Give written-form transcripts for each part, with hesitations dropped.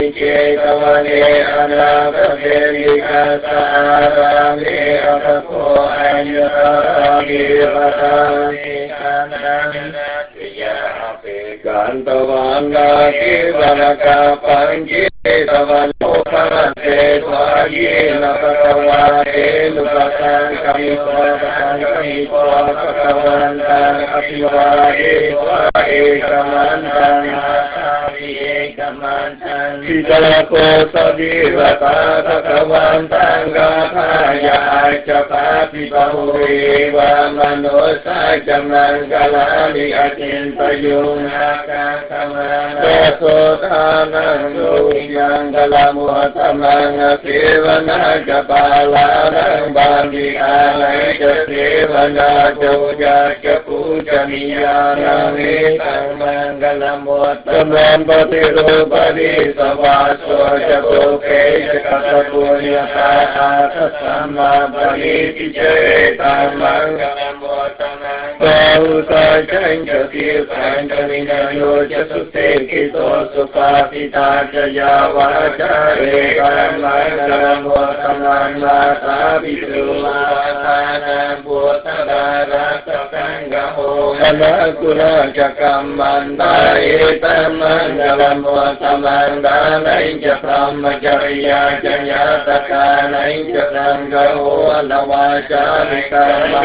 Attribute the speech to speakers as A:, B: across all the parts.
A: chế tà văn đề a na ca đề li ca sa ra đề a ta cô a như ta đi ra ta ni ca na ya pe gan ta văn na ki văn ca pan chế tà văn lô ca đề toa ye na ta va đề lu ca san ca mi toa san ca mi toa ca văn ta apiva ye toa e ca man ta na vi e ca man ta vi ta ko sa di va ta ca văn ta ga tha ya cha pa pi pa hu e va mano sa cha man ga la li a tin pa yu na ca man so ta na lu yang ga la mu ta man se va na cha pa la na ba di a lai cha se va na cho ja cha pu cha mi ya na ni ta man ga la mu ta man pa ti ru pa di sa va so cha pu ke cha ka sa pu ya ta ta sa ma pa di ti che ta man ga la mu ta man pa u sa chen cha ti pan cha ni na yo cha su te ki to su pa pi ta cha ya va cha e ka man ga la mu ta man ma ta pi tu ma ta na bu ta da ra ta kan ga ho na ku na cha kam man ta e ta man ga la mu ta man da nai cha tham ma cha ya cha ya ta ka nai cha tham ga ho na wa cha ni ta ma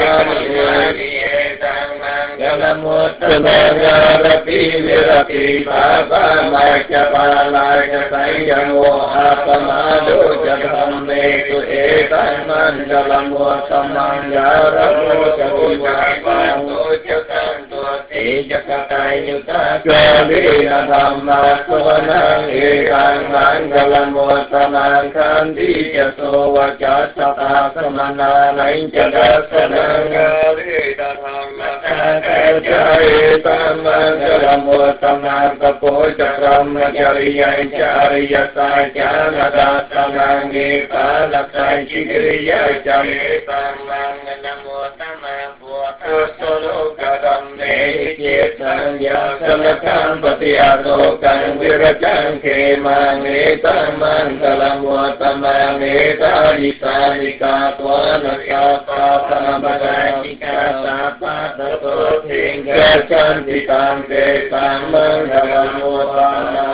A: ni e ta man ga la mu ta man ga ra pi vi ra pi pa pa ma cha pa la cha sai ya mo a pa ma do cha tham me tu e ta man ga la mu ta man ga ra mu cha pi pa tu cha kan tu ti cha ka tai như ta ca li na tham ma so na e ta man ga la mu ta man kan di cha so wa cha sa ta sa ma na nai cha da sa na ga li ta tham ma ka cha e ta man ga la mu ta man ka po cha ram na cha ri ya cha ri ya sa cha na da sa na ni pa la sa chi ri ya cha e ta man ga la mu ta man bu ta so lo ka dam ne che sang ya sa na kan pa ti a so kan vi ra chan ke man ne ta man ga la mu ta man ne ta di sa ni ka twa na sa pa ta ma ga chi ka sa pa ta so thing ga chan ti tam te tam man ga la mu ta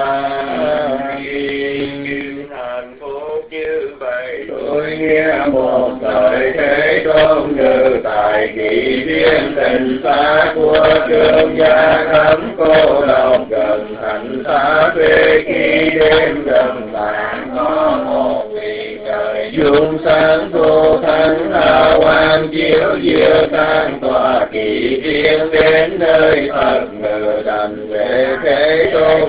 A: man hạnh phúc như vậy tôi nghe một thời thế tôn ngự tại kỷ viên tình xa của trường gia thấm cô độc gần thành xa thuê khi đêm gần làng có một vị trời dương sáng thu thắng hào quang chiếu diệu tan tỏa kỷ viên đến nơi Phật ngự đành về thế tôn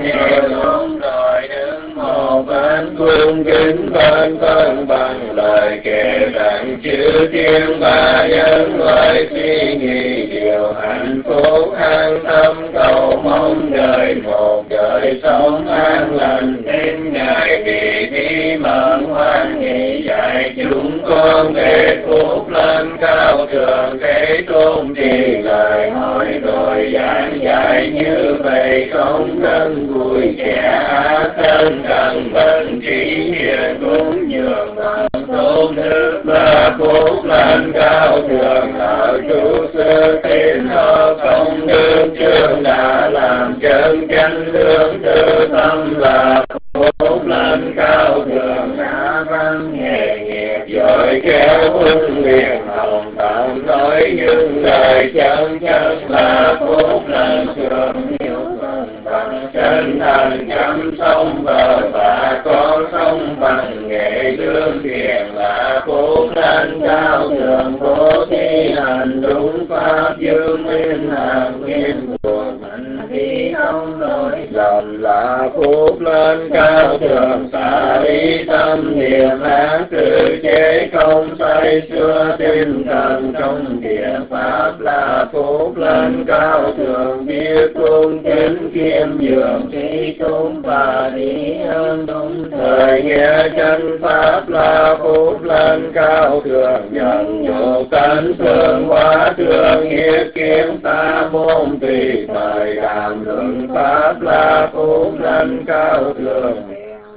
A: rồi đứng một bên cung kính bên thân bằng lời kể rằng chữ thiên ba nhân loại suy nghĩ điều hạnh phúc an tâm cầu mong đời một đời sống an lành nên ngài vì thi mận hoan nghị dạy chúng con để phúc lên cao thượng thế tôn thì lời hỏi rồi giảng dạy như vậy không nên vui trẻ thân cần bên chỉ hiền cũng nhường bằng tôn đức ba phúc lên cao thượng ở chú sư tín họ công đương chương đã làm chân chánh lương tư tâm là phúc lên cao thượng đã văn nghề nghiệp giỏi khéo huân liền hồng tạm nói những lời chân chất là phúc lên thượng nhiều phần bằng chân thành chăm sông bờ và có sông bằng nghệ lương thiện là phúc lên cao thượng bố thí hành đúng pháp dương nguyên hàng nguyên buồn mạnh khi không lỗi lầm là phúc lên cao thượng xả lý tâm niệm ác tự chế không say xưa tinh thần trong địa pháp là phúc lên cao thượng biết cung kính khiêm nhường trí tôn và lý ơn đúng thời nghe chân pháp là phúc lên cao thượng nhận nhộ cánh thương hóa thương hiếp kiếm ta môn tùy thời đàm luận pháp là phúc lên cao thượng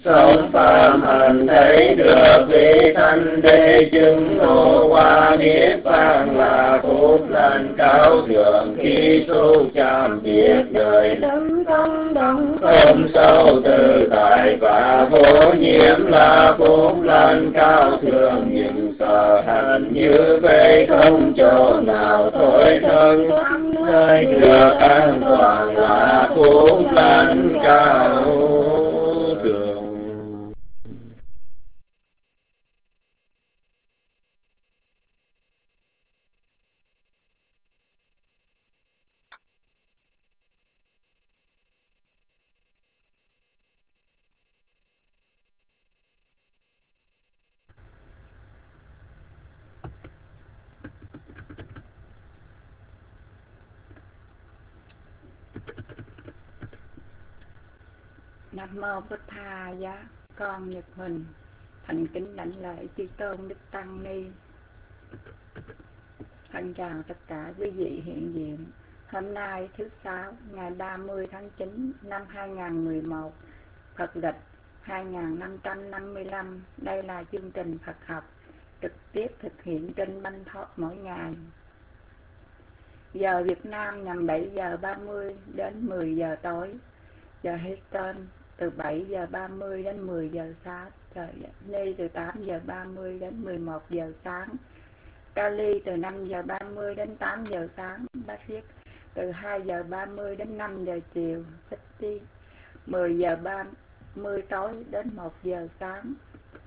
A: sống phạm hành thấy được vị thanh đế chứng ngộ qua niết bàn là phúc lành cao thượng khi tu chạm biết đời đấng công đồng không sâu tự tại và vô nhiễm là phúc lành cao thượng những sở hành như vậy không chỗ nào thôi thân nơi được an toàn là phúc lành cao thượng.
B: Nam mô Bụt Tha Giá. Con Nhật Huỳnh thành kính đảnh lễ chư tôn đức tăng ni. Thân chào tất cả quý vị hiện diện. Hôm nay thứ Sáu ngày 30 tháng 9 năm 2011 Phật lịch 2555. Đây là chương trình Phật học trực tiếp thực hiện trên Banh Thoát mỗi ngày. Giờ Việt Nam nhằm 7 giờ 30 đến 10 giờ tối. Giờ Houston từ 7 giờ 30 đến 10 giờ sáng. Sydney từ 8 giờ 30 đến 11 giờ sáng. Cali từ 5 giờ 30 đến 8 giờ sáng. Pacific từ 2 giờ 30 đến 5 giờ chiều. City 10 giờ 30 tối đến 1 giờ sáng.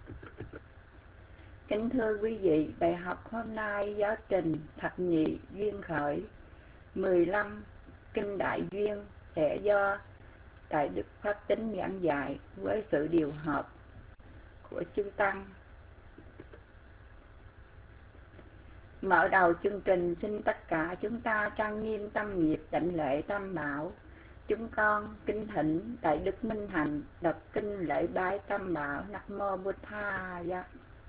B: Kính thưa quý vị, bài học hôm nay giáo trình thập nhị duyên khởi 15 kinh đại duyên sẽ do Đại Đức Pháp Tính giảng dạy với sự điều hợp của chư tăng. Mở đầu chương trình, xin tất cả chúng ta trang nghiêm tâm nghiệp đảnh lễ Tam Bảo. Chúng con kính thỉnh Đại Đức Minh Hạnh đọc kinh lễ bái Tam Bảo. Nam mô Bụt Tha Giá.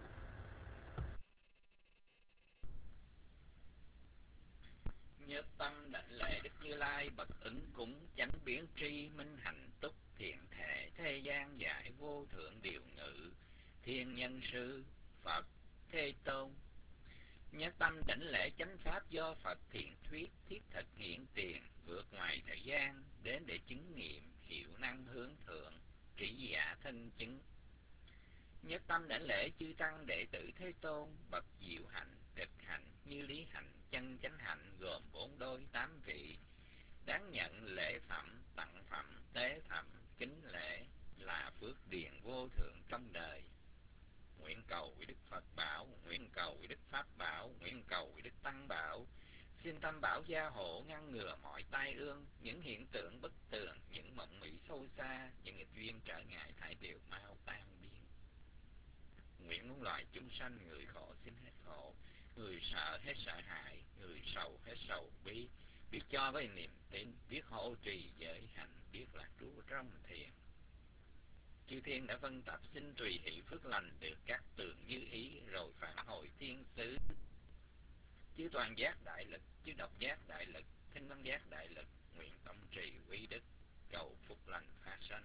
C: Nhất tâm đảnh lễ Đức Như Lai bậc ứng cúng chánh biến tri minh hạnh túc thiện thể thế gian giải vô thượng điều ngự thiên nhân sư Phật Thế Tôn. Nhất tâm đảnh lễ chánh pháp do Phật thiện thuyết thiết thực hiện tiền vượt ngoài thời gian đến để chứng nghiệm hiệu năng hướng thượng trí giả thân chứng. Nhất tâm đảnh lễ chư tăng đệ tử Thế Tôn bậc diệu hạnh trực hạnh như lý hạnh chân chánh hạnh gồm 4 đôi 8 vị, đáng nhận lễ phẩm tặng phẩm tế phẩm kính lễ là phước điền vô thượng trong đời. Nguyện cầu với Đức Phật bảo, nguyện cầu với Đức Pháp bảo, nguyện cầu với Đức Tăng bảo. Xin Tam Bảo gia hộ ngăn ngừa mọi tai ương, những hiện tượng bất tường, những mộng mỹ sâu xa, những nghịch duyên trở ngại thải đều mau tan biến. Nguyện muôn loài chúng sanh, người khổ xin hết khổ, người sợ hết sợ hãi, người sầu hết sầu bi, biết cho với niềm tin, biết hộ trì giới hạnh, biết lạc trú trong thiền. Chư thiên đã phân tập xin tùy hỷ phước lành được các tường như ý, rồi phản hồi thiên xứ. Chư toàn giác đại lực, chư độc giác đại lực, thinh văn giác đại lực, nguyện tổng trì quý đức, cầu phúc lành phát sanh.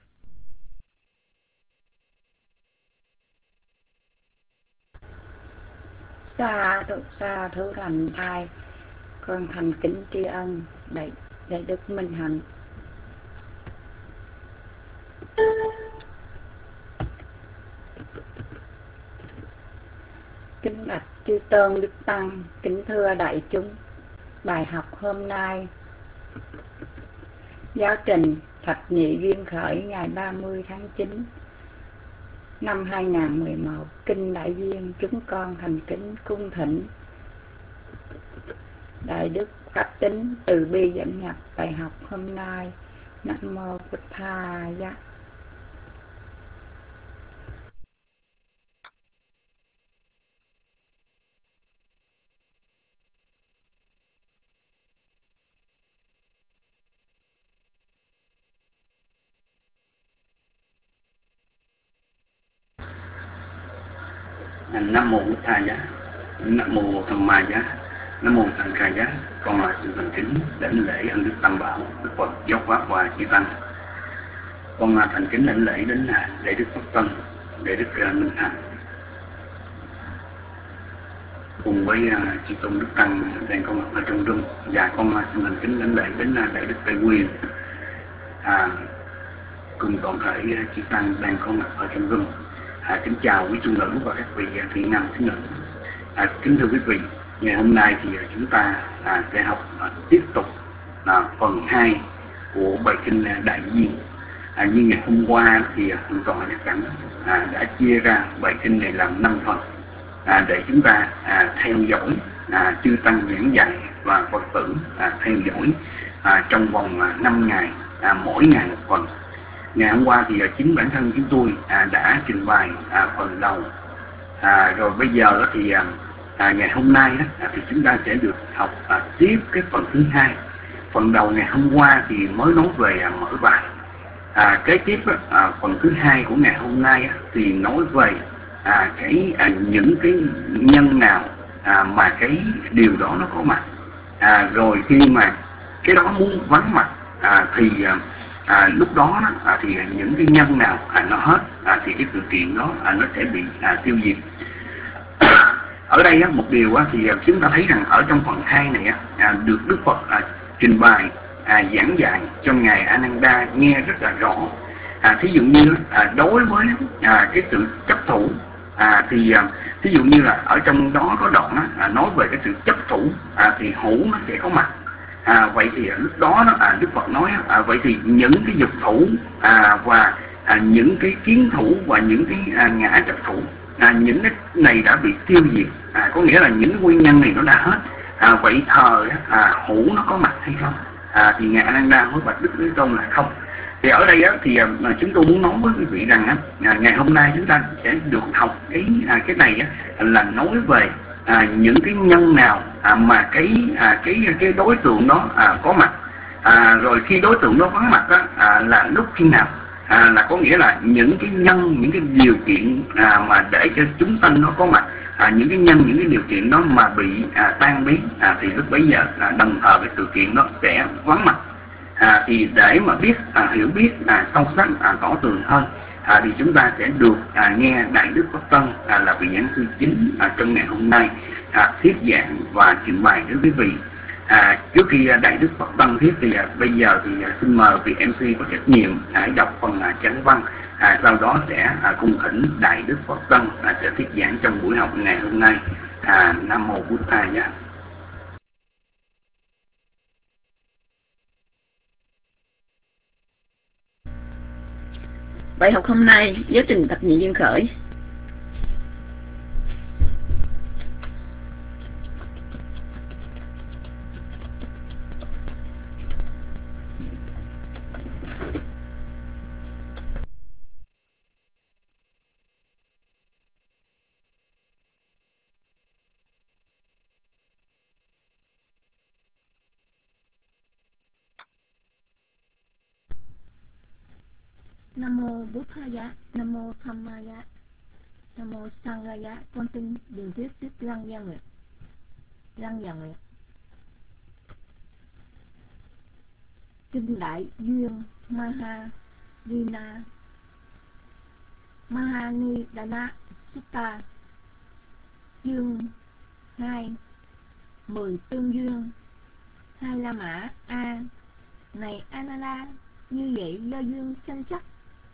B: Xa thứ lành thai. Con thành kính tri ân Đại Đức Minh Hạnh. Kính bạch chư tôn đức tăng, kính thưa đại chúng. Bài học hôm nay giáo trình thập nhị duyên khởi ngày 30 tháng 9 năm 2011 kinh đại duyên. Chúng con thành kính cung thỉnh Đại Đức Pháp Tính từ bi dẫn nhập bài học hôm nay. Nam mô Bụt Tha Giá.
D: Nam mô Bụt Tha Giá, Nam mô Tham Ma Giá, Nam mô Sanh Kha Giá. Con là sự thành kính đảnh lễ ân đức Tam Bảo, Đức Phật giáo pháp và chư tăng. Con thành kính lãnh lễ đến Đại Đức Pháp Tân, Đại Đức Minh Hạnh, cùng với chư tôn đức tăng đang có mặt ở trong room, và con xin thành kính lãnh lễ đến Đại Đức Đại Nguyên, cùng toàn thể chư tăng đang có mặt ở trong room. Kính chào quý trung nữ và các vị thiện nam tín nữ. Kính thưa quý vị, ngày hôm nay thì chúng ta sẽ học tiếp tục phần 2 của bài kinh Đại Duyên. Như ngày hôm qua thì thượng tọa Nhật Cảnh đã chia ra bài kinh này làm 5 phần để chúng ta theo dõi chư tăng giảng dạy và Phật tử theo dõi trong vòng 5 ngày, mỗi ngày một phần. Ngày hôm qua thì chính bản thân chúng tôi đã trình bày phần đầu, rồi bây giờ thì ngày hôm nay thì chúng ta sẽ được học tiếp cái phần thứ 2. Phần đầu ngày hôm qua thì mới nói về mở bài. Kế tiếp phần thứ 2 của ngày hôm nay thì nói về những cái nhân nào mà cái điều đó nó có mặt, rồi khi mà cái đó muốn vắng mặt thì lúc đó thì những cái nhân nào nó hết thì cái sự kiện đó nó sẽ bị tiêu diệt. Ở đây một điều thì chúng ta thấy rằng ở trong phần 2 này được Đức Phật trình bày giảng dạy cho ngài Ananda nghe rất là rõ. Thí dụ như đối với cái sự chấp thủ thì thí dụ như là ở trong đó có đoạn nói về cái sự chấp thủ thì hữu nó sẽ có mặt. Vậy thì lúc đó Đức Phật nói vậy thì những cái dục thủ và những cái kiến thủ và những cái ngã chấp thủ, những cái này đã bị tiêu diệt, có nghĩa là những nguyên nhân này nó đã hết. Vậy thời hữu nó có mặt hay không? Thì ngài Ananda với bạch Đức Thế Tôn là không. Thì ở đây thì chúng tôi muốn nói với quý vị rằng ngày hôm nay chúng ta sẽ được học cái này là nói về những cái nhân nào mà cái đối tượng đó có mặt, rồi khi đối tượng đó vắng mặt là lúc khi nào, là có nghĩa là những cái nhân, những cái điều kiện mà để cho chúng sanh nó có mặt, những cái nhân, những cái điều kiện đó mà bị tan biến thì lúc bấy giờ đồng thời cái sự kiện đó sẽ vắng mặt. Thì để mà biết hiểu biết sâu sắc tỏ tường hơn thì chúng ta sẽ được nghe Đại Đức Pháp Tân là vị giảng sư chính trong ngày hôm nay thuyết giảng và trình bày đến quý vị. Trước khi Đại Đức Phật Tân thuyết thì bây giờ thì xin mời vị MC có trách nhiệm hãy đọc phần chánh văn, sau đó sẽ cung thỉnh Đại Đức Phật Tân sẽ thuyết giảng trong buổi học ngày hôm nay. Nam mô Bụt Thầy.
B: Bài học hôm nay giáo trình thập nhị duyên khởi. Nam mô Bụt Thaya, Nam mô Dhammaya, Nam mô Sanghaya. Con tin đường thuyết Thích Lăng Gia Nguyệt. Lăng Gia Nguyệt. Kinh Đại Duyên Mahanidana Sutta, chương 2, 10 tương duyên. Hai La Mã A. Này Ananda, như vậy do duyên sanh sắc.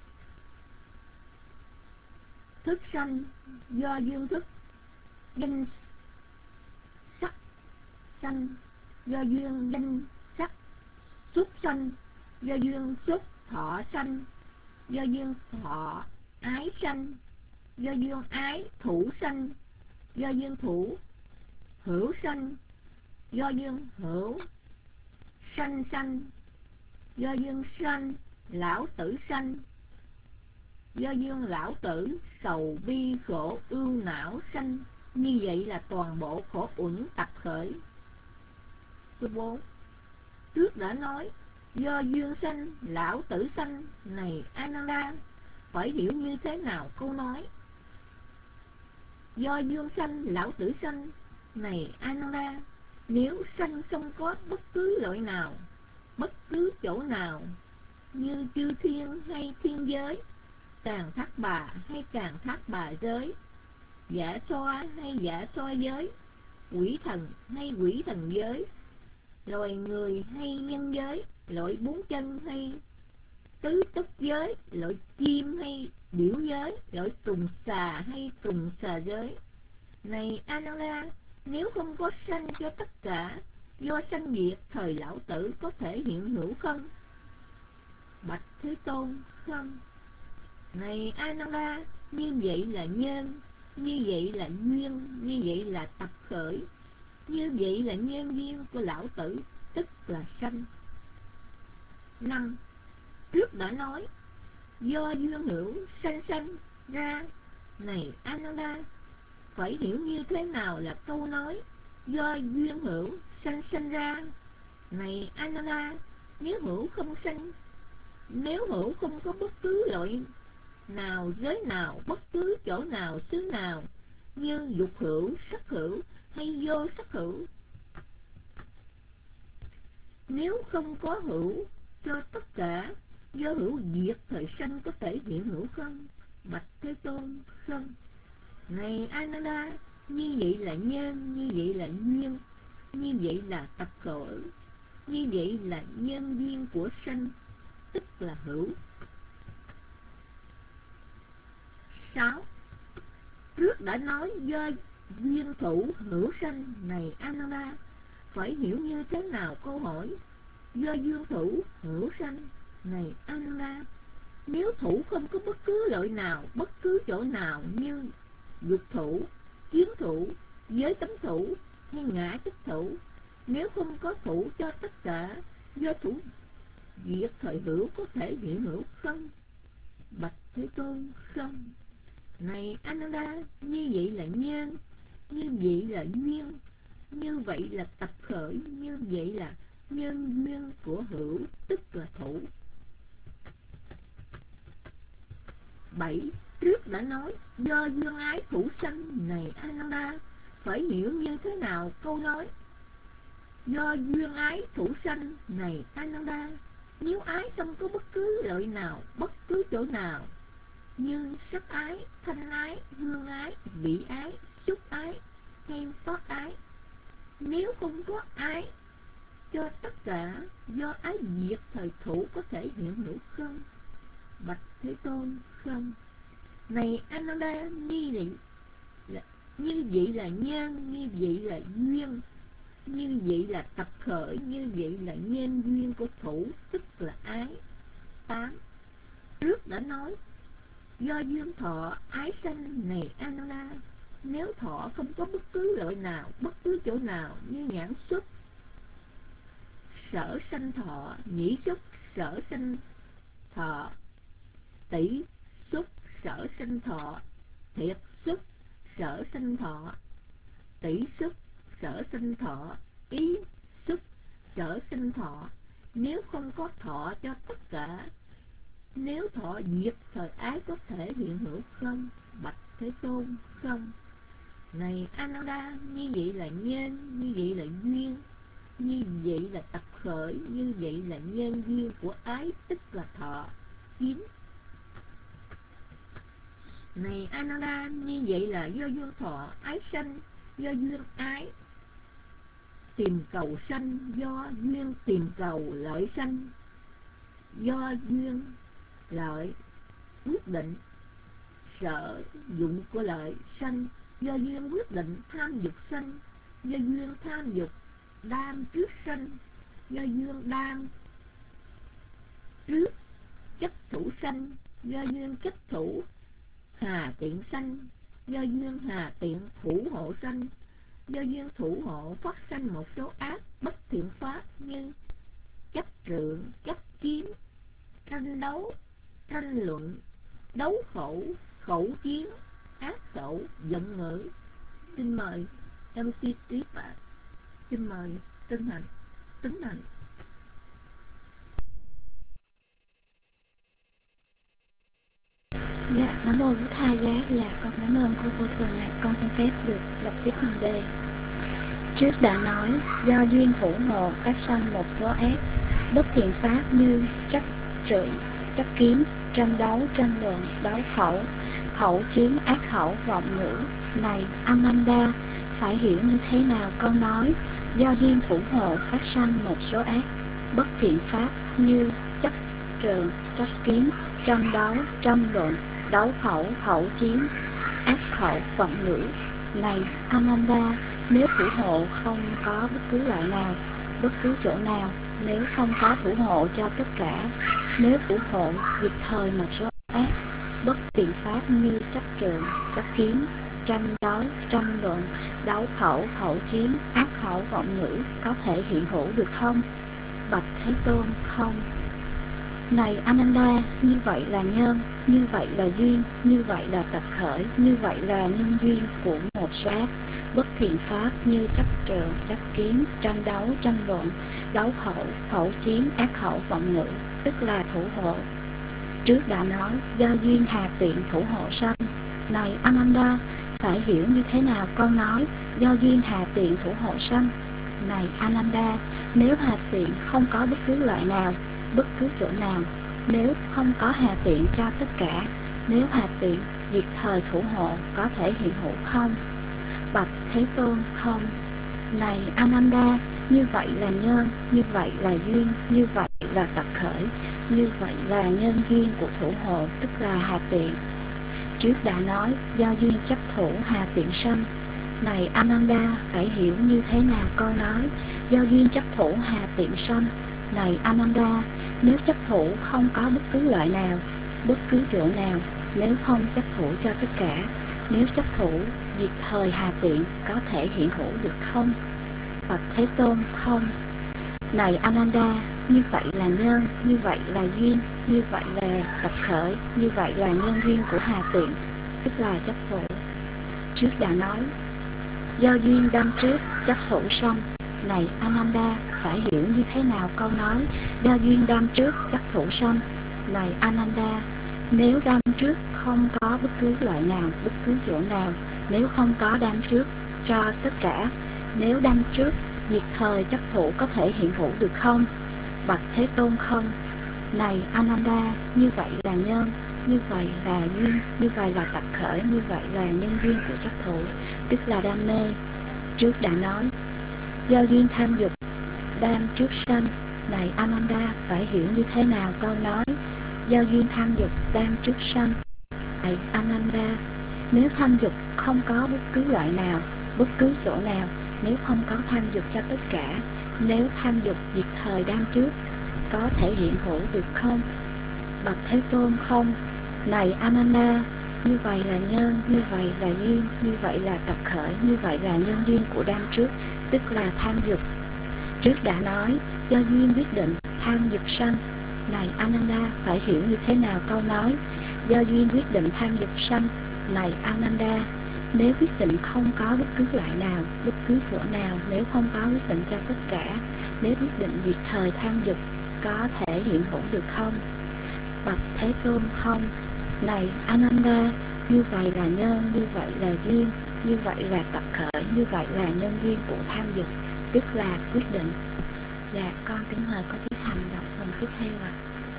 B: Thức sanh do duyên thức, danh sắc sanh do duyên danh sắc, xúc sanh do duyên xúc, thọ sanh do duyên thọ, ái sanh do duyên ái, thủ sanh do duyên thủ, hữu sanh do duyên hữu, sanh sanh do duyên sanh, lão tử sanh do duyên lão tử, sầu bi khổ ưu não sanh. Như vậy là toàn bộ khổ uẩn tập khởi. Thứ 4. Trước đã nói do duyên sanh lão tử sanh. Này Ananda, phải hiểu như thế nào câu nói do duyên sanh lão tử sanh? Này Ananda, nếu sanh không có bất cứ loại nào, bất cứ chỗ nào,
E: như chư thiên hay thiên giới, Càn Thác Bà hay Càn Thác Bà giới, Dạ Xoa hay Dạ Xoa giới, quỷ thần hay quỷ thần giới, loài người hay nhân giới, loại bốn chân hay tứ túc giới, loại chim hay điểu giới, loại trùng xà hay trùng xà giới. Này Ananda, nếu không có sanh cho tất cả, do sanh diệt thời lão tử có thể hiện hữu không? Bạch Thế Tôn, không. Này Ananda, như vậy là nhân, như vậy là duyên, như vậy là tập khởi, như vậy là nhân duyên của lão tử, tức là sanh. 5. Trước đã nói, do duyên hữu sanh sanh ra. Này Ananda, phải hiểu như thế nào là câu nói do duyên hữu sanh sanh ra. Này Ananda, nếu hữu không sanh, nếu hữu không có bất cứ loại nào, giới nào, bất cứ chỗ nào, xứ nào, như dục hữu, sắc hữu hay vô sắc hữu, nếu không có hữu cho tất cả, do hữu diệt thời sanh có thể hiện hữu không? Bạch Thế Tôn, không. Này Ananda, như vậy là nhân, như vậy là duyên, như vậy là tập khởi, như vậy là nhân duyên của sanh, tức là hữu. 6. Trước đã nói do duyên thủ hữu sanh. Này Ananda, phải hiểu như thế nào câu hỏi do duyên thủ hữu sanh. Này Ananda, nếu thủ không có bất cứ loại nào, bất cứ chỗ nào, như dục thủ, kiến thủ, giới tấm thủ hay ngã chấp thủ, nếu không có thủ cho tất cả, do thủ diệt thời hữu có thể hiện hữu không? Bạch Thế Tôn, không. Này Ananda, như vậy là nhân, như vậy là duyên, như vậy là tập khởi, như vậy là nhân duyên của hữu, tức là thủ. 7. Trước đã nói do duyên ái thủ sanh. Này Ananda, phải hiểu như thế nào câu nói do duyên ái thủ sanh. Này Ananda, nếu ái không có bất cứ loại nào, bất cứ chỗ nào, như sắc ái, thanh ái, hương ái, vị ái, xúc ái hay pháp ái, nếu không có ái cho tất cả, do ái diệt thời thủ có thể hiện hữu không? Bạch Thế Tôn, không. Này Ananda, như vậy là nhân, như vậy là duyên, như vậy là tập khởi, như vậy là nhân duyên của thủ, tức là ái. 8. Trước đã nói do duyên thọ ái sanh. Này Ananda, nếu thọ không có bất cứ loại nào, bất cứ chỗ nào, như nhãn xúc, sở sanh thọ, nhĩ xúc, sở sanh thọ, tỷ xúc, sở sanh thọ, thiệt xúc, sở sanh thọ, tỷ xúc, sở sanh thọ, ý xúc, sở sanh thọ, nếu không có thọ cho tất cả, nếu thọ diệt thời ái có thể hiện hữu không? Bạch Thế Tôn, không. Này Ananda, như vậy là nhân, như vậy là duyên, như vậy là tập khởi, như vậy là nhân duyên của ái, tức là thọ. 9. Này Ananda, như vậy là do duyên thọ ái sanh, do duyên ái tìm cầu sanh, do duyên tìm cầu lợi sanh, do duyên lợi quyết định sở dụng của lợi sanh, do duyên quyết định tham dục sanh, do duyên tham dục đam trước sanh, do duyên đam trước chấp thủ sanh, do duyên chấp thủ hà tiện sanh, do duyên hà tiện thủ hộ sanh, do duyên thủ hộ phát sanh một số ác bất thiện pháp, như chấp trượng, chấp chiếm, tranh đấu, tranh luận, đấu khẩu, khẩu chiến, ác khẩu, giận ngữ. Xin mời MC Tiếp ạ. Xin mời Tinh Hạnh. Tính Hạnh.
B: Dạ, Nam mô Bổn Thầy Giá. Dạ, con cảm ơn cô vô thường này. Con xin phép được đọc tiếp phần đề. Trước đã nói do duyên thủ ngộ phát sanh một số ác bất thiện pháp, như chấp trượng, chấp kiến, tranh đấu, tranh luận, đấu khẩu, khẩu chiến, ác khẩu, vọng ngữ. Này Ananda, phải hiểu như thế nào câu nói do duyên thủ hộ phát sanh một số ác, bất thiện pháp như chấp trượng, chấp kiến, tranh đấu, tranh luận, đấu khẩu, khẩu chiến, ác khẩu, vọng ngữ. Này Ananda, nếu thủ hộ không có bất cứ loại nào, bất cứ chỗ nào, nếu không có thủ hộ cho tất cả, nếu thủ hộ diệt thời một số ác, bất thiện pháp như chấp trượng, chấp kiến, tranh đấu, tranh luận, đấu khẩu, khẩu chiến, ác khẩu, vọng ngữ có thể hiện hữu được không? Bạch Thế Tôn, không. Này Ananda, như vậy là nhân, như vậy là duyên, như vậy là tập khởi, như vậy là nhân duyên của một số ác, bất thiện pháp như chấp trượng, chấp kiến, tranh đấu, tranh luận, đấu khẩu, khẩu chiến, ác khẩu, vọng ngữ, tức là thủ hộ. Trước đã nói, do duyên hà tiện thủ hộ sanh. Này Ananda, phải hiểu như thế nào câu nói do duyên hà tiện thủ hộ sanh? Này Ananda, nếu hà tiện không có bất cứ loại nào, bất cứ chỗ nào, nếu không có hà tiện cho tất cả, nếu hà tiện diệt thời thủ hộ có thể hiện hữu không? Bạch Thế Tôn, không. Này Ananda, như vậy là nhân, như vậy là duyên, như vậy là tập khởi, như vậy là nhân duyên của thủ hộ, tức là hà tiện. Trước đã nói, do duyên chấp thủ hà tiện sanh. Này Ananda, phải hiểu như thế nào câu nói do duyên chấp thủ hà tiện sanh? Này Ananda, nếu chấp thủ không có bất cứ loại nào, bất cứ chỗ nào, nếu không chấp thủ cho tất cả, nếu chấp thủ diệt thời hà tiện có thể hiện hữu được không? Bạch Thế Tôn, không. Này Ananda, như vậy là nhân, như vậy là duyên, như vậy là tập khởi, như vậy là nhân duyên của hà tiện, tức là chấp thủ. Trước đã nói, do duyên đâm trước, chấp thủ sanh. Này Ananda, phải hiểu như thế nào câu nói do duyên đâm trước, chấp thủ sanh? Này Ananda, nếu đâm trước không có bất cứ loại nào, bất cứ chỗ nào, nếu không có đâm trước cho tất cả, nếu đâm trước diệt thời chấp thủ có thể hiện hữu được không? Bạch Thế Tôn, không. Này Ananda, như vậy là nhân, như vậy là duyên, như vậy là tập khởi, như vậy là nhân duyên của chấp thủ, tức là đam mê. Trước đã nói, do duyên tham dục đam trước sanh. Này Ananda, phải hiểu như thế nào câu nói do duyên tham dục đam trước sanh? Này Ananda, nếu tham dục không có bất cứ loại nào, bất cứ chỗ nào, nếu không có tham dục cho tất cả, nếu tham dục diệt thời đam trước có thể hiện hữu được không? Bạch Thế Tôn, không. Này Ananda, như vậy là nhân, như vậy là duyên, như vậy là tập khởi, như vậy là nhân duyên của đam trước, tức là tham dục. Trước đã nói, do duyên quyết định tham dục sanh. Này Ananda, phải hiểu như thế nào câu nói do duyên quyết định tham dục sanh? Này Ananda, nếu quyết định không có bất cứ loại nào, bất cứ chỗ nào, nếu không có quyết định cho tất cả, nếu quyết định diệt thời tham dục có thể hiện hữu được không? Bạch Thế Tôn, không. Này Ananda, như vậy là nhân, như vậy là duyên, như vậy là tập khởi, như vậy là nhân duyên của tham dục, tức là quyết định. Dạ, con kính mời có Chí Thành đọc phần tiếp theo ạ.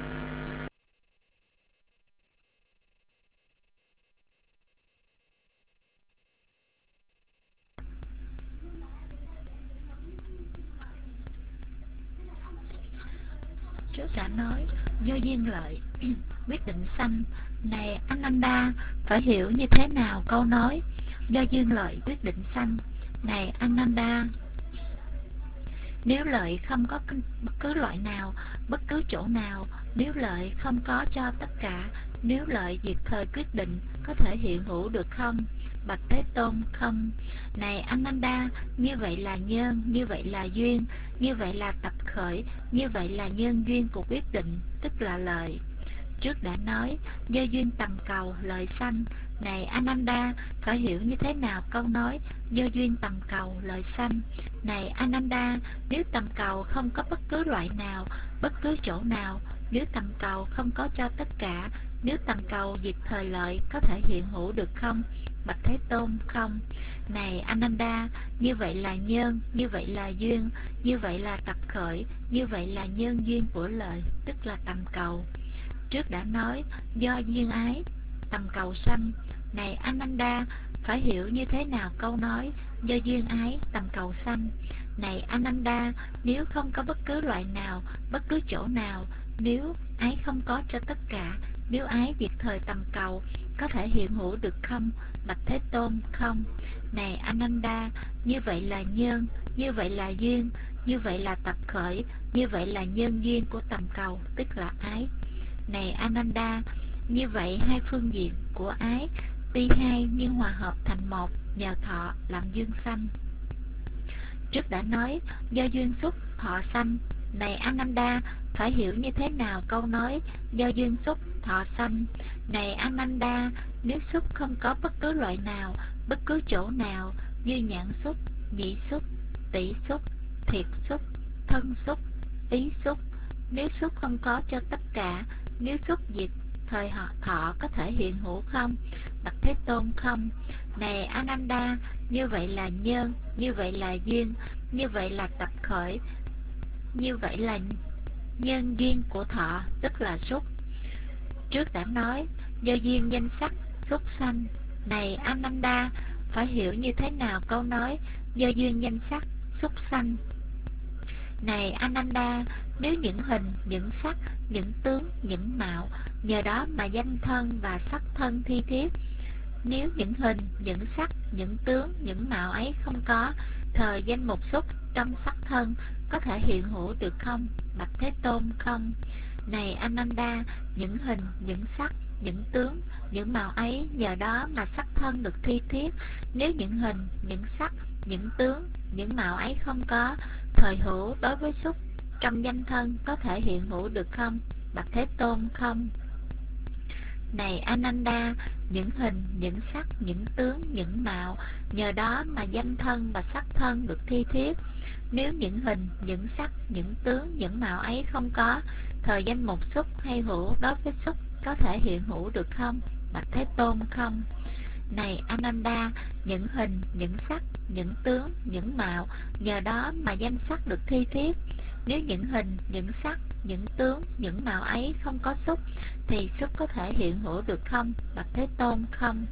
E: Trước đã nói, do duyên lợi quyết định sanh. Này Ananda, phải hiểu như thế nào câu nói do duyên lợi quyết định sanh? Này Ananda, nếu lợi không có bất cứ loại nào, bất cứ chỗ nào, nếu lợi không có cho tất cả, nếu lợi diệt thời quyết định có thể hiện hữu được không? Bạch Thế Tôn, không. Này Ananda, như vậy là nhân, như vậy là duyên, như vậy là tập khởi, như vậy là nhân duyên của quyết định, tức là lợi. Trước đã nói, do duyên tầm cầu, lợi sanh. Này Ananda, phải hiểu như thế nào câu nói do duyên tầm cầu, lợi sanh? Này Ananda, nếu tầm cầu không có bất cứ loại nào, bất cứ chỗ nào, nếu tầm cầu không có cho tất cả, nếu tầm cầu diệt thời lợi có thể hiện hữu được không? Bạch Thế Tôn, không. Này Ananda, như vậy là nhân, như vậy là duyên, như vậy là tập khởi, như vậy là nhân duyên của lợi, tức là tầm cầu. Trước đã nói do duyên ái tầm cầu sanh. Này Ananda, phải hiểu như thế nào câu nói do duyên ái tầm cầu sanh? Này Ananda, nếu không có bất cứ loại nào, bất cứ chỗ nào, nếu ái không có cho tất cả, nếu ái việc thời tầm cầu, có thể hiện hữu được không? Bạch Thế Tôn, không. Này Ananda, như vậy là nhân, như vậy là duyên, như vậy là tập khởi, như vậy là nhân duyên của tầm cầu, tức là ái. Này Ananda, như vậy hai phương diện của ái tuy hai nhưng hòa hợp thành một, nhờ thọ làm duyên sanh. Trước đã nói do duyên xúc thọ sanh. Này Ananda, phải hiểu như thế nào câu nói do duyên xúc thọ sanh? Này Ananda, nếu xúc không có bất cứ loại nào, bất cứ chỗ nào, như nhãn xúc, nhĩ xúc, tỷ xúc, thiệt xúc, thân xúc, ý xúc, nếu xúc không có cho tất cả, nếu xúc diệt thời họ thọ có thể hiện hữu không? Bạch Thế Tôn, không. Này Ananda, như vậy là nhân, như vậy là duyên, như vậy là tập khởi, như vậy là nhân duyên của thọ, tức là xúc. Trước đã nói do duyên danh sắc xúc sanh. Này Ananda, phải hiểu như thế nào câu nói do duyên danh sắc xúc sanh? Này Ananda, nếu những hình, những sắc, những tướng, những mạo, nhờ đó mà danh thân và sắc thân thi thiếp. Nếu những hình, những sắc, những tướng, những mạo ấy không có, thời danh một xúc trong sắc thân có thể hiện hữu được không? Bạch Thế Tôn, không. Này Ananda, những hình, những sắc, những tướng, những màu ấy nhờ đó mà sắc thân được thi thiết. Nếu những hình, những sắc, những tướng, những màu ấy không có, thời hữu đối với xúc trong danh thân có thể hiện hữu được không? Bạch Thế Tôn, không. Này Ananda, những hình, những sắc, những tướng, những mạo, nhờ đó mà danh thân và sắc thân được thi thiết. Nếu những hình, những sắc, những tướng, những mạo ấy không có, thời danh một xúc hay hữu đối với xúc có thể hiện hữu được không? Bạch Thế Tôn, không. Này Ananda, những hình, những sắc, những tướng, những mạo, nhờ đó mà danh sắc được thi thiết. Nếu những hình, những sắc, những tướng, những mạo ấy không có xúc, thì xúc có thể hiện hữu được không? Bạch Thế Tôn, không.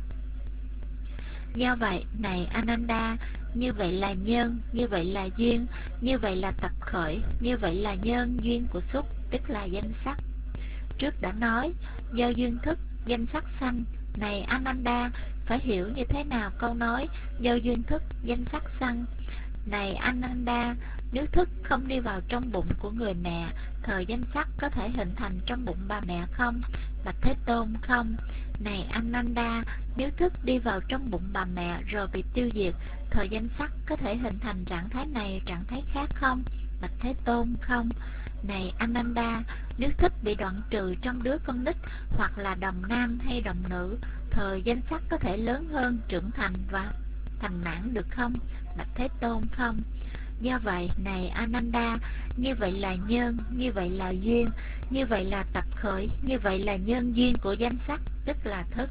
E: Do vậy, này Ananda, như vậy là nhân, như vậy là duyên, như vậy là tập khởi, như vậy là nhân duyên của xúc, tức là danh sắc. Trước đã nói, do duyên thức, danh sắc sanh. Này Ananda, phải hiểu như thế nào câu nói do duyên thức, danh sắc sanh? Này Ananda, nếu thức không đi vào trong bụng của người mẹ, thời danh sắc có thể hình thành trong bụng bà mẹ không? Bạch Thế Tôn, không. Này Ananda, nếu thức đi vào trong bụng bà mẹ rồi bị tiêu diệt, thời danh sắc có thể hình thành trạng thái này, trạng thái khác không? Bạch Thế Tôn, không. Này Ananda, nếu thức bị đoạn trừ trong đứa con nít hoặc là đồng nam hay đồng nữ, thời danh sắc có thể lớn hơn, trưởng thành và thành mãn được không? Bạch Thế Tôn, không. Do vậy, này Ananda, như vậy là nhân, như vậy là duyên, như vậy là tập khởi, như vậy là nhân duyên của danh sắc, tức là thức.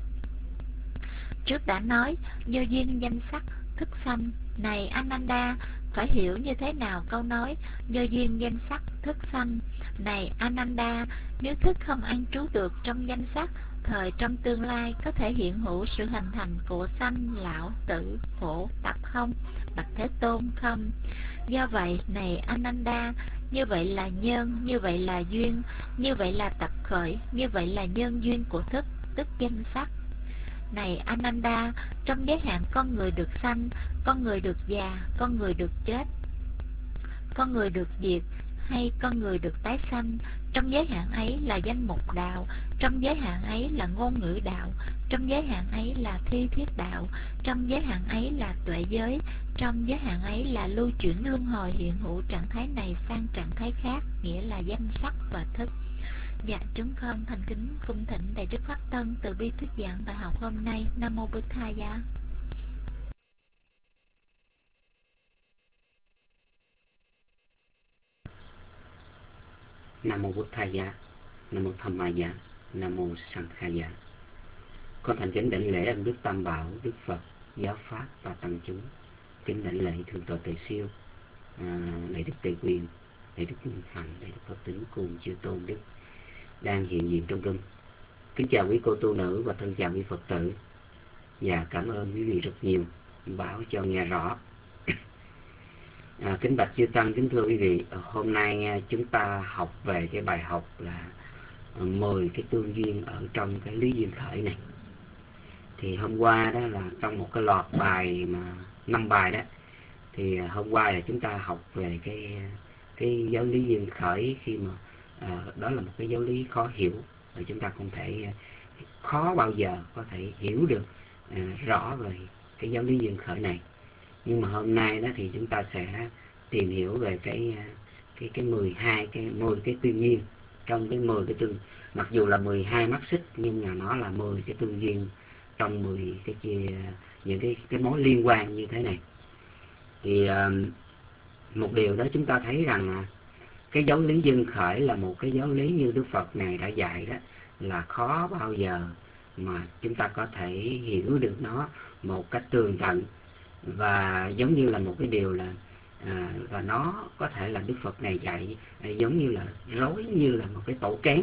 E: Trước đã nói, do duyên danh sắc, thức sanh. Này Ananda, phải hiểu như thế nào câu nói do duyên danh sắc, thức sanh? Này Ananda, nếu thức không an trú được trong danh sắc, thời trong tương lai có thể hiện hữu sự hình thành của sanh, lão, tử, khổ, tập không? Bạch Thế Tôn, không. Do vậy, này Ananda, như vậy là nhân, như vậy là duyên, như vậy là tập khởi, như vậy là nhân duyên của thức, tức danh sắc. Này Ananda, trong giới hạn con người được sanh, con người được già, con người được chết, con người được diệt, hay con người được tái sanh, trong giới hạn ấy là danh mục đạo, trong giới hạn ấy là ngôn ngữ đạo, trong giới hạn ấy là thi thiết đạo, trong giới hạn ấy là tuệ giới, trong giới hạn ấy là lưu chuyển luân hồi hiện hữu trạng thái này sang trạng thái khác, nghĩa là danh sắc và thức. Dạ, chúng con thành kính cung thỉnh Đại Đức Pháp Tân từ bi thuyết giảng bài học hôm nay. Nam mô Bụt Thầy.
F: Nam mô Bụt Thầy, Nam mô Tham Ma, Nam mô Sang Kha. Con thành kính đảnh lễ ân đức Tam Bảo, Đức Phật, Giáo Pháp và tăng chúng. Kính đảnh lễ thượng tọa Tề Siêu, Đại Đức Tề Quyền, Đại Đức Minh Hằng, Đại Đức Pháp Tính cùng chư tôn đức đang hiện diện trong room. Kính chào quý cô tu nữ và thân chào quý Phật tử. Và cảm ơn quý vị rất nhiều, bảo cho nghe rõ. Kính bạch chư tăng, kính thưa quý vị, hôm nay chúng ta học về cái bài học là 10 cái tương duyên ở trong cái lý duyên khởi này. Thì hôm qua đó là trong một cái loạt bài mà 5 bài đó, thì hôm qua là chúng ta học về cái giáo lý duyên khởi, khi mà đó là một cái giáo lý khó hiểu, và chúng ta không thể khó bao giờ có thể hiểu được rõ về cái giáo lý duyên khởi này. Nhưng mà hôm nay đó thì chúng ta sẽ tìm hiểu về cái 10 cái tương duyên. Trong cái 10 cái tương, mặc dù là 12 mắt xích nhưng mà nó là 10 cái tương duyên trong 10 cái những cái mối liên quan như thế này. Thì một điều đó chúng ta thấy rằng cái giáo lý duyên khởi là một cái giáo lý như Đức Phật này đã dạy đó, là khó bao giờ mà chúng ta có thể hiểu được nó một cách tường tận, và giống như là một cái điều là và nó có thể là Đức Phật này dạy giống như là rối như là một cái tổ kén,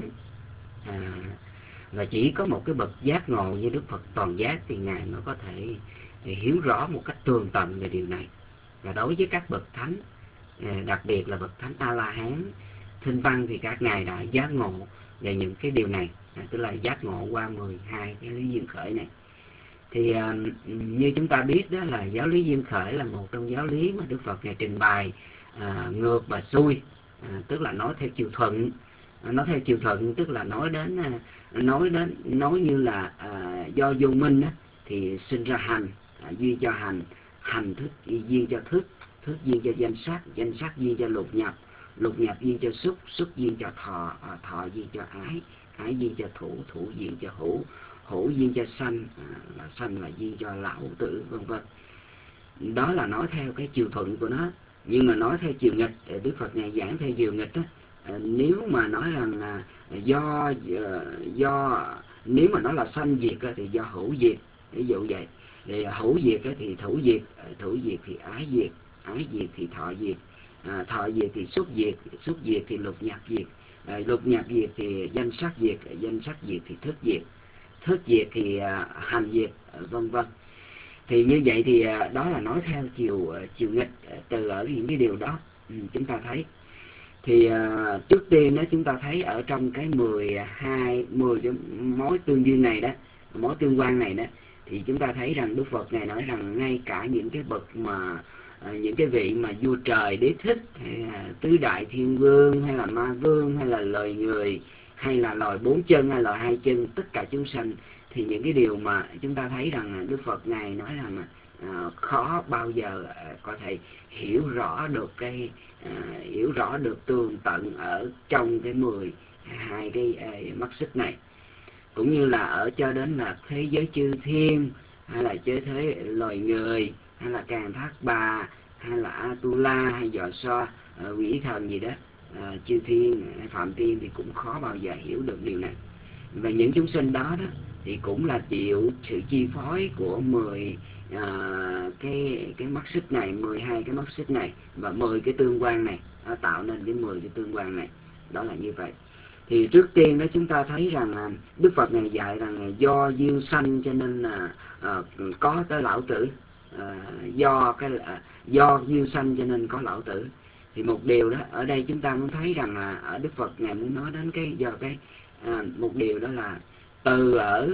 F: và chỉ có một cái bậc giác ngộ như Đức Phật toàn giác thì Ngài mới có thể hiểu rõ một cách tường tận về điều này. Và đối với các bậc thánh, đặc biệt là bậc thánh A-la-hán, Thinh Văn, thì các ngài đã giác ngộ về những cái điều này, tức là giác ngộ qua 12 cái lý duyên khởi này. Thì như chúng ta biết đó, là giáo lý duyên khởi là một trong giáo lý mà Đức Phật này trình bày ngược và xuôi, tức là nói theo chiều thuận. Nói theo chiều thuận tức là nói như là do vô minh đó, thì sinh ra hành, duy cho hành thức duyên cho thức duyên cho danh sắc duyên cho lục nhập duyên cho xúc duyên cho thọ duyên cho ái duyên cho thủ duyên cho hữu duyên cho sanh là duyên cho lão tử, vân vân. Đó là nói theo cái chiều thuận của nó. Nhưng mà nói theo chiều nghịch, Đức Phật này giảng theo chiều nghịch đó, nếu mà nói rằng do nếu mà nó là sanh diệt thì do hữu diệt, ví dụ vậy. Thì hữu diệt thì thủ diệt thì ái diệt thì thọ diệt thì xúc diệt thì lục nhập diệt thì danh sắc diệt thì thức diệt thì hành diệt, vân vân. Thì như vậy thì đó là nói theo chiều nghịch từ ở những cái điều đó chúng ta thấy. Thì trước tiên đó chúng ta thấy ở trong cái 10 cái mối tương duyên này đó, mối tương quan này đó, thì chúng ta thấy rằng Đức Phật này nói rằng ngay cả những cái bậc mà những cái vị mà vua trời đế thích, hay là tứ đại thiên vương, hay là ma vương, hay là loài người, hay là loài 4 chân, hay là 2 chân, tất cả chúng sanh, thì những cái điều mà chúng ta thấy rằng Đức Phật Ngài nói rằng khó bao giờ có thể hiểu rõ được tường tận ở trong cái 12 cái mắt xích này, cũng như là ở cho đến là thế giới chư thiên, hay là chế thế loài người, hay là Càn Thác Bà, hay là Atula, hay Dọ So, quỷ thần gì đó, chư thiên, phạm thiên, thì cũng khó bao giờ hiểu được điều này. Và những chúng sinh đó thì cũng là chịu sự chi phối của 10 cái mắt xích này, 12 cái mắt xích này và 10 cái tương quan này, tạo nên cái 10 cái tương quan này. Đó là như vậy. Thì trước tiên đó chúng ta thấy rằng Đức Phật này dạy rằng do duyên sanh cho nên là có cái lão tử, do duyên sanh cho nên có lão tử. Thì một điều đó ở đây chúng ta muốn thấy rằng là ở Đức Phật ngài muốn nói đến một điều đó là từ ở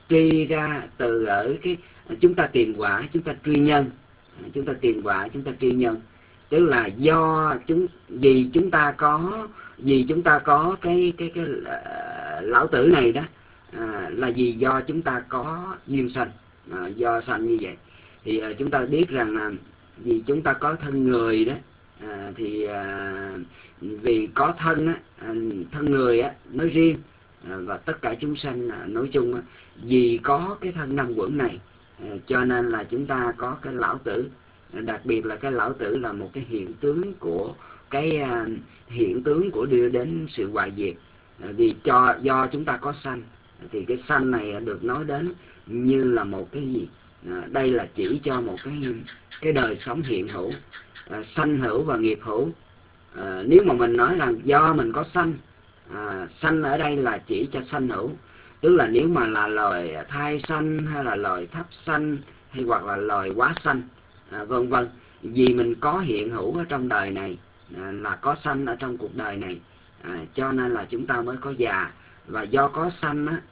F: cái chúng ta tìm quả, chúng ta truy nhân, tức là vì chúng ta có cái lão tử này đó, là vì do chúng ta có duyên sanh, do sanh như vậy. Thì chúng ta biết rằng là vì chúng ta có thân người đó, thì vì có thân người nói riêng, và tất cả chúng sanh nói chung, vì có cái thân năm uẩn này, cho nên là chúng ta có cái lão tử. Đặc biệt là cái lão tử là một cái hiện tướng của đưa đến sự hoại diệt. Vì do chúng ta có sanh, thì cái sanh này được nói đến như là một cái gì? Đây là chỉ cho một cái đời sống hiện hữu, sanh hữu và nghiệp hữu. Nếu mà mình nói rằng do mình có sanh Sanh ở đây là chỉ cho sanh hữu, tức là nếu mà là loài thai sanh hay là loài thấp sanh hay hoặc là loài quá sanh, vân vân. Vì mình có hiện hữu ở trong đời này, là có sanh ở trong cuộc đời này, cho nên là chúng ta mới có già. Và do có sanh á,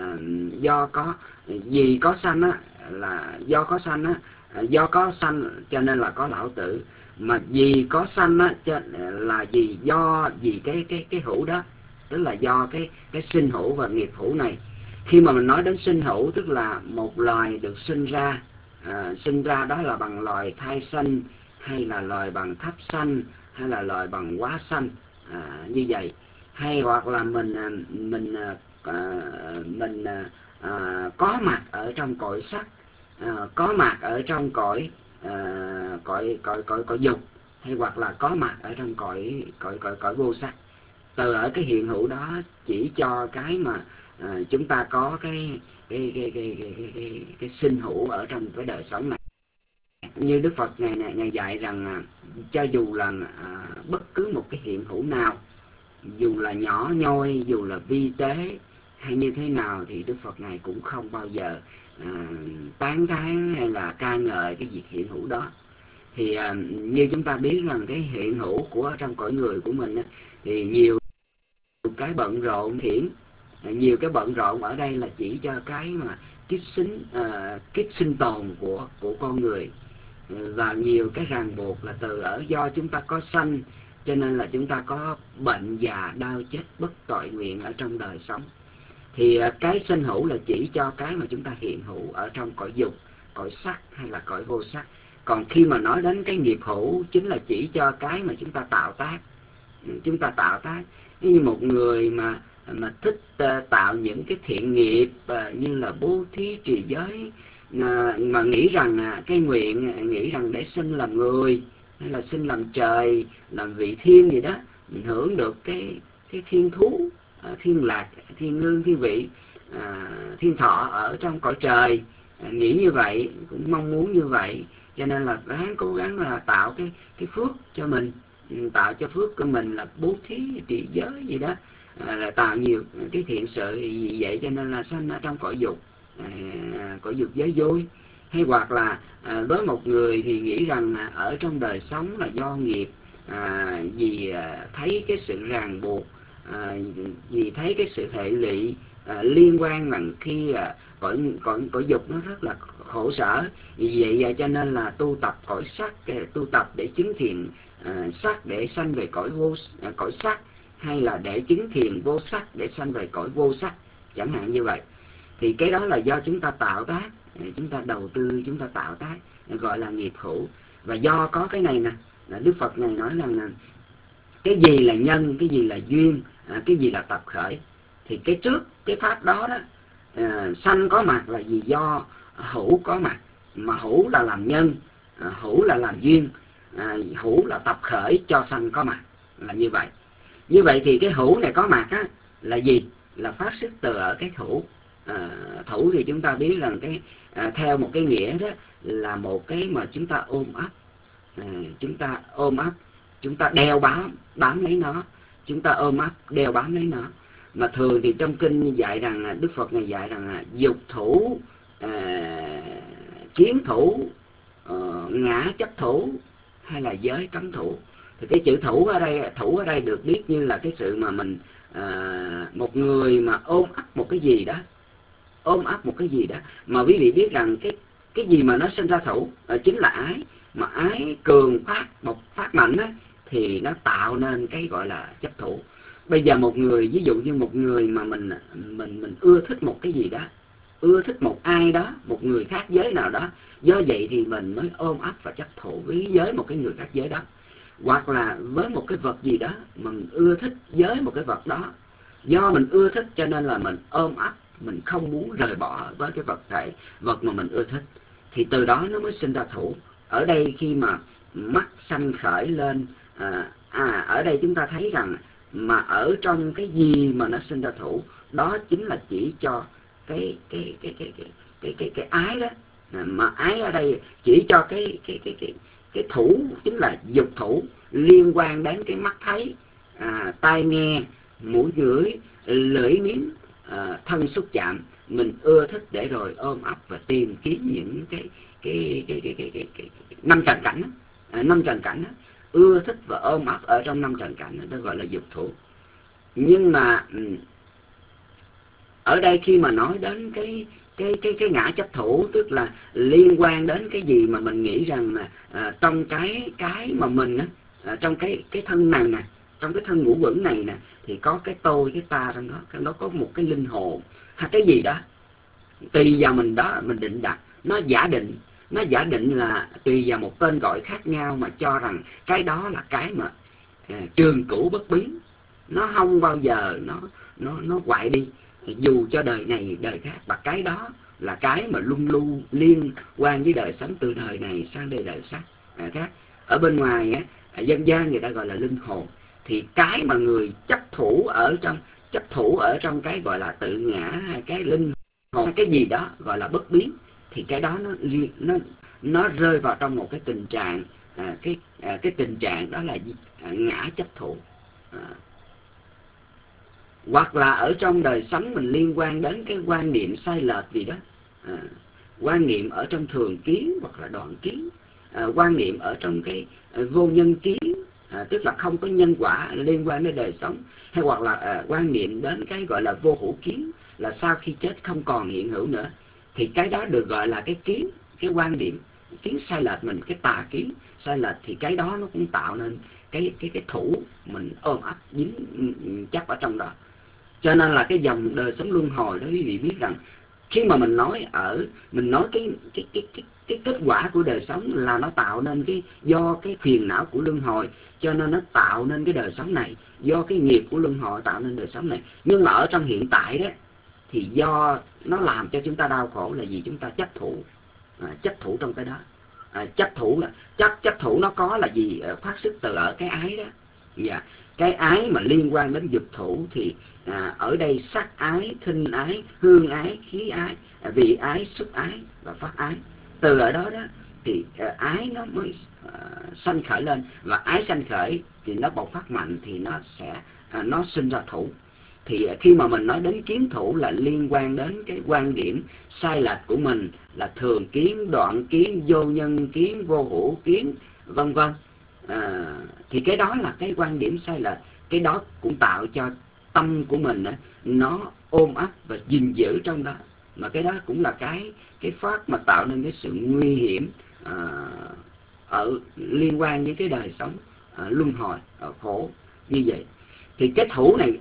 F: vì có sanh á, là do có sanh á, do có sanh cho nên là có lão tử. Mà vì có sanh á là vì cái hữu đó, tức là do cái sinh hữu và nghiệp hữu này. Khi mà mình nói đến sinh hữu, tức là một loài được sinh ra đó là bằng loài thai sanh, hay là loài bằng thấp sanh, hay là loài bằng quá sanh, như vậy. Hay hoặc là mình có mặt ở trong cõi sắc, có mặt ở trong cõi dục, hay hoặc là có mặt ở trong cõi vô sắc. Từ ở cái hiện hữu đó chỉ cho cái mà chúng ta có cái sinh hữu ở trong cái đời sống này. Như Đức Phật ngày dạy rằng cho dù là bất cứ một cái hiện hữu nào, dù là nhỏ nhoi, dù là vi tế hay như thế nào, thì Đức Phật Ngài cũng không bao giờ tán thán hay là ca ngợi cái việc hiện hữu đó. Thì như chúng ta biết rằng cái hiện hữu của trong cõi người của mình thì nhiều cái bận rộn hiển, nhiều cái bận rộn ở đây là chỉ cho cái mà kiết sinh tồn của con người, và nhiều cái ràng buộc là từ ở do chúng ta có sanh cho nên là chúng ta có bệnh già đau chết bất tội nguyện ở trong đời sống. Thì cái sinh hữu là chỉ cho cái mà chúng ta hiện hữu ở trong cõi dục, cõi sắc hay là cõi vô sắc. Còn khi mà nói đến cái nghiệp hữu chính là chỉ cho cái mà chúng ta tạo tác. Chúng ta tạo tác như một người mà thích tạo những cái thiện nghiệp như là bố thí trì giới, mà nghĩ rằng cái nguyện nghĩ rằng để sinh làm người hay là sinh làm trời, làm vị thiên gì đó, mình hưởng được cái thiên thú, thiên lạc, thiên lương, thiên vị, thiên thọ ở trong cõi trời, nghĩ như vậy, cũng mong muốn như vậy, cho nên là cố gắng là tạo cái phước cho mình, tạo cho phước của mình là bố thí trì giới gì đó, là tạo nhiều cái thiện sự gì vậy, cho nên là sanh ở trong cõi dục giới vui. Hay hoặc là với một người thì nghĩ rằng ở trong đời sống là do nghiệp, vì thấy cái sự ràng buộc, vì thấy cái sự hệ lụy liên quan rằng khi cõi dục nó rất là khổ sở, vì vậy cho nên là tu tập cõi sắc, tu tập để chứng thiền sắc để sanh về cõi sắc, hay là để chứng thiền vô sắc để sanh về cõi vô sắc, chẳng hạn như vậy. Thì cái đó là do chúng ta tạo tác, chúng ta đầu tư, chúng ta tạo tác, gọi là nghiệp hữu. Và do có cái này nè, là Đức Phật này nói rằng cái gì là nhân, cái gì là duyên, cái gì là tập khởi. Thì cái trước cái pháp đó đó, sanh có mặt là vì do hữu có mặt, mà hữu là làm nhân, hữu là làm duyên, hữu là tập khởi cho sanh có mặt, là như vậy. Như vậy thì cái hữu này có mặt á, là gì? Là phát xuất từ ở cái thủ. Thủ thì chúng ta biết rằng theo một cái nghĩa đó là một cái mà chúng ta ôm ấp, chúng ta đeo bám lấy nó, chúng ta ôm ấp đeo bám lấy nó. Mà thường thì trong kinh dạy rằng, Đức Phật này dạy rằng dục thủ, kiến thủ, ngã chấp thủ, hay là giới cấm thủ. Thì cái chữ thủ ở đây được biết như là cái sự mà mình một người mà ôm ấp một cái gì đó, mà quý vị biết rằng cái gì mà nó sinh ra thủ chính là ái, mà ái cường phát mạnh á, thì nó tạo nên cái gọi là chấp thủ. Bây giờ một người, ví dụ như một người mà mình ưa thích một cái gì đó, ưa thích một ai đó, một người khác giới nào đó, do vậy thì mình mới ôm ấp và chấp thủ với một cái người khác giới đó. Hoặc là với một cái vật gì đó mà mình ưa thích với một cái vật đó, do mình ưa thích cho nên là mình ôm ấp, mình không muốn rời bỏ với cái vật mà mình ưa thích, thì từ đó nó mới sinh ra thủ. Ở đây khi mà mắt sanh khởi lên, ở đây chúng ta thấy rằng mà ở trong cái gì mà nó sinh ra thủ, đó chính là chỉ cho cái ái đó. Mà ái ở đây chỉ cho cái thủ, chính là dục thủ, liên quan đến cái mắt thấy, tai nghe, mũi ngửi, lưỡi nếm, thân xúc chạm, mình ưa thích để rồi ôm ấp và tìm kiếm những cái năm trần cảnh đó. Năm trần cảnh đó, ưa thích và ôm ấp ở trong năm trần cảnh đó gọi là dục thủ. Nhưng mà ở đây khi mà nói đến cái ngã chấp thủ, tức là liên quan đến cái gì mà mình nghĩ rằng là trong cái mà mình trong cái thân này nè, trong cái thân ngũ quẩn này nè, thì có cái tôi, cái ta trong đó có một cái linh hồn hay cái gì đó, tùy vào mình đó mình định đặt. Nó giả định là tùy vào một tên gọi khác nhau mà cho rằng cái đó là cái mà trường cửu bất biến, nó không bao giờ nó hoại đi, dù cho đời này đời khác. Và cái đó là cái mà luân lưu liên quan với đời sống từ đời này sang đời khác. Ở bên ngoài dân gian người ta gọi là linh hồn. Thì cái mà người chấp thủ ở trong cái gọi là tự ngã hay cái linh hồn, cái gì đó gọi là bất biến, thì cái đó nó rơi vào trong một cái tình trạng cái tình trạng đó là ngã chấp thủ. Hoặc là ở trong đời sống mình liên quan đến cái quan niệm sai lệch gì đó, quan niệm ở trong thường kiến hoặc là đoạn kiến, quan niệm ở trong cái vô nhân kiến, tức là không có nhân quả liên quan đến đời sống, hay hoặc là quan niệm đến cái gọi là vô hữu kiến, là sau khi chết không còn hiện hữu nữa. Thì cái đó được gọi là cái kiến, cái quan điểm kiến sai lệch mình, cái tà kiến sai lệch. Thì cái đó nó cũng tạo nên cái thủ mình ôm ấp dính chắc ở trong đó. Cho nên là cái dòng đời sống luân hồi đó, quý vị biết rằng khi mà mình nói cái kết quả của đời sống là nó tạo nên do cái phiền não của luân hồi, cho nên nó tạo nên cái đời sống này, do cái nghiệp của luân hồi tạo nên đời sống này. Nhưng mà ở trong hiện tại đó thì do nó làm cho chúng ta đau khổ là gì? Chúng ta chấp thủ trong cái đó. Chấp thủ nó có là gì? Phát xuất từ ở cái ái đó. Dạ. Cái ái mà liên quan đến dục thủ thì ở đây sắc ái, thinh ái, hương ái, khí ái, vị ái, xúc ái và pháp ái. Từ ở đó thì ái nó mới sanh khởi lên, và ái sanh khởi thì nó bộc phát mạnh thì nó sẽ nó sinh ra thủ. Thì khi mà mình nói đến kiến thủ là liên quan đến cái quan điểm sai lệch của mình, là thường kiến, đoạn kiến, vô nhân kiến, vô hữu kiến, vân vân. Thì cái đó là cái quan điểm sai lệch. Cái đó cũng tạo cho tâm của mình nó ôm ấp và gìn giữ trong đó. Mà cái đó cũng là cái phát mà tạo nên cái sự nguy hiểm ở liên quan với cái đời sống luân hồi khổ như vậy. Thì cái thủ này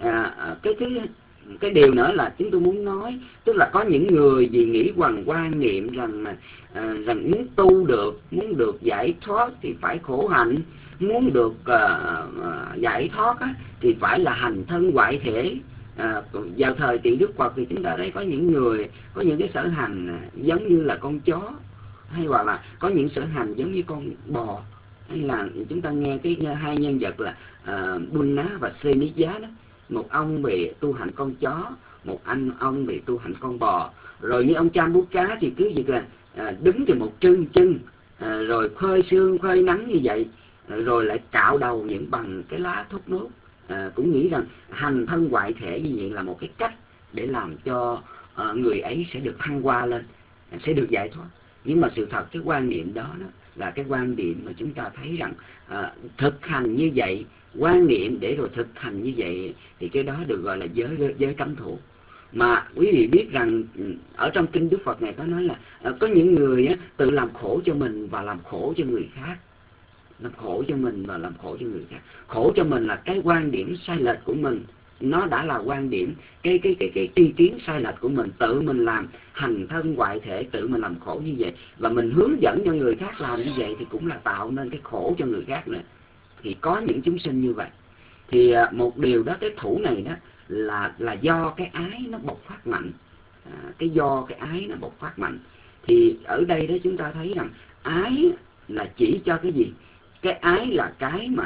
F: cái điều nữa là chúng tôi muốn nói, tức là có những người vì nghĩ hoằng quan niệm rằng muốn tu được, muốn được giải thoát thì phải khổ hạnh, muốn được giải thoát thì phải là hành thân hoại thể. Vào thời Tỳ Đức Phật thì chúng ta thấy có những người có những cái sở hành giống như là con chó, hay hoặc là có những sở hành giống như con bò, hay là chúng ta nghe cái hai nhân vật là Bunna và Seniya đó. Một ông bị tu hành con chó, một ông bị tu hành con bò. Rồi như ông Chambuka thì cứ việc là đứng từ một chân rồi phơi sương phơi nắng như vậy, rồi lại cạo đầu những bằng cái lá thốt nốt. Cũng nghĩ rằng hành thân hoại thể như vậy là một cái cách để làm cho người ấy sẽ được thăng hoa lên, sẽ được giải thoát. Nhưng mà sự thật cái quan niệm đó là cái quan niệm mà chúng ta thấy rằng thực hành như vậy, quan niệm để rồi thực hành như vậy thì cái đó được gọi là giới cấm thủ. Mà quý vị biết rằng ở trong kinh Đức Phật này có nói là có những người tự làm khổ cho mình và làm khổ cho người khác. Làm khổ cho mình và làm khổ cho người khác. Khổ cho mình là cái quan điểm sai lệch của mình, nó đã là quan điểm cái tri kiến sai lệch của mình, tự mình làm hành thân hoại thể, tự mình làm khổ như vậy, và mình hướng dẫn cho người khác làm như vậy thì cũng là tạo nên cái khổ cho người khác nữa. Thì có những chúng sinh như vậy. Thì một điều đó, cái thủ này đó là do cái ái nó bộc phát mạnh. Do cái ái nó bộc phát mạnh. Thì ở đây đó chúng ta thấy rằng ái là chỉ cho cái gì? Cái ái là cái mà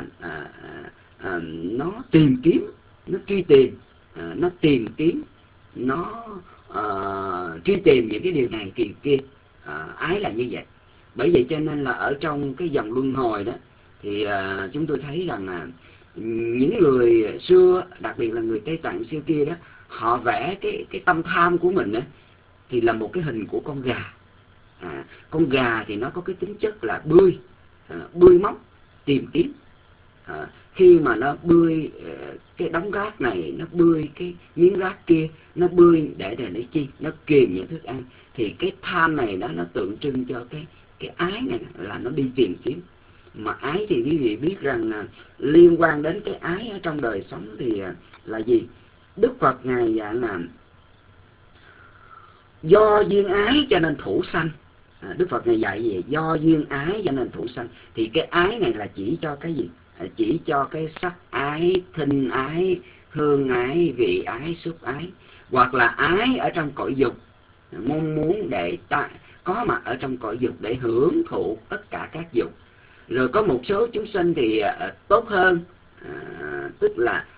F: nó tìm kiếm, nó truy tìm, nó tìm kiếm, nó truy tìm những cái điều này kỳ kia. Ái là như vậy. Bởi vậy cho nên là ở trong cái dòng luân hồi đó thì chúng tôi thấy rằng những người xưa, đặc biệt là người Tây Tạng xưa kia đó, họ vẽ cái tâm tham của mình đó, thì là một cái hình của con gà. Con gà thì nó có cái tính chất là bươi móc, tìm kiếm. Khi mà nó bươi cái đống rác này, nó bươi cái miếng rác kia, nó bươi để nó chi? Nó kìm những thức ăn. Thì cái tham này nó tượng trưng cho cái ái này là nó đi tìm kiếm. Mà ái thì quý vị biết rằng liên quan đến cái ái ở trong đời sống thì là gì? Đức Phật Ngài dạy là do duyên ái cho nên thủ sanh. Đức Phật Ngài dạy gì? Do duyên ái cho nên thủ sanh. Thì cái ái này là chỉ cho cái gì? Chỉ cho cái sắc ái, thinh ái, hương ái, vị ái, xúc ái. Hoặc là ái ở trong cõi dục, mong muốn để có mặt ở trong cõi dục để hưởng thụ tất cả các dục. Rồi có một số chúng sinh thì tốt hơn, tức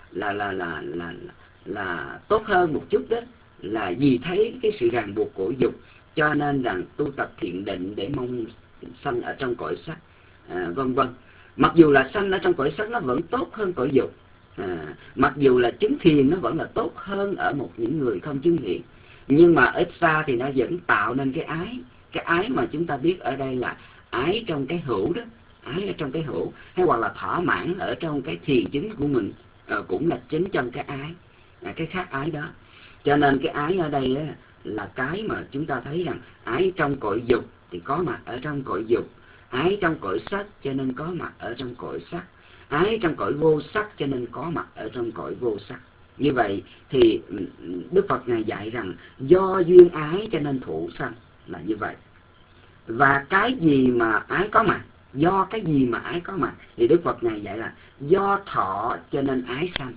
F: là tốt hơn một chút đó, là vì thấy cái sự ràng buộc của dục, cho nên rằng tu tập thiền định để mong sanh ở trong cõi sắc, vân vân. Mặc dù là sanh ở trong cõi sắc nó vẫn tốt hơn cõi dục, mặc dù là chứng thiền nó vẫn là tốt hơn ở những người không chứng thiền, nhưng mà ít xa thì nó vẫn tạo nên cái ái. Cái ái mà chúng ta biết ở đây là ái trong cái hữu đó, ái ở trong cái hữu, hay hoặc là thỏa mãn ở trong cái thiền chứng của mình, cũng là chính trong cái ái, cái khác ái đó. Cho nên cái ái ở đây là cái mà chúng ta thấy rằng ái trong cõi dục thì có mặt ở trong cõi dục, ái trong cõi sắc cho nên có mặt ở trong cõi sắc, ái trong cõi vô sắc cho nên có mặt ở trong cõi vô sắc. Như vậy thì Đức Phật Ngài dạy rằng do duyên ái cho nên thủ sanh, là như vậy. Và cái gì mà ái có mặt? Do cái gì mà ái có mặt? Thì Đức Phật Ngài dạy là do thọ cho nên ái sanh.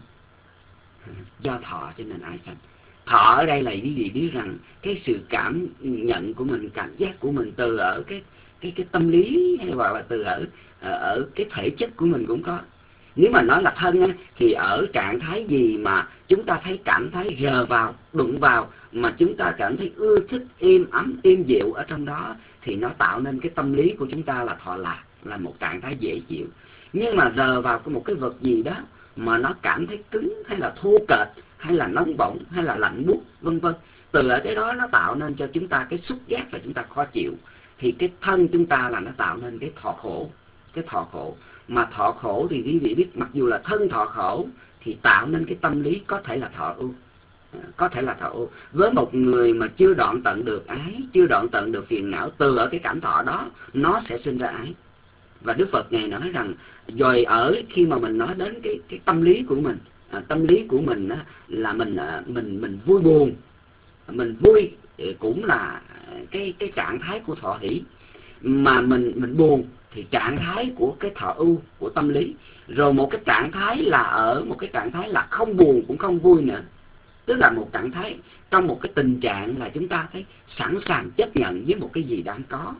F: Do thọ cho nên ái sanh. Thọ ở đây là quý vị biết rằng cái sự cảm nhận của mình, cảm giác của mình từ ở cái tâm lý, hay hoặc là từ ở cái thể chất của mình cũng có. Nếu mà nói là thân thì ở trạng thái gì mà chúng ta thấy cảm thấy rờ vào, đụng vào mà chúng ta cảm thấy ưa thích, êm ấm, êm dịu ở trong đó, thì nó tạo nên cái tâm lý của chúng ta là thọ lạc, là một trạng thái dễ chịu. Nhưng mà rờ vào một cái vật gì đó mà nó cảm thấy cứng, hay là thô kệch, hay là nóng bỏng, hay là lạnh buốt, vân vân, từ ở cái đó nó tạo nên cho chúng ta cái xúc giác là chúng ta khó chịu. Thì cái thân chúng ta là nó tạo nên cái thọ khổ. Cái thọ khổ mà thọ khổ thì quý vị biết, mặc dù là thân thọ khổ thì tạo nên cái tâm lý có thể là thọ ưu, có thể là thọ ưu. Với một người mà chưa đoạn tận được ái, chưa đoạn tận được phiền não, từ ở cái cảm thọ đó nó sẽ sinh ra ái. Và Đức Phật Ngài nói rằng rồi ở khi mà mình nói đến cái tâm lý của mình, tâm lý của mình là mình vui buồn, mình vui cũng là cái trạng thái của thọ hỷ, mà mình buồn thì trạng thái của cái thọ ưu, của tâm lý. Rồi một cái trạng thái là ở một cái trạng thái là không buồn cũng không vui nữa, tức là một trạng thái trong một cái tình trạng là chúng ta thấy sẵn sàng chấp nhận với một cái gì đang có.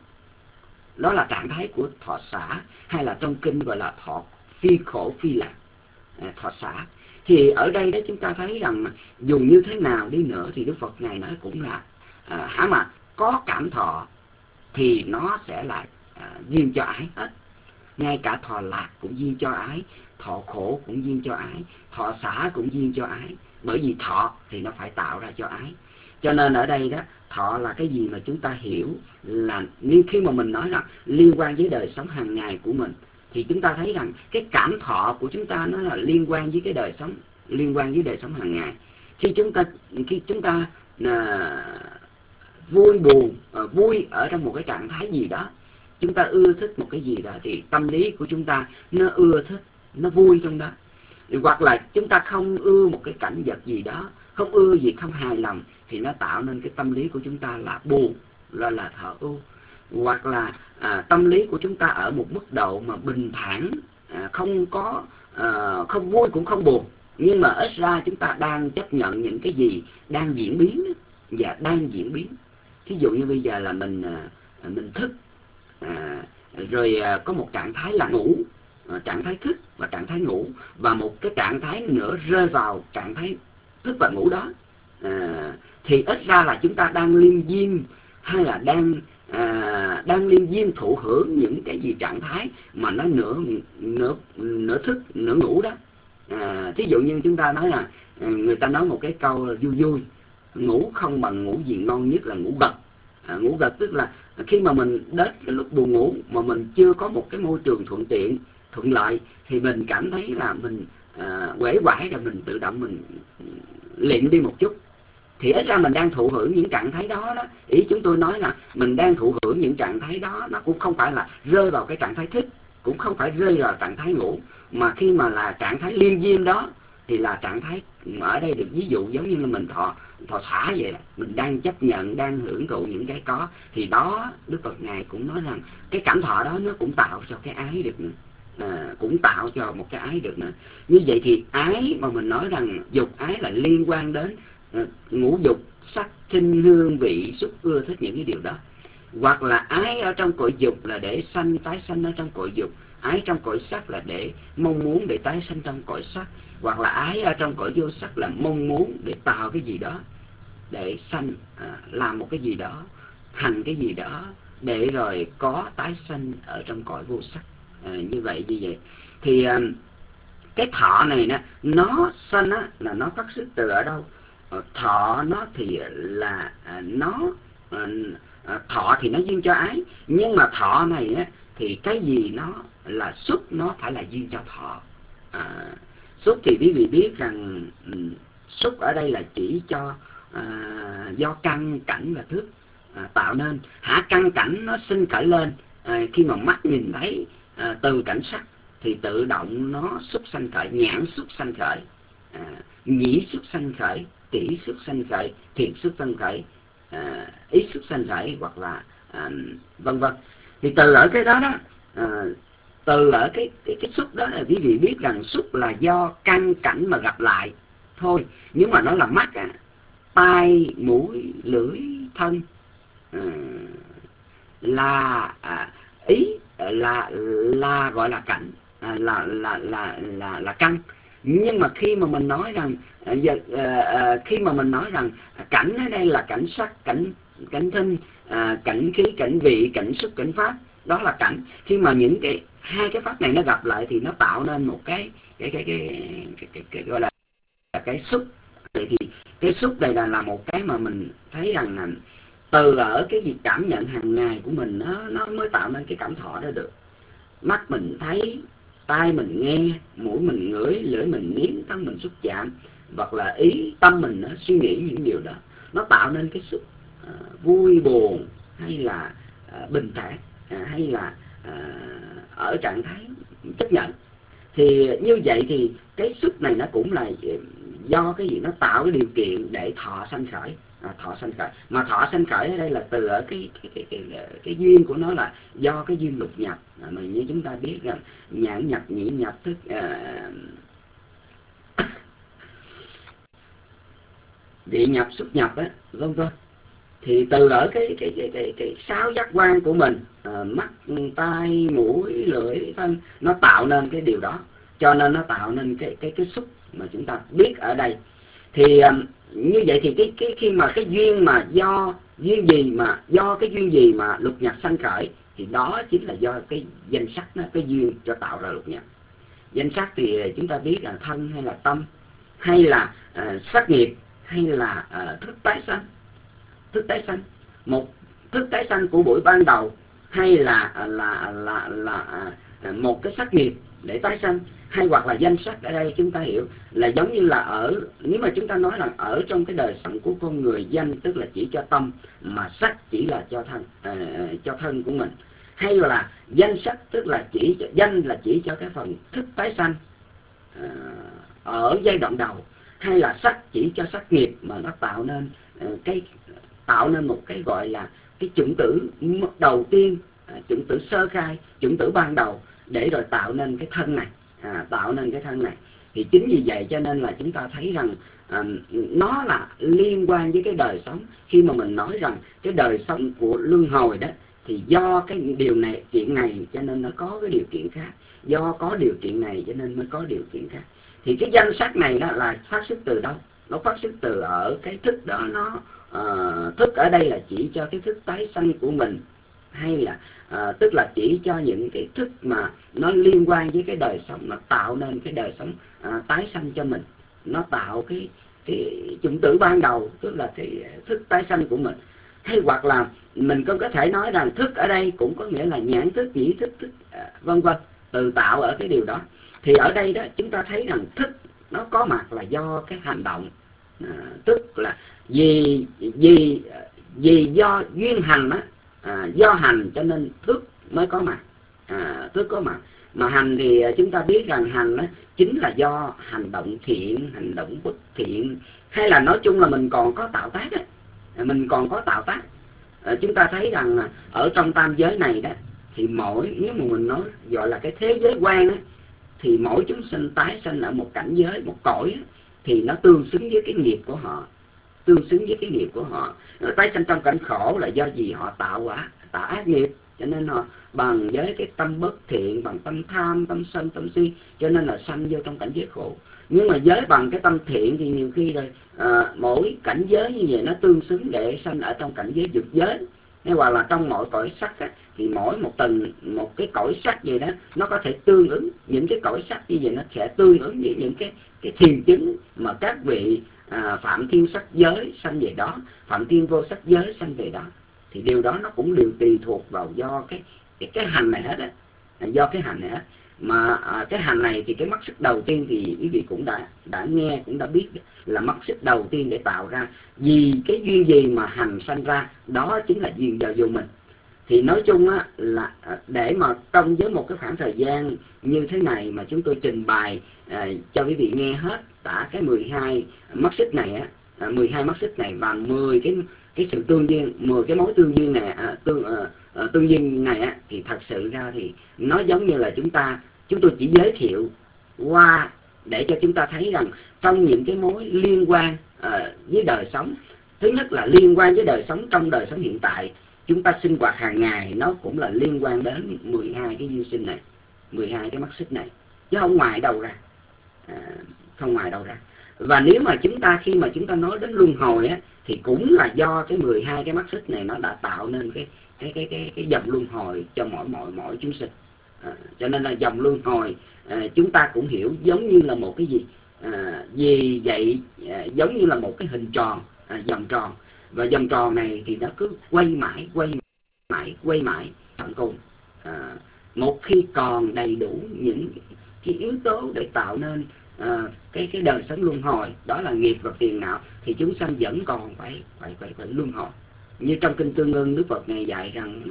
F: Đó là trạng thái của thọ xả, hay là trong kinh gọi là thọ phi khổ phi lạc, thọ xả. Thì ở đây đó chúng ta thấy rằng dù như thế nào đi nữa thì Đức Phật Ngài nói cũng là hả mà có cảm thọ thì nó sẽ là duyên cho ái hết. Ngay cả thọ lạc cũng duyên cho ái, thọ khổ cũng duyên cho ái, thọ xả cũng duyên cho ái. Bởi vì thọ thì nó phải tạo ra cho ái. Cho nên ở đây đó, thọ là cái gì mà chúng ta hiểu là nếu khi mà mình nói rằng liên quan với đời sống hàng ngày của mình, thì chúng ta thấy rằng cái cảm thọ của chúng ta nó là liên quan với cái đời sống, liên quan với đời sống hàng ngày. Khi chúng ta vui buồn, vui ở trong một cái trạng thái gì đó, chúng ta ưa thích một cái gì đó thì tâm lý của chúng ta nó ưa thích, nó vui trong đó. Hoặc là chúng ta không ưa một cái cảnh vật gì đó, không ưa gì, không hài lòng, thì nó tạo nên cái tâm lý của chúng ta là buồn, là thọ ưu. Hoặc là tâm lý của chúng ta ở một mức độ mà bình thản, không vui cũng không buồn, nhưng mà ít ra chúng ta đang chấp nhận những cái gì đang diễn biến và đang diễn biến. Thí dụ như bây giờ là mình thức, rồi có một trạng thái là ngủ, trạng thái thức và trạng thái ngủ, và một cái trạng thái nữa rơi vào trạng thái thức và ngủ đó, thì ít ra là chúng ta đang liêm diêm, hay là đang liêm diêm thụ hưởng những cái gì trạng thái mà nó nửa thức nửa ngủ đó. Thí dụ như chúng ta nói là người ta nói một cái câu vui vui, ngủ không bằng ngủ gì ngon nhất là ngủ gật. Ngủ gật tức là khi mà mình đến cái lúc buồn ngủ mà mình chưa có một cái môi trường thuận tiện, thuận lợi, thì mình cảm thấy là mình uể oải, rồi mình tự động mình liệm đi một chút. Thì ít ra mình đang thụ hưởng những trạng thái đó đó. Ý chúng tôi nói là mình đang thụ hưởng những trạng thái đó, nó cũng không phải là rơi vào cái trạng thái thích, cũng không phải rơi vào trạng thái ngủ, mà khi mà là trạng thái liêm diêm đó thì là trạng thái, ở đây được ví dụ giống như là mình thọ xả vậy đó. Mình đang chấp nhận, đang hưởng thụ những cái có, thì đó Đức Phật Ngài cũng nói rằng cái cảm thọ đó nó cũng tạo cho cái ái được nữa. Cũng tạo cho một cái ái được nữa. Như vậy thì ái mà mình nói rằng dục ái là liên quan đến ngũ dục, sắc, thinh, hương, vị, xúc, ưa thích những cái điều đó. Hoặc là ái ở trong cõi dục là để sanh, tái sanh ở trong cõi dục. Ái trong cõi sắc là để mong muốn để tái sanh trong cõi sắc. Hoặc là ái ở trong cõi vô sắc là mong muốn để tạo cái gì đó, để sanh, làm một cái gì đó, hành cái gì đó, để rồi có tái sanh ở trong cõi vô sắc. Như vậy thì cái thọ này nè, nó sanh á, là nó phát xuất từ ở đâu? Thọ nó thì là thọ thì nó duyên cho ái, nhưng mà thọ này á, thì cái gì nó là xúc, nó phải là duyên cho thọ. Xúc thì quý vị biết rằng xúc ở đây là chỉ cho do căn cảnh và thức tạo nên. Căn cảnh nó sinh khởi lên khi mà mắt nhìn thấy từ cảnh sắc thì tự động nó xúc sanh khởi, nhãn xúc sanh khởi, nhĩ xúc sanh khởi, tỷ xúc sanh khởi, thiệt xúc sanh khởi, ý xúc sanh khởi, hoặc là vân vân. Thì từ ở cái đó đó, từ ở cái xúc đó là quý vị biết rằng xúc là do căn cảnh mà gặp lại thôi, nhưng mà nó là mắt, tai, mũi, lưỡi, thân, là ý, là gọi là cảnh, là căn. Nhưng mà khi mà mình nói rằng cảnh ở đây là cảnh sắc, cảnh thinh, cảnh khí, cảnh vị, cảnh xúc, cảnh pháp, đó là cảnh. Khi mà những hai cái pháp này nó gặp lại thì nó tạo nên một cái gọi là cái xúc. Vậy thì cái xúc này là một cái mà mình thấy rằng là từ ở cái việc cảm nhận hàng ngày của mình, nó mới tạo nên cái cảm thọ đó được. Mắt mình thấy, tai mình nghe, mũi mình ngửi, lưỡi mình nếm, thân mình xúc chạm, hoặc là ý tâm mình suy nghĩ những điều đó, nó tạo nên cái xúc vui buồn, hay là bình thản, hay là ở trạng thái chấp nhận. Thì như vậy thì cái xúc này nó cũng là do cái gì, nó tạo cái điều kiện để thọ sanh khởi. Thọ sanh khởi, mà thọ sanh khởi ở đây là từ ở cái duyên của nó là do cái duyên lục nhập, mà như chúng ta biết rằng nhãn nhập, nhĩ nhập, thức vị nhập, xúc nhập á, vân vân. Thì từ ở cái sáu giác quan của mình, mắt, tai, mũi, lưỡi, thân, nó tạo nên cái điều đó, cho nên nó tạo nên cái xúc mà chúng ta biết ở đây. Thì như vậy thì khi mà cái duyên mà do cái duyên gì mà lục nhập sanh khởi, thì đó chính là do cái danh sắc đó, cái duyên cho tạo ra lục nhập. Danh sắc thì chúng ta biết là thân, hay là tâm, hay là sắc nghiệp, hay là thức tái sanh. Thức tái sanh, một thức tái sanh của buổi ban đầu, hay là một cái sắc nghiệp để tái sanh, hay hoặc là danh sắc. Ở đây chúng ta hiểu là giống như là nếu mà chúng ta nói là ở trong cái đời sống của con người, danh tức là chỉ cho tâm, mà sắc chỉ là cho thân của mình. Hay là danh sắc tức là danh là chỉ cho cái phần thức tái sanh ở giai đoạn đầu, hay là sắc chỉ cho sắc nghiệp mà nó tạo nên một cái gọi là cái chủng tử đầu tiên, chủng tử sơ khai, chủng tử ban đầu, để rồi tạo nên cái thân này. Thì chính vì vậy cho nên là chúng ta thấy rằng nó là liên quan với cái đời sống. Khi mà mình nói rằng cái đời sống của luân hồi đó, thì do cái điều này, chuyện này cho nên nó có cái điều kiện khác, do có điều kiện này cho nên mới có điều kiện khác. Thì cái danh sắc này đó là phát xuất từ đâu? Nó phát xuất từ ở cái thức đó. Thức ở đây là chỉ cho cái thức tái sanh của mình, hay là tức là chỉ cho những cái thức mà nó liên quan với cái đời sống, nó tạo nên cái đời sống tái sanh cho mình, nó tạo cái chủng tử ban đầu, tức là cái thức tái sanh của mình. Hay hoặc là mình cũng có thể nói rằng thức ở đây cũng có nghĩa là nhãn thức, nhĩ thức, vân vân, từ tạo ở cái điều đó. Thì ở đây đó chúng ta thấy rằng thức nó có mặt là do cái hành động, tức là vì do duyên hành á, do hành cho nên thức mới có mặt, thức có mặt. Mà hành thì chúng ta biết rằng hành đó chính là do hành động thiện, hành động bất thiện, hay là nói chung là mình còn có tạo tác ấy. Mình còn có tạo tác. Chúng ta thấy rằng ở trong tam giới này đó, thì nếu mà mình nói gọi là cái thế giới quan á, thì mỗi chúng sinh tái sanh ở một cảnh giới, một cõi á, thì nó tương xứng với cái nghiệp của họ, tương xứng với cái nghiệp của họ. Nó tái sanh trong cảnh khổ là do gì? Họ tạo ác nghiệp, cho nên họ bằng với cái tâm bất thiện, bằng tâm tham, tâm sân, tâm si, cho nên là sanh vô trong cảnh giới khổ. Nhưng mà giới bằng cái tâm thiện thì nhiều khi rồi mỗi cảnh giới như vậy nó tương xứng để sanh ở trong cảnh giới dục giới. Hay hoặc là trong mỗi cõi sắc á, thì mỗi một cái cõi sắc gì đó nó có thể tương ứng, những cái cõi sắc như vậy nó sẽ tương ứng với những cái thiền chứng mà các vị phạm thiên sắc giới sanh về đó, phạm thiên vô sắc giới sanh về đó. Thì điều đó nó cũng đều tùy thuộc vào do cái hành này hết á, do cái hành này hết. Mà cái hành này thì cái mắt xích đầu tiên thì quý vị cũng đã nghe, cũng đã biết là mắt xích đầu tiên để tạo ra. Vì cái duyên gì mà hành sanh ra, đó chính là duyên vào vô mình. Thì nói chung á, là để mà trong với một cái khoảng thời gian như thế này mà chúng tôi trình bày cho quý vị nghe hết cả cái 12 mắt xích này á, 12 mắt xích này và 10 cái sự tương duyên, 10 cái mối tương duyên này, tương duyên này á, thì thật sự ra thì nó giống như là chúng tôi chỉ giới thiệu qua để cho chúng ta thấy rằng trong những cái mối liên quan với đời sống, thứ nhất là liên quan với đời sống trong đời sống hiện tại, chúng ta sinh hoạt hàng ngày, nó cũng là liên quan đến 12 cái duyên sinh này, 12 cái mắt xích này, chứ không ngoài đâu ra, không ngoài đâu ra. Và nếu mà khi mà chúng ta nói đến luân hồi á, thì cũng là do cái 12 cái mắt xích này nó đã tạo nên cái dòng luân hồi cho mỗi chúng sinh. Cho nên là dòng luân hồi chúng ta cũng hiểu giống như là một cái gì, vì vậy giống như là một cái hình tròn, vòng tròn, và vòng tròn này thì nó cứ quay mãi tận cùng. Một khi còn đầy đủ những cái yếu tố để tạo nên cái đời sống luân hồi, đó là nghiệp và phiền não, thì chúng sanh vẫn còn phải luân hồi. Như trong kinh Tương Ưng, Đức Phật Ngài dạy rằng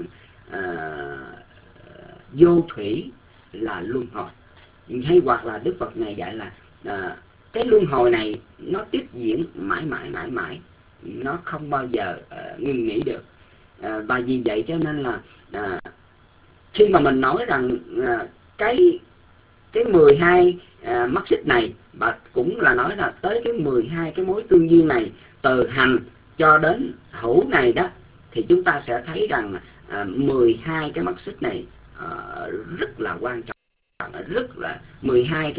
F: vô thủy là luân hồi. Hay hoặc là Đức Phật Ngài dạy là cái luân hồi này nó tiếp diễn mãi, nó không bao giờ ngừng nghỉ được. Và vì vậy cho nên là khi mà mình nói rằng cái 12 mắt xích này, và cũng là nói là tới cái 12 cái mối tương duyên này, từ hành cho đến hữu này đó, thì chúng ta sẽ thấy rằng 12 cái mắt xích này rất là quan trọng, rất là 12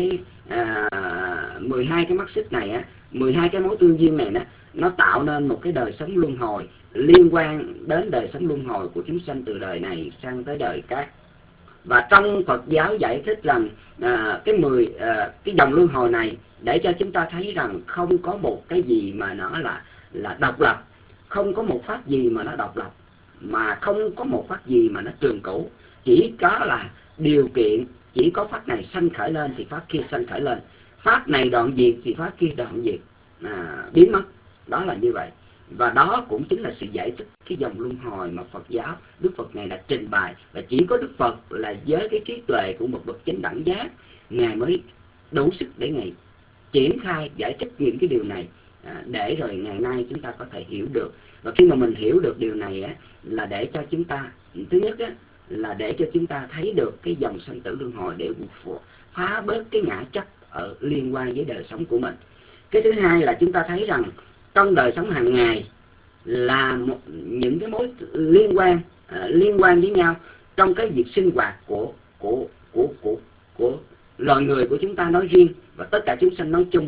F: cái mắt xích này á, 12 cái mối tương duyên này đó, nó tạo nên một cái đời sống luân hồi, liên quan đến đời sống luân hồi của chúng sanh từ đời này sang tới đời khác. Và trong Phật giáo giải thích rằng cái dòng luân hồi này để cho chúng ta thấy rằng không có một cái gì mà nó là độc lập, không có một pháp gì mà nó độc lập, mà không có một pháp gì mà nó trường cửu. Chỉ có là điều kiện, chỉ có pháp này sanh khởi lên thì pháp kia sanh khởi lên, pháp này đoạn diệt thì pháp kia đoạn diệt, biến mất. Đó là như vậy. Và đó cũng chính là sự giải thích cái dòng luân hồi mà Phật giáo, Đức Phật Ngài đã trình bày. Và chỉ có Đức Phật là với cái trí tuệ của một bậc chánh đẳng giác, Ngài mới đủ sức để Ngài triển khai giải thích những cái điều này, để rồi ngày nay chúng ta có thể hiểu được. Và khi mà mình hiểu được điều này á, là để cho chúng ta, thứ nhất á, là để cho chúng ta thấy được cái dòng sanh tử luân hồi, để phá bớt cái ngã chấp ở liên quan với đời sống của mình. Cái thứ hai là chúng ta thấy rằng trong đời sống hàng ngày là những cái mối liên quan với nhau trong cái việc sinh hoạt của loài người của chúng ta nói riêng và tất cả chúng sanh nói chung.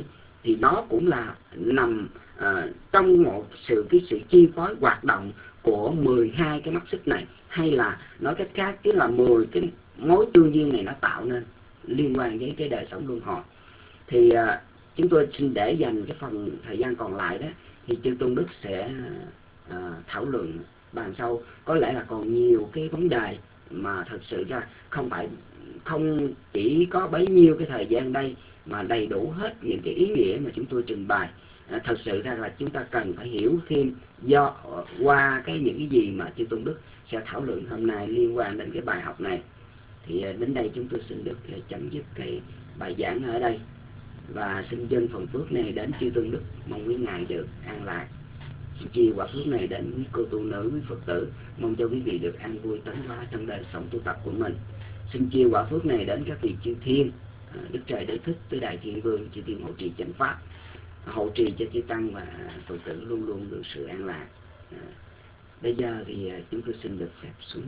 F: thì nó cũng là nằm trong một cái sự chi phối hoạt động của 12 cái mắt xích này, hay là nói cách khác tức là 10 cái mối tương duyên này nó tạo nên liên quan với cái đời sống luân hồi. Thì chúng tôi xin để dành cái phần thời gian còn lại đó thì chư Tôn Đức sẽ thảo luận bàn sau. Có lẽ là còn nhiều cái vấn đề mà thật sự ra không chỉ có bấy nhiêu cái thời gian đây mà đầy đủ hết những cái ý nghĩa mà chúng tôi trình bày. Thật sự ra là chúng ta cần phải hiểu thêm qua những cái gì mà chư Tôn Đức sẽ thảo luận hôm nay liên quan đến cái bài học này. Thì đến đây chúng tôi xin được chấm dứt cái bài giảng ở đây và xin dâng phần phước này đến chư Tôn Đức, mong quý ngài được an lạc. Xin chia quả phước này đến quý cô tu nữ, quý Phật tử, mong cho quý vị được an vui tấn hóa trong đời sống tu tập của mình. Xin chia quả phước này đến các vị chư thiên, Đức Trời Đế Thích, Tứ Đại Thiên Vương, chư thiên hộ trì chánh pháp, hộ trì cho chư tăng và Phật tử luôn luôn được sự an lạc. Bây giờ thì chúng tôi xin được phép xuống.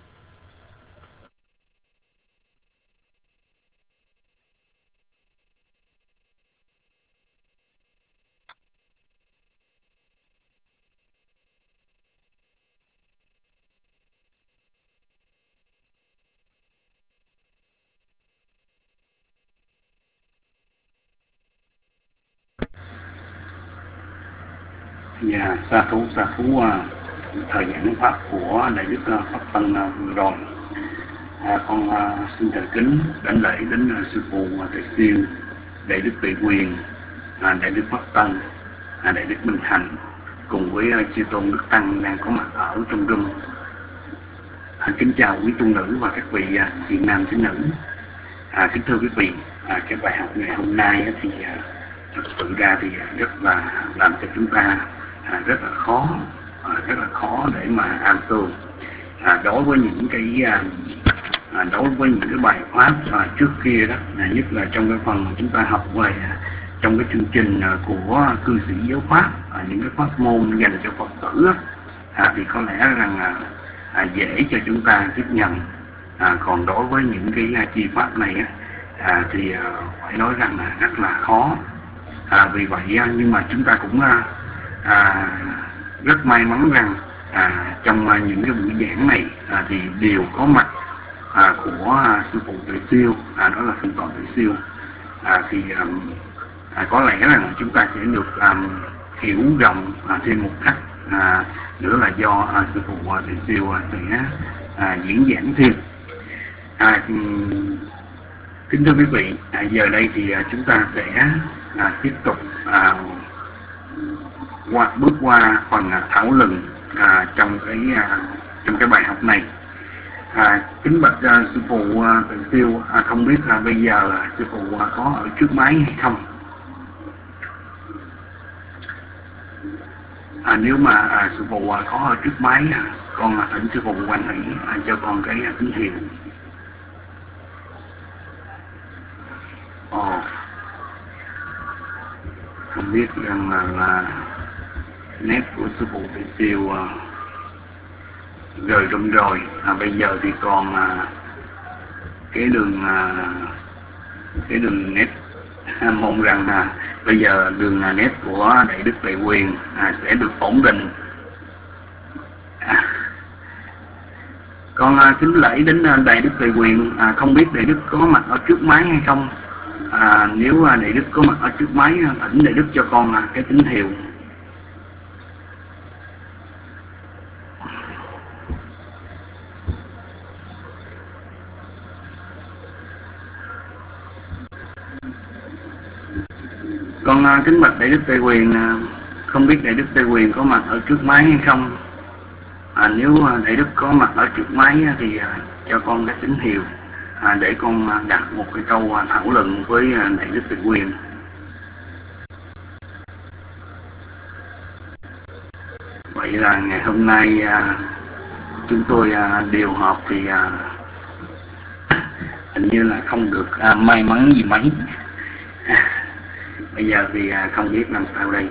D: Dạ, sa thú thời giảng pháp của Đại Đức Pháp Tân vừa rồi. Con xin thành kính đảnh lễ đến sư phụ Thầy Siêu, Đại Đức Tuệ Quyền, Đại Đức Pháp Tân, Đại Đức Minh Hạnh cùng với chư tôn Đức Tăng đang có mặt ở trong room. Kính chào quý tu nữ và các vị thiện nam tín nữ. Kính thưa quý vị, cái bài học ngày hôm nay thì thật sự ra thì rất là làm cho chúng ta rất là khó để mà an tường. Đối với những cái bài pháp trước kia đó, nhất là trong cái phần mà chúng ta học về trong cái chương trình của cư sĩ giáo pháp, những cái pháp môn dành cho Phật tử thì có lẽ rằng dễ cho chúng ta tiếp nhận. Còn đối với những cái chi pháp này thì phải nói rằng là rất là khó. Vì vậy nhưng mà chúng ta cũng rất may mắn rằng trong những cái buổi giảng này thì đều có mặt của sư phụ Tuệ Siêu, đó là Thượng tọa Tuệ Siêu. Thì có lẽ rằng chúng ta sẽ được hiểu rộng thêm một cách nữa là do sư phụ Tuệ Siêu sẽ diễn giảng thêm. Kính thưa quý vị, giờ đây thì chúng ta sẽ tiếp tục bước qua phần thảo luận trong cái bài học này. Kính bạch sư phụ Tuệ Siêu, không biết là bây giờ sư phụ có ở trước máy hay không? Nếu mà sư phụ có ở trước máy, con thỉnh sư phụ quan hỷ cho con cái tín hiệu. Không biết rằng là nét của sư phụ Tuệ Siêu rời rụng rồi. Bây giờ thì còn cái đường nét, mong rằng bây giờ đường nét của Đại Đức Tuệ Quyền sẽ được ổn định. Con kính lễ đến Đại Đức Tuệ Quyền, không biết Đại Đức có mặt ở trước máy hay không? Nếu Đại Đức có mặt ở trước máy, thỉnh Đại Đức cho con cái tín hiệu. Con kính bạch Đại Đức Tuệ Quyền, không biết Đại Đức Tuệ Quyền có mặt ở trước máy hay không? Nếu Đại Đức có mặt ở trước máy thì cho con cái tín hiệu để con đặt một cái câu thảo luận với Đại Đức Tuệ Quyền. Vậy là ngày hôm nay chúng tôi điều họp thì hình như là không được may mắn gì mấy. Bây giờ thì không biết làm sao đây.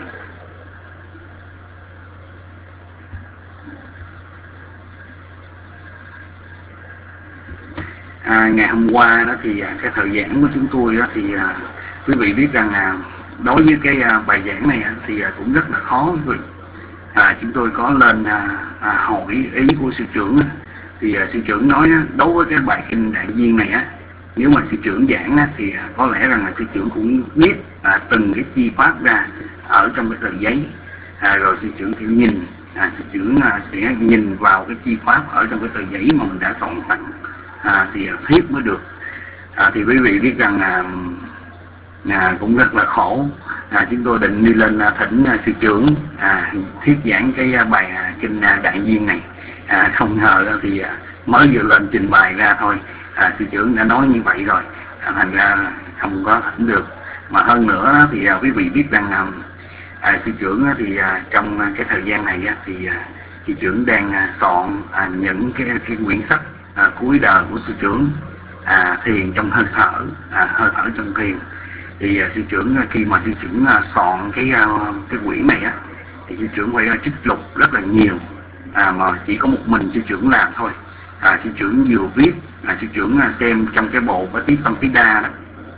D: Ngày hôm qua đó thì cái thời gian của chúng tôi đó thì quý vị biết rằng đối với cái bài giảng này thì cũng rất là khó quý vị. Chúng tôi có lên hỏi ý của sư trưởng, thì sư trưởng nói đối với cái bài kinh Đại Duyên này nếu mà sư trưởng giảng thì có lẽ rằng là sư trưởng cũng viết từng cái chi pháp ra ở trong cái tờ giấy, rồi sư trưởng sẽ nhìn, sư trưởng sẽ nhìn vào cái chi pháp ở trong cái tờ giấy mà mình đã soạn sẵn thì thuyết mới được. Thì quý vị biết rằng cũng rất là khổ. Chúng tôi định đi lên thỉnh sư trưởng thuyết giảng cái bài kinh Đại Duyên này, không ngờ thì mới vừa lên trình bày ra thôi, sư trưởng đã nói như vậy rồi, thành ra không có thỉnh được. Mà hơn nữa thì quý vị biết rằng sư trưởng thì trong cái thời gian này thì sư trưởng đang soạn những cái quyển sách cuối đời của sư trưởng, thiền trong hơi thở trong thiền. Thì sư trưởng khi mà sư trưởng soạn cái quyển này thì sư trưởng phải trích lục rất là nhiều, mà chỉ có một mình sư trưởng làm thôi. Sư trưởng vừa viết, sư trưởng xem trong cái bộ Patisamphida đó,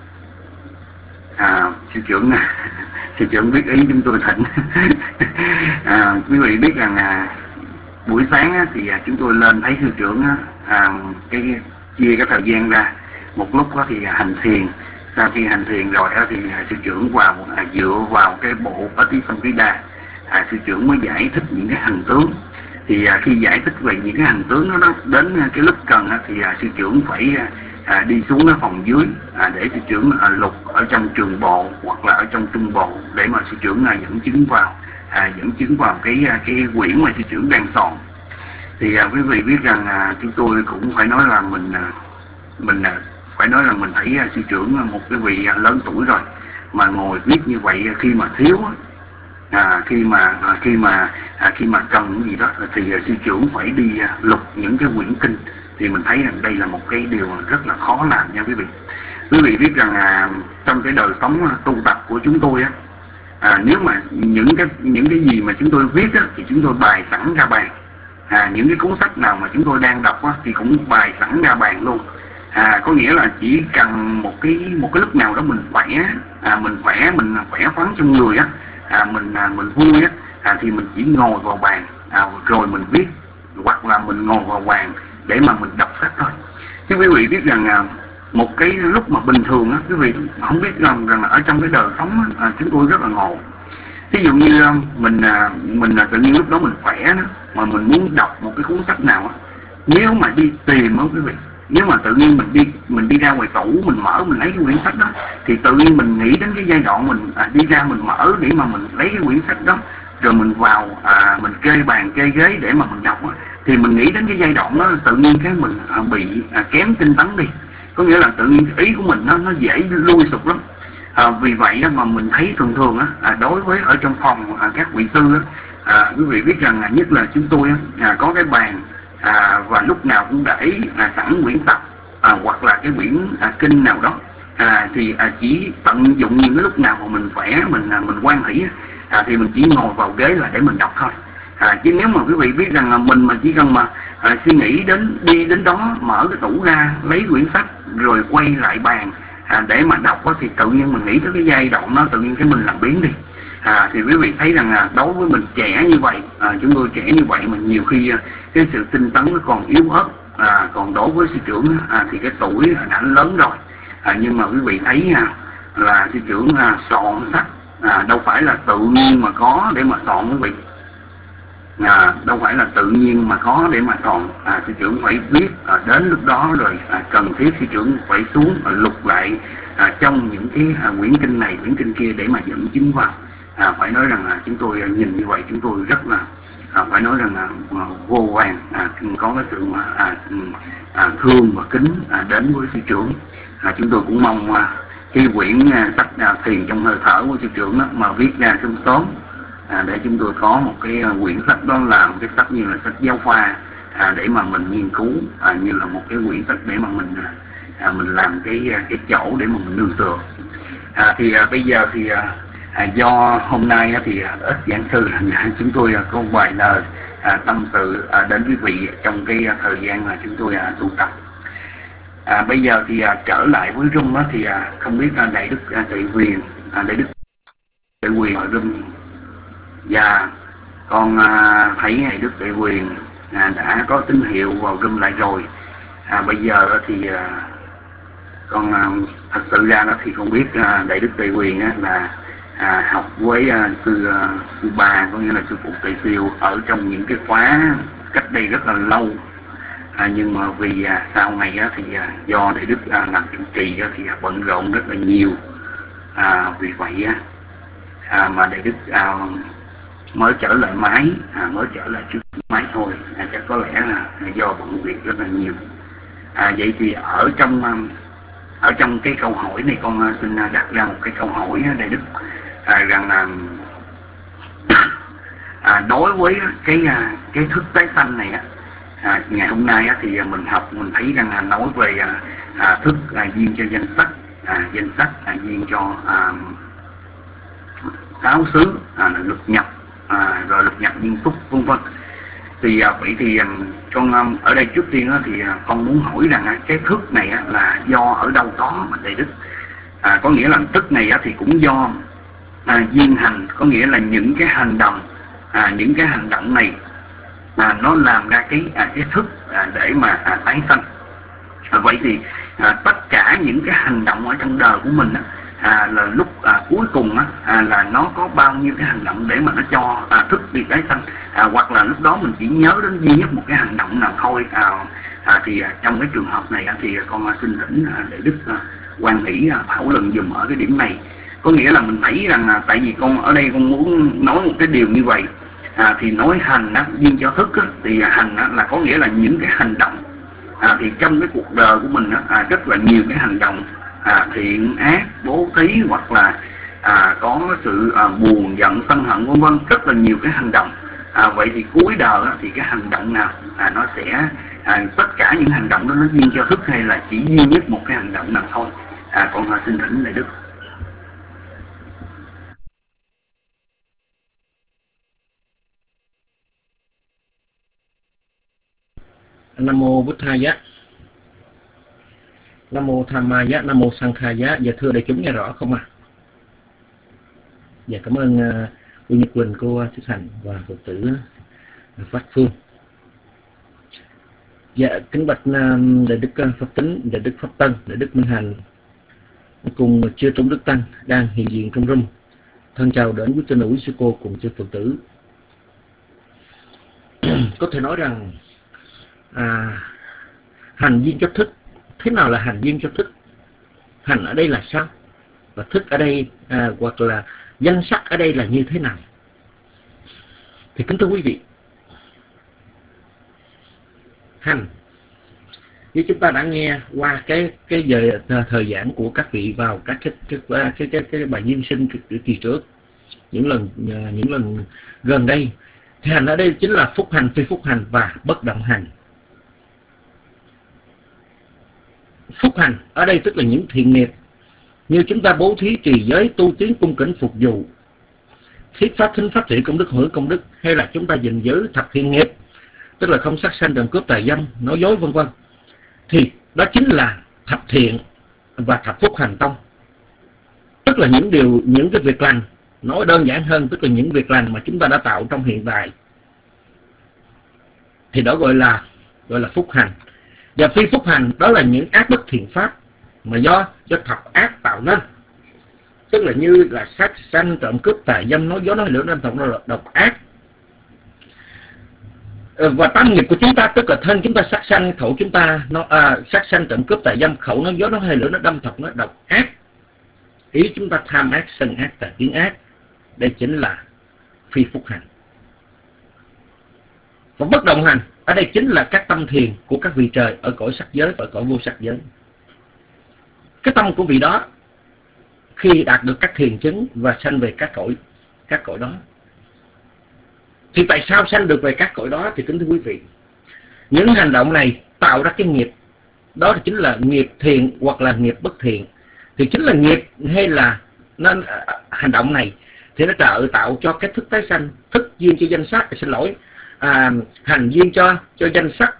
D: sư trưởng biết ý chúng tôi thỉnh. Quý vị biết rằng buổi sáng thì chúng tôi lên thấy sư trưởng chia cái thời gian ra, một lúc thì hành thiền. Sau khi hành thiền rồi thì sư trưởng dựa vào cái bộ Patisamphida, sư trưởng mới giải thích những cái hành tướng. Thì khi giải thích về những cái hành tướng đó, đến cái lúc cần thì sư trưởng phải đi xuống cái phòng dưới để sư trưởng lục ở trong trường bộ hoặc là ở trong trung bộ để mà sư trưởng dẫn chứng vào cái quyển mà sư trưởng đang soạn. Thì quý vị biết rằng chúng tôi cũng phải nói là mình phải nói là mình thấy sư trưởng một cái vị lớn tuổi rồi mà ngồi viết như vậy, khi mà thiếu khi mà cần cái gì đó thì sư trưởng phải đi lục những cái quyển kinh. Thì mình thấy rằng đây là một cái điều rất là khó làm nha quý vị. Quý vị biết rằng trong cái đời sống tu tập của chúng tôi nếu mà những cái gì mà chúng tôi viết thì chúng tôi bài sẵn ra bàn. Những cái cuốn sách nào mà chúng tôi đang đọc thì cũng bài sẵn ra bàn luôn. Có nghĩa là chỉ cần một cái lúc nào đó mình khỏe khoắn trong người mình vui thì mình chỉ ngồi vào bàn rồi mình viết, hoặc là mình ngồi vào bàn để mà mình đọc sách thôi. Chứ quý vị biết rằng một cái lúc mà bình thường quý vị không biết rằng ở trong cái đời sống chúng tôi rất là ngộ. Ví dụ như mình tự nhiên lúc đó mình khỏe đó, mà mình muốn đọc một cái cuốn sách nào nếu mà đi tìm quý vị, nếu mà tự nhiên mình đi ra ngoài tủ, mình mở mình lấy cái quyển sách đó, thì tự nhiên mình nghĩ đến cái giai đoạn mình đi ra mình mở để mà mình lấy cái quyển sách đó, rồi mình vào mình kê bàn kê ghế để mà mình đọc thì mình nghĩ đến cái giai đoạn đó, tự nhiên cái mình bị kém tinh tấn đi. Có nghĩa là tự nhiên ý của mình nó dễ lui sụp lắm. Vì vậy mà mình thấy thường đối với ở trong phòng các vị sư quý vị biết rằng nhất là chúng tôi có cái bàn và lúc nào cũng để sẵn quyển tập hoặc là cái quyển kinh nào đó, thì chỉ tận dụng những cái lúc nào mà mình khỏe, mình hoan hỷ thì mình chỉ ngồi vào ghế là để mình đọc thôi. Chứ nếu mà quý vị biết rằng là mình mà chỉ cần mà suy nghĩ đi đến đó, mở cái tủ ra lấy quyển sách rồi quay lại bàn để mà đọc thì tự nhiên mình nghĩ tới cái giai đoạn đó, tự nhiên cái mình làm biến đi. Thì quý vị thấy rằng đối với mình trẻ như vậy, chúng tôi trẻ như vậy mà nhiều khi cái sự tinh tấn nó còn yếu ớt. Còn đối với sư trưởng thì cái tuổi đã lớn rồi, nhưng mà quý vị thấy là sư trưởng soạn sách đâu phải là tự nhiên mà có để mà soạn quý vị. Đâu phải là tự nhiên mà có để mà soạn. Sư trưởng phải biết đến lúc đó rồi cần thiết sư trưởng phải xuống lục lại trong những cái quyển kinh này quyển kinh kia để mà dẫn chứng vào. Phải nói rằng là chúng tôi nhìn như vậy chúng tôi rất là phải nói rằng là vô vàn có cái sự thương và kính đến với sư trưởng. Chúng tôi cũng mong cái quyển sách thiền trong hơi thở của sư trưởng đó, mà viết ra sớm để chúng tôi có một cái quyển sách đó, là một cái sách như là sách giáo khoa để mà mình nghiên cứu, như là một cái quyển sách để mà mình làm cái chỗ để mà mình nương tựa. Thì bây giờ thì do hôm nay thì ít giảng sư chúng tôi có vài lời tâm sự đến quý vị trong cái thời gian mà chúng tôi tu tập. Bây giờ thì trở lại với room thì không biết Đại Đức Tuệ Huyền, Đại Đức Tệ Quyền ở Rum. Và con thấy Ngài Đức Tệ Quyền đã có tín hiệu vào Rum lại rồi. Bây giờ thì con thật sự ra đó thì con biết Đại Đức Tệ Quyền là học với sư Ba, có nghĩa là sư phụ Tề Siêu, ở trong những cái khóa cách đây rất là lâu. Nhưng mà vì sau này thì do Đại Đức làm chủ trì thì bận rộn rất là nhiều, vì vậy mà Đại Đức mới trở lại máy, mới trở lại trước máy thôi. Chắc có lẽ là do bận việc rất là nhiều. Vậy thì ở trong cái câu hỏi này, con xin đặt ra một cái câu hỏi Đại Đức, rằng đối với cái thức tái sanh này ngày hôm nay thì mình học, mình thấy rằng nói về thức duyên cho danh sắc duyên cho sáu xứ, lục nhập, rồi lục nhập duyên phúc, vân vân. Thì vậy thì con ở đây trước tiên thì con muốn hỏi rằng cái thức này là do ở đâu có mà Đại Đức? Có nghĩa là thức này thì cũng do duyên hành, có nghĩa là những cái hành động này nó làm ra cái thức để mà tái sanh. Vậy thì tất cả những cái hành động ở trong đời của mình là lúc cuối cùng là nó có bao nhiêu cái hành động để mà nó cho thức đi tái sanh, hoặc là lúc đó mình chỉ nhớ đến duy nhất một cái hành động nào thôi. Thì trong cái trường hợp này thì con xin thỉnh Đại Đức quan hỷ thảo luận dùm ở cái điểm này. Có nghĩa là mình thấy rằng tại vì con ở đây con muốn nói một cái điều như vậy, thì nói hành duyên cho thức thì hành là có nghĩa là những cái hành động. Thì trong cái cuộc đời của mình rất là nhiều cái hành động thiện ác, bố thí, hoặc là có sự buồn giận sân hận, vân vân, rất là nhiều cái hành động. Vậy thì cuối đời thì cái hành động nào nó sẽ tất cả những hành động đó nó duyên cho thức, hay là chỉ duy nhất một cái hành động nào thôi? Con xin thỉnh Đại Đức.
G: Nam mô Bụt Thaya, Nam mô Tham Maya, Nam mô Sankhaya. Dạ thưa đại chúng nghe rõ không ạ? Dạ cảm ơn cô Nhật Quỳnh, cô Thích Thành và Phật tử Phát Phương. Dạ kính bạch Đại Đức Pháp Tính, Đại Đức Pháp Tân, Đại Đức Minh Hành cùng chư tôn đức tăng đang hiện diện trong room. Thân chào đến quý tín hữu, quý sư cô cùng chư Phật tử. Có thể nói rằng hành duyên cho thức. Thế nào là hành duyên cho thức? Hành ở đây là sao? Và thức ở đây hoặc là danh sắc ở đây là như thế nào? Thì kính thưa quý vị, hành như chúng ta đã nghe qua cái giờ thời giảng của các vị vào các cái bài duyên sinh kỳ trước, những lần gần đây, thì hành ở đây chính là phúc hành, phi phúc hành và bất động hành. Phúc hành ở đây tức là những thiện nghiệp như chúng ta bố thí, trì giới, tu tiến, cung kính, phục vụ, thiết pháp, thính pháp, trị công đức, hưởng công đức, hay là chúng ta gìn giữ thập thiện nghiệp, tức là không sát sanh, trộm cướp, tà dâm, nói dối, vân vân. Thì đó chính là thập thiện và thập phúc hành tông. Tức là những cái việc lành, nói đơn giản hơn, tức là những việc lành mà chúng ta đã tạo trong hiện tại, thì đó gọi là phúc hành. Và phi phúc hành đó là những ác bất thiện pháp mà do thập ác tạo nên, tức là như là sát sanh, trộm cướp, tà dâm, nói dối, nói lửa, năm thọc, độc ác. Và tam nghiệp của chúng ta tức là thân chúng ta sát sanh, khẩu chúng ta sát sanh, trộm cướp, tà dâm, khẩu nói dối, nói hơi lửa, nó đâm thọc, nó độc ác, ý chúng ta tham ác, sân ác, tà kiến ác. Đây chính là phi phúc hành. Và bất động hành ở đây chính là các tâm thiền của các vị trời ở cõi sắc giới và cõi vô sắc giới. Cái tâm của vị đó khi đạt được các thiền chứng và sanh về các cõi đó. Thì tại sao sanh được về các cõi đó? Thì kính thưa quý vị, những hành động này tạo ra cái nghiệp, đó chính là nghiệp thiện hoặc là nghiệp bất thiện. Thì chính là nghiệp hay là hành động này thì nó tạo cho cái thức tái sanh, thức duyên cho danh sắc, hành duyên cho danh sắc,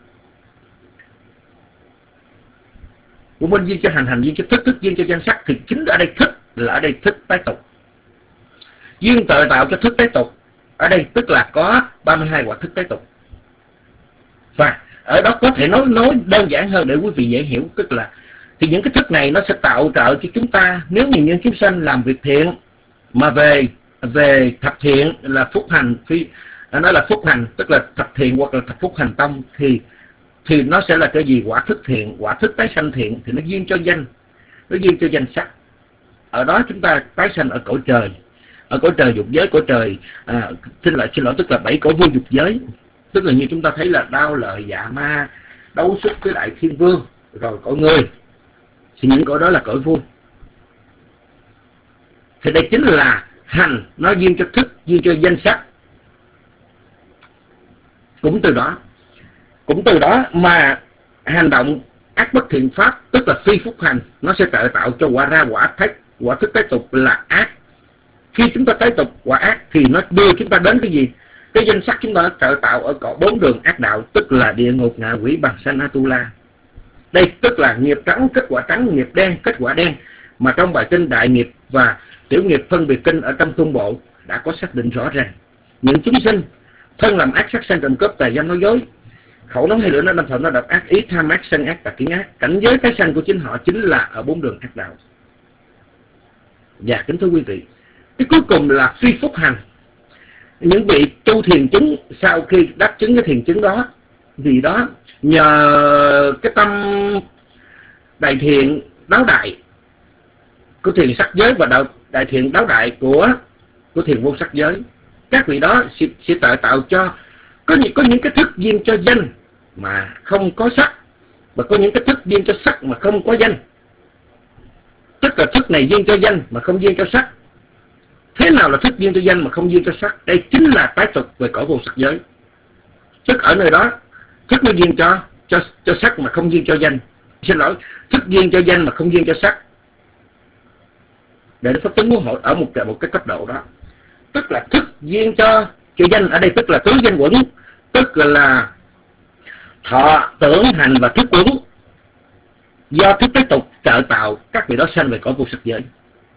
G: của minh duyên cho hành duyên cho thức, thức duyên cho danh sắc. Thì chính ở đây thức là ở đây thức tái tục. duyên trợ tạo cho thức tế tục. Ở đây tức là có 32 quả thức tế tục. Và ở đó có thể nói đơn giản hơn để quý vị dễ hiểu, tức là thì những cái thức này nó sẽ tạo trợ cho chúng ta, nếu như những chúng sanh làm việc thiện mà về thập thiện là phúc hành, nói là phúc hành tức là thập thiện hoặc là thập phúc hành tông, thì nó sẽ là cái gì? Quả thức thiện, quả thức tái sanh thiện, thì nó duyên cho danh, nó duyên cho danh sắc. Ở đó chúng ta tái sanh ở cõi trời, ở cõi trời dục giới, cõi trời xin lỗi tức là 7 cõi vô dục giới, tức là như chúng ta thấy là đao lợi dạ ma, đấu sức với đại thiên vương, rồi cõi người, thì những cõi đó là cõi vui. Thì đây chính là hành, nó duyên cho thức, duyên cho danh sắc. Cũng từ đó mà hành động ác bất thiện pháp, tức là phi phúc hành, nó sẽ trợ tạo cho quả thức tế tục là ác. Khi chúng ta tế tục quả ác thì nó đưa chúng ta đến cái gì? Cái danh sắc chúng ta trợ tạo ở cõi 4 đường ác đạo, tức là địa ngục, ngạ quỷ, bàng sanh, Atula. Đây tức là nghiệp trắng kết quả trắng, nghiệp đen kết quả đen, mà trong bài kinh Đại Nghiệp và Tiểu Nghiệp Phân Biệt Kinh ở trong Trung Bộ đã có xác định rõ ràng. Những chúng sinh thân làm ác, sát sanh, trộm cướp, tà dâm, nói dối, khẩu nói hay lưỡi nói đâm thầm nói độc ác, ý tham ác, sân ác, tà kiến ác, cảnh giới tái sanh của chính họ chính là ở 4 đường ác đạo. Và kính thưa quý vị, cái cuối cùng là phi phúc hành. Những vị tu thiền chứng sau khi đắc chứng cái thiền chứng đó, vì đó nhờ cái tâm đại thiện đáo đại của thiền sắc giới và đại thiện đáo đại của thiền vô sắc giới, các vị đó sẽ tạo cho có những cái thức duyên cho danh mà không có sắc, và có những cái thức duyên cho sắc mà không có danh. Tức là thức này duyên cho danh mà không duyên cho sắc. Thế nào là thức duyên cho danh mà không duyên cho sắc? Đây chính là tái tục về cõi vô sắc giới. Tức ở nơi đó thức nó duyên cho sắc mà không duyên cho danh. Xin lỗi, thức duyên cho danh mà không duyên cho sắc. Để Pháp Tướng muốn hội ở một cái cấp độ đó. Tức là thức duyên cho danh, ở đây tức là tứ danh quẩn, tức là thọ, tưởng, hành và thức quẩn, do thức tế tục trợ tạo các vị đó sanh về cõi vô sắc giới.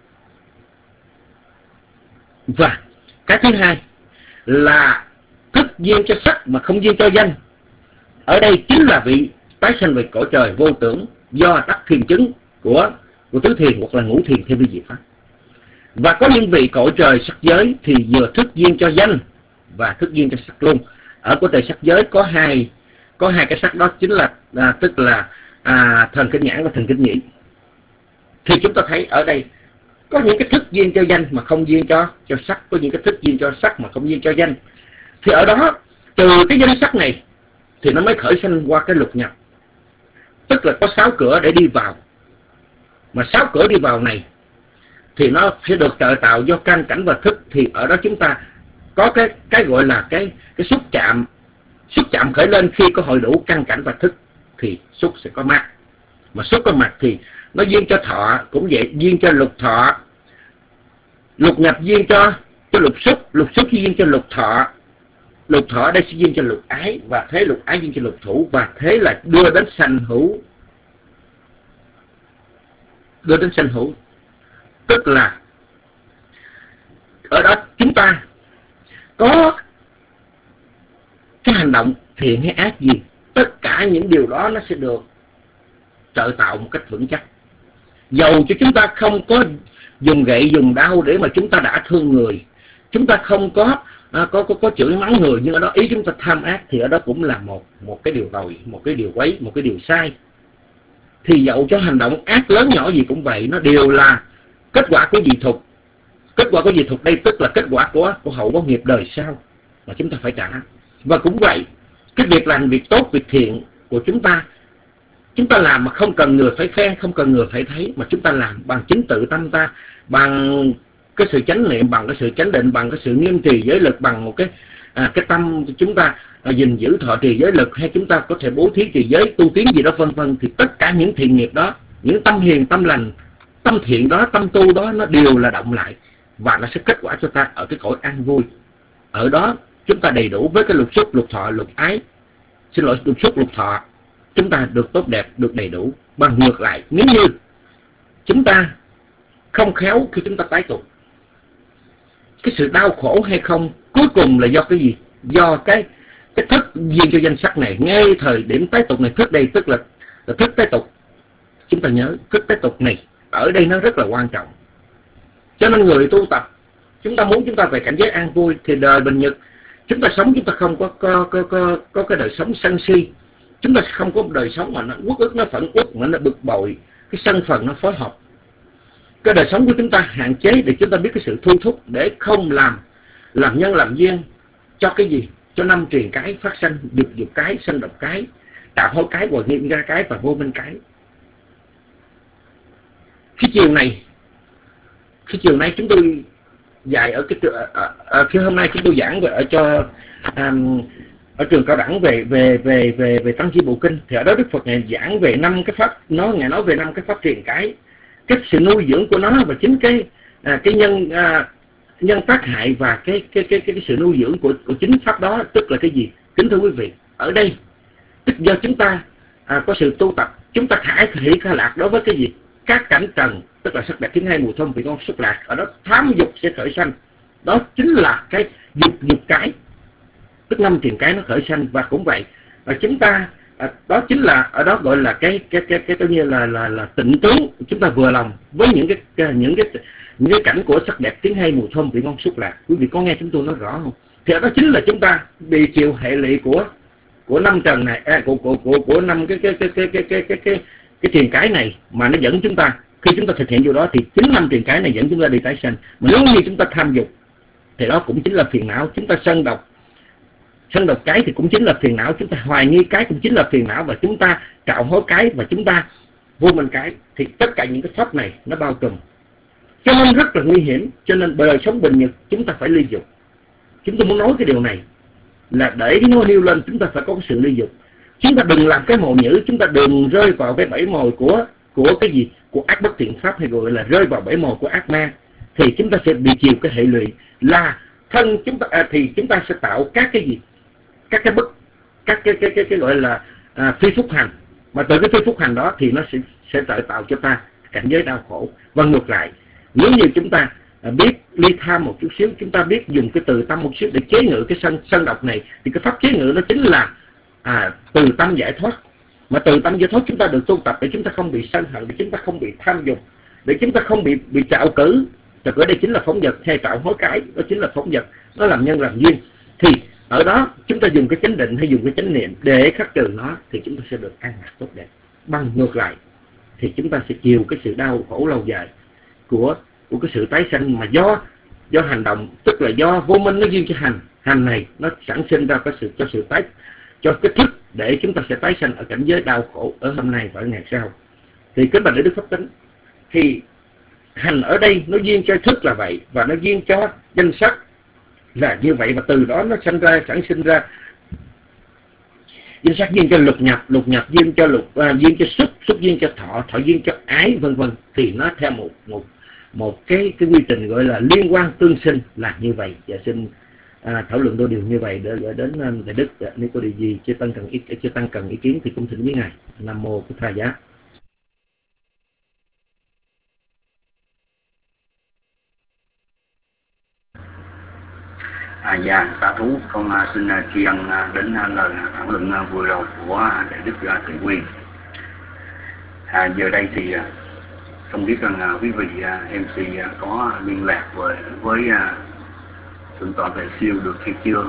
G: Và cái thứ hai là thức duyên cho sắc mà không duyên cho danh. Ở đây chính là vị tái sanh về cõi trời vô tưởng do đắc thiền chứng của tứ thiền hoặc là ngũ thiền theo vi diệu pháp. Và có những vị cõi trời sắc giới thì vừa thức duyên cho danh và thức duyên cho sắc luôn. Ở cõi trời sắc giới có hai cái sắc đó, chính là tức là thần kinh nhãn và thần kinh nhĩ. Thì chúng ta thấy ở đây có những cái thức duyên cho danh mà không duyên cho sắc, có những cái thức duyên cho sắc mà không duyên cho danh. Thì ở đó từ cái danh sắc này thì nó mới khởi sanh qua cái lục nhập, tức là có 6 cửa để đi vào. Mà 6 cửa đi vào này thì nó sẽ được trợ tạo do căn cảnh và thức. Thì ở đó chúng ta có cái gọi là cái xúc chạm khởi lên. Khi có hội đủ căn cảnh và thức thì xúc sẽ có mặt, mà xúc có mặt thì nó duyên cho thọ, cũng vậy, duyên cho lục thọ. Lục nhập duyên cho lục xúc duyên cho lục thọ. Lục thọ ở đây sẽ duyên cho lục ái, và thế lục ái duyên cho lục thủ, và thế là đưa đến sanh hữu. Tức là ở đó chúng ta có cái hành động thiện hay ác gì, tất cả những điều đó nó sẽ được trợ tạo một cách vững chắc. Dầu cho chúng ta không có dùng gậy dùng đao để mà chúng ta đã thương người, chúng ta không có chửi mắng người, nhưng ở đó ý chúng ta tham ác, thì ở đó cũng là một cái điều tội, một cái điều quấy, một cái điều sai. Thì dẫu cho hành động ác lớn nhỏ gì cũng vậy, nó đều là kết quả của dị thục. Kết quả của dị thục đây tức là kết quả của hậu báo nghiệp đời sau mà chúng ta phải trả. Và cũng vậy, cái việc làm việc tốt, việc thiện của chúng ta làm mà không cần người phải khen, không cần người phải thấy, mà chúng ta làm bằng chính tự tâm ta, bằng cái sự chánh niệm, bằng cái sự chánh định, bằng cái sự nghiêm trì giới lực, bằng một cái tâm chúng ta gìn giữ thọ trì giới lực, hay chúng ta có thể bố thí trì giới, tu tiến gì đó vân vân. Thì tất cả những thiện nghiệp đó, những tâm hiền, tâm lành, tâm thiện đó, tâm tu đó, nó đều là động lại và nó sẽ kết quả cho ta ở cái cõi an vui. Ở đó chúng ta đầy đủ với cái lục xúc, lục thọ, lục ái, lục xúc, lục thọ, chúng ta được tốt đẹp, được đầy đủ. Bằng ngược lại, nếu như chúng ta không khéo khi chúng ta tái tục, cái sự đau khổ hay không cuối cùng là do cái gì? Do cái thức duyên cho danh sắc này. Ngay thời điểm tái tục này, thức đây tức là thức tái tục. Chúng ta nhớ thức tái tục này ở đây nó rất là quan trọng. Cho nên người tu tập, chúng ta muốn chúng ta về cảnh giới an vui thì đời bình nhật chúng ta sống, chúng ta không có cái đời sống sân si. Chúng ta không có một đời sống mà nó uất ức, nó phẫn uất, mà nó bực bội, cái sân phần nó phối hợp. Cái đời sống của chúng ta hạn chế để chúng ta biết cái sự thu thúc, để không làm nhân làm duyên cho cái gì? Cho năm truyền cái, phát sanh, dục cái, sanh độc cái, tạo hối cái, và nghiệm ra cái, và vô minh cái. Khi chiều nay chúng tôi dạy ở khi hôm nay chúng tôi giảng về ở trường cao đẳng về Tăng Chi Bộ Kinh, thì ở đó Đức Phật ngài giảng về 5 cái pháp, ngài nói về 5 cái pháp truyền cái sự nuôi dưỡng của nó, và chính cái nhân tác hại và cái sự nuôi dưỡng của chính pháp đó, tức là cái gì? Kính thưa quý vị, ở đây tức do chúng ta có sự tu tập, chúng ta khải lạc đối với cái gì? Các cảnh trần, tức là sắc đẹp tiếng hay mùi thơm vị ngon xúc lạc, ở đó tham dục sẽ khởi sanh. Đó chính là cái dục cái, tức 5 truyền cái nó khởi sanh. Và cũng vậy, và chúng ta đó chính là ở đó gọi là cái coi như là tịnh tướng. Chúng ta vừa lòng với những cái cảnh của sắc đẹp tiếng hay mùi thơm vị ngon xúc lạc. Quý vị có nghe chúng tôi nói rõ không? Thì đó chính là chúng ta bị chịu hệ lụy của 5 trần này, của 5 cái truyền cái này, mà nó dẫn chúng ta, khi chúng ta thực hiện điều đó thì chính 5 truyền cái này dẫn chúng ta đi tái sanh. Mà nếu như chúng ta tham dục thì đó cũng chính là phiền não. Chúng ta sân độc cái thì cũng chính là phiền não. Chúng ta hoài nghi cái cũng chính là phiền não. Và chúng ta trạo hối cái, và chúng ta vô minh cái. Thì tất cả những cái pháp này nó bao trùm, cho nên rất là nguy hiểm. Cho nên đời sống bình nhật chúng ta phải ly dục. Chúng tôi muốn nói cái điều này là để nó nêu lên, chúng ta phải có cái sự ly dục. Chúng ta đừng làm cái mồi nhữ, chúng ta đừng rơi vào cái bẫy mồi của cái gì? Của ác bất thiện pháp, hay gọi là rơi vào bẫy mồi của ác ma. Thì chúng ta sẽ bị chịu cái hệ lụy là thân chúng ta, thì chúng ta sẽ tạo các cái gì? Các cái gọi là phi phúc hành. Mà từ cái phi phúc hành đó thì nó sẽ tạo cho ta cảnh giới đau khổ. Và ngược lại, nếu như chúng ta biết ly tham một chút xíu, chúng ta biết dùng cái từ tâm một xíu để chế ngự cái sân độc này, thì cái pháp chế ngự nó chính là từ tâm giải thoát. Mà từ tâm giải thoát chúng ta được tu tập để chúng ta không bị sân hận, để chúng ta không bị tham dục, để chúng ta không bị trạo cử. Trạo cử đây chính là phóng dật, hay trạo hối cái đó chính là phóng dật, nó làm nhân làm duyên. Thì ở đó chúng ta dùng cái chánh định hay dùng cái chánh niệm để khắc trừ nó, thì chúng ta sẽ được an lạc tốt đẹp. Bằng ngược lại thì chúng ta sẽ chịu cái sự đau khổ lâu dài của cái sự tái sanh, mà do hành động, tức là do vô minh nó duyên cho hành này nó sản sinh ra cho cái thức để chúng ta sẽ tái sanh ở cảnh giới đau khổ ở hôm nay và ở ngày sau. Thì cái bạch để Đức Pháp tính, thì hành ở đây nó duyên cho thức là vậy, và nó duyên cho danh sắc là như vậy, và từ đó nó sản sinh ra danh sắc duyên cho lục nhập duyên cho duyên cho xúc duyên cho thọ duyên cho ái, vân vân. Thì nó theo một cái quy trình gọi là liên quan tương sinh là như vậy. Và xin thảo luận đôi điều như vậy để gửi đến Đại Đức. Nếu có điều gì chưa tăng cần ý kiến thì cũng thỉnh với ngài. Nam mô Bổn Thầy Giá.
D: Dạ, sa thú. Con xin tri ân đến lời thảo luận vừa rồi của Đại Đức Từ Quyền. Giờ đây thì không biết rằng quý vị MC có liên lạc với Thượng tọa Về Siêu được hay chưa?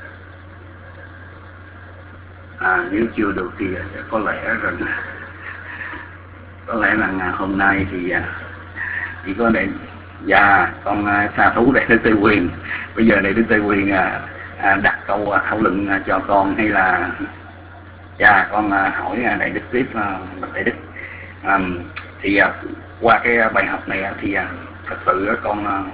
D: Nếu chưa được thì có lẽ rằng hôm nay thì chỉ có để con sa thú Đại Đức Tây Quyền. Bây giờ Đại Đức Tây Quyền đặt câu thảo luận cho con, hay là con hỏi Đại Đức tiếp. Đại Đức thì qua cái bài học này thì thật sự con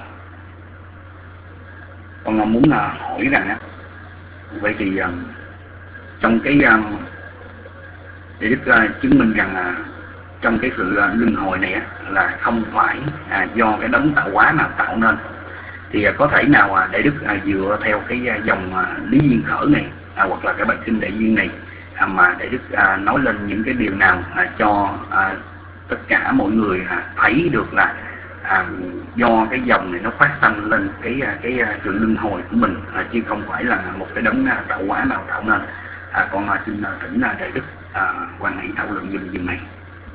D: muốn hỏi rằng vậy thì trong cái để Đức chứng minh rằng trong cái sự luân hồi này là không phải do cái đấng tạo hóa nào tạo nên, thì có thể nào Đại Đức dựa theo cái dòng lý duyên khởi này hoặc là cái bài kinh đại duyên này mà Đại Đức nói lên những cái điều nào cho tất cả mọi người thấy được là do cái dòng này nó phát sanh lên cái sự luân hồi của mình, chứ không phải là một cái đấng tạo hóa nào tạo nên. Con xin thỉnh Đại Đức quan hỷ thảo luận dùm này.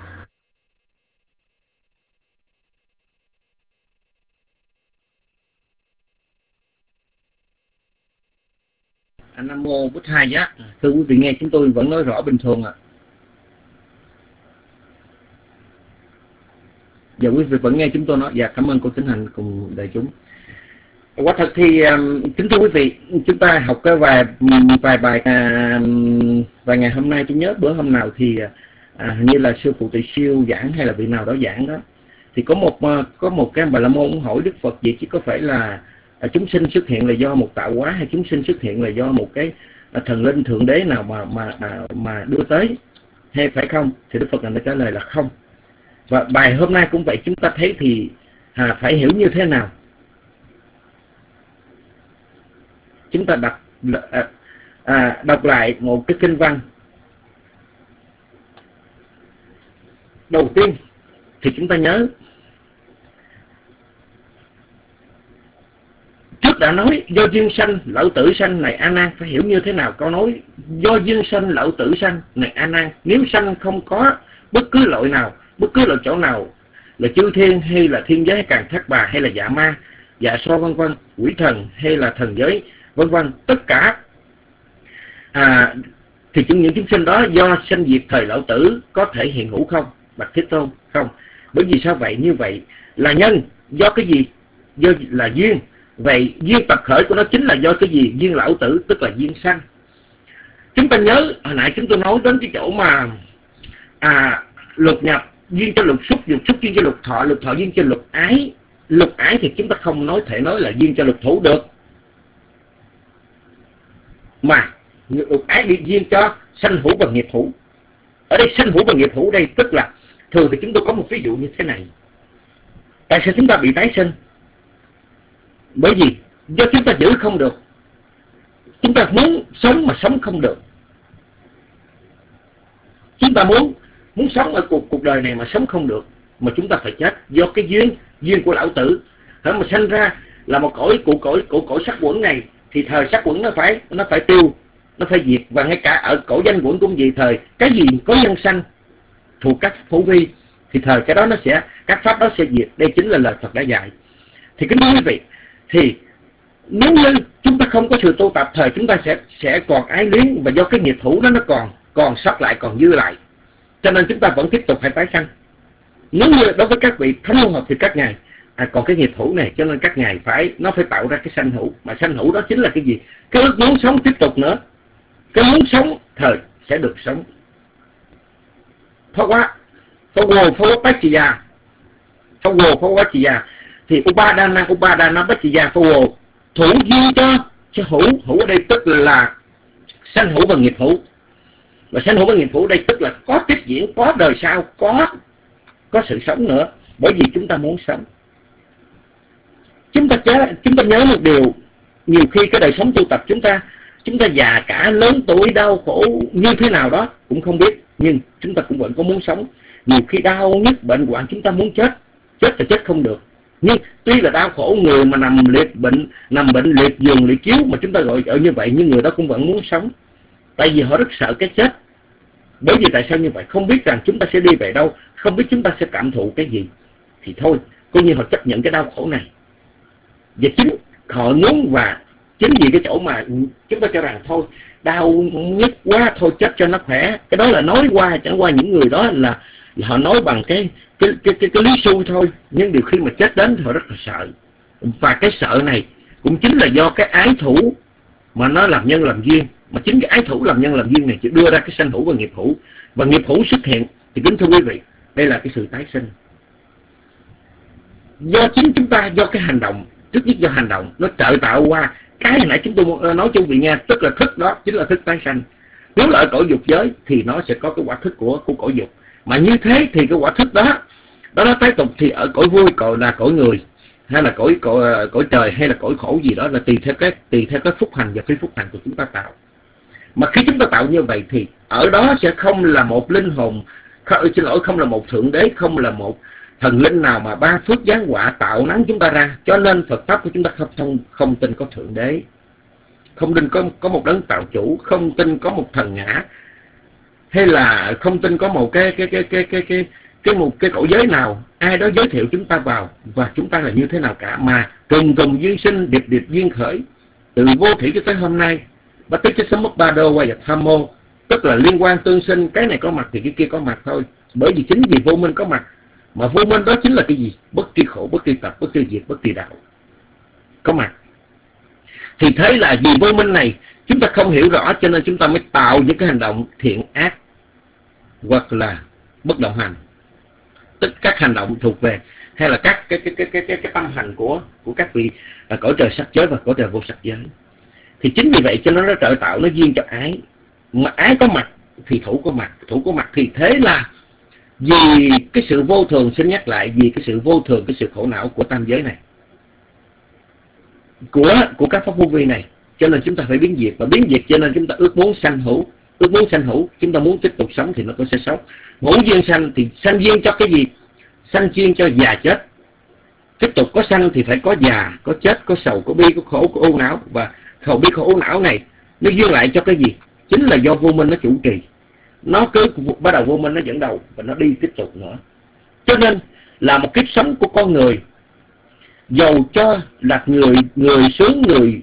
G: Nam mô Bụt Thầy giá. Thưa quý vị nghe chúng tôi vẫn nói rõ bình thường ạ. Dạ quý vị vẫn nghe chúng tôi nói. Dạ cảm ơn cô Tín Hạnh cùng đại chúng. Quả thật thì kính thưa quý vị, chúng ta học cái vài bài vài ngày hôm nay, tôi nhớ bữa hôm nào thì hình như là sư phụ Tỳ Siêu giảng hay là vị nào đó giảng đó, thì có một cái Bà La Môn hỏi Đức Phật vậy chứ có phải là chúng sinh xuất hiện là do một tạo hóa, hay chúng sinh xuất hiện là do một cái thần linh thượng đế nào mà đưa tới, hay phải không? Thì Đức Phật đã trả lời là không. Và bài hôm nay cũng vậy, chúng ta thấy thì phải hiểu như thế nào. Chúng ta đọc lại một cái kinh văn. Đầu tiên thì chúng ta nhớ, trước đã nói do duyên sanh lão tử sanh này A Nan, phải hiểu như thế nào câu nói do duyên sanh lão tử sanh này A Nan. Nếu sanh không có bất cứ loại nào, bất cứ loại chỗ nào, là chư thiên hay là thiên giới hay Càn Thác Bà hay là dạ ma, dạ so vân vân, quỷ thần hay là thần giới vân vân, tất cả thì những chúng sinh đó do sanh diệt thời lão tử có thể hiện hữu không? Bạch Thế Tôn không. Bởi vì sao vậy? Như vậy là nhân, do cái gì? Do là duyên. Vậy duyên tập khởi của nó chính là do cái gì? Duyên lão tử, tức là duyên sanh. Chúng ta nhớ hồi nãy chúng tôi nói đến cái chỗ mà lục nhập duyên cho lục xúc, lục xúc duyên cho lục thọ, lục thọ duyên cho lục ái. Lục ái thì chúng ta không thể nói là duyên cho lục thủ được, mà lục ái bị duyên cho sanh hữu và nghiệp hữu. Ở đây sanh hữu và nghiệp hữu đây tức là thường thì chúng tôi có một ví dụ như thế này. Tại sao chúng ta bị tái sinh? Bởi vì do chúng ta giữ không được. Chúng ta muốn sống mà sống không được. Chúng ta muốn sống ở cuộc đời này mà sống không được, mà chúng ta phải chết do cái duyên của lão tử. Hễ mà sanh ra là một cõi sắc quẩn này, thì thời sắc quẩn nó phải tiêu, nó phải diệt. Và ngay cả ở cõi danh quẩn cũng vậy, thời cái gì có nhân sanh thuộc các phổ vi thì thời cái đó các pháp đó sẽ diệt. Đây chính là lời Phật đã dạy. Thì kính thưa quý vị, thì nếu như chúng ta không có sự tu tập, thời chúng ta sẽ còn ái luyến, và do cái nghiệp hữu đó nó còn sót lại, còn dư lại, cho nên chúng ta vẫn tiếp tục phải tái sanh. Nếu như đối với các vị thánh hữu học thì các ngài còn cái nghiệp hữu này, cho nên các ngài phải tạo ra cái sanh hữu. Mà sanh hữu đó chính là cái gì? Cái ước muốn sống tiếp tục nữa. Cái muốn sống thời sẽ được sống. Phá quá Bacchaya, phá Bacchaya thì Upadana Bacchaya phá thủ duyên cho hữu ở đây tức là sanh hữu và nghiệp hữu. Và sanh hữu và nghiệp hữu đây tức là có tiếp diễn, có đời sau, có sự sống nữa. Bởi vì chúng ta muốn sống. Chúng ta nhớ một điều, nhiều khi cái đời sống tu tập chúng ta già cả, lớn tuổi, đau khổ như thế nào đó cũng không biết, nhưng chúng ta cũng vẫn có muốn sống. Nhiều khi đau nhất bệnh hoạn chúng ta muốn chết là chết không được. Nhưng tuy là đau khổ, người mà nằm bệnh liệt giường liệt chiếu mà chúng ta gọi ở như vậy, nhưng người đó cũng vẫn muốn sống. Tại vì họ rất sợ cái chết. Bởi vì tại sao như vậy? Không biết rằng chúng ta sẽ đi về đâu, không biết chúng ta sẽ cảm thụ cái gì, thì thôi coi như họ chấp nhận cái đau khổ này. Và chính họ muốn, và chính vì cái chỗ mà chúng ta cho rằng thôi đau nhất quá, thôi chết cho nó khỏe. Cái đó là nói qua, chẳng qua những người đó là họ nói bằng cái lý xui thôi. Nhưng điều khi mà chết đến thì họ rất là sợ. Và cái sợ này cũng chính là do cái ái thủ mà nó làm nhân làm duyên. Mà chính cái ái thủ làm nhân làm duyên này chỉ đưa ra cái sanh hữu và nghiệp hữu. Và nghiệp hữu xuất hiện thì kính thưa quý vị, đây là cái sự tái sinh. Do chính chúng ta, do cái hành động, trước nhất do hành động nó trợ tạo qua cái hồi nãy chúng tôi nói cho quý vị nghe, tức là thức đó chính là thức tái sanh. Nếu là ở cõi dục giới thì nó sẽ có cái quả thức của cõi dục. Mà như thế thì cái quả thức đó nó tái tục thì ở cõi vui, là cõi người, hay là cõi trời, hay là cõi khổ gì đó, là tùy theo cái phúc hành và phi phúc hành của chúng ta tạo. Mà khi chúng ta tạo như vậy thì ở đó sẽ không là một linh hồn, không là một thượng đế, không là một thần linh nào mà ban phước giáng họa tạo nắng chúng ta ra. Cho nên Phật pháp của chúng ta không tin có thượng đế, không tin có một đấng tạo chủ, không tin có một thần ngã, hay là không tin có một cái cõi giới nào ai đó giới thiệu chúng ta vào và chúng ta là như thế nào cả, mà trùng trùng duyên sinh, điệp điệp duyên khởi, từ vô thủy cho tới hôm nay, bất tích sấm mất ba đô qua và tham mô, tức là liên quan tương sinh, cái này có mặt thì cái kia có mặt thôi. Bởi vì chính vì vô minh có mặt, mà vô minh đó chính là cái gì? Bất tri khổ, bất tri tập, bất tri diệt, bất tri đạo có mặt. Thì thế là vì vô minh này chúng ta không hiểu rõ, cho nên chúng ta mới tạo những cái hành động thiện ác hoặc là bất động hành, tức các hành động thuộc về hay là các cái tâm hành của các vị cõi trời sắc giới và cõi trời vô sắc giới. Thì chính vì vậy cho nó trợ tạo, nó duyên cho ái, mà ái có mặt thì thủ có mặt, thủ có mặt thì thế là vì cái sự vô thường, xin nhắc lại, vì cái sự vô thường, cái sự khổ não của tam giới này, của các pháp vô vi này, cho nên chúng ta phải biến diệt, và biến diệt cho nên chúng ta ước muốn sanh hữu. Ước muốn sanh hữu, chúng ta muốn tiếp tục sống thì nó có sẽ sống. Ngũ duyên sanh thì sanh duyên cho cái gì? Sanh duyên cho già chết. Tiếp tục có sanh thì phải có già, có chết, có sầu, có bi, có khổ, có ưu não. Và khổ bi, khổ ưu não này nó duyên lại cho cái gì? Chính là do vô minh nó chủ trì. Nó cứ bắt đầu vô minh nó dẫn đầu và nó đi tiếp tục nữa. Cho nên là một kiếp sống của con người, dầu cho là người sướng,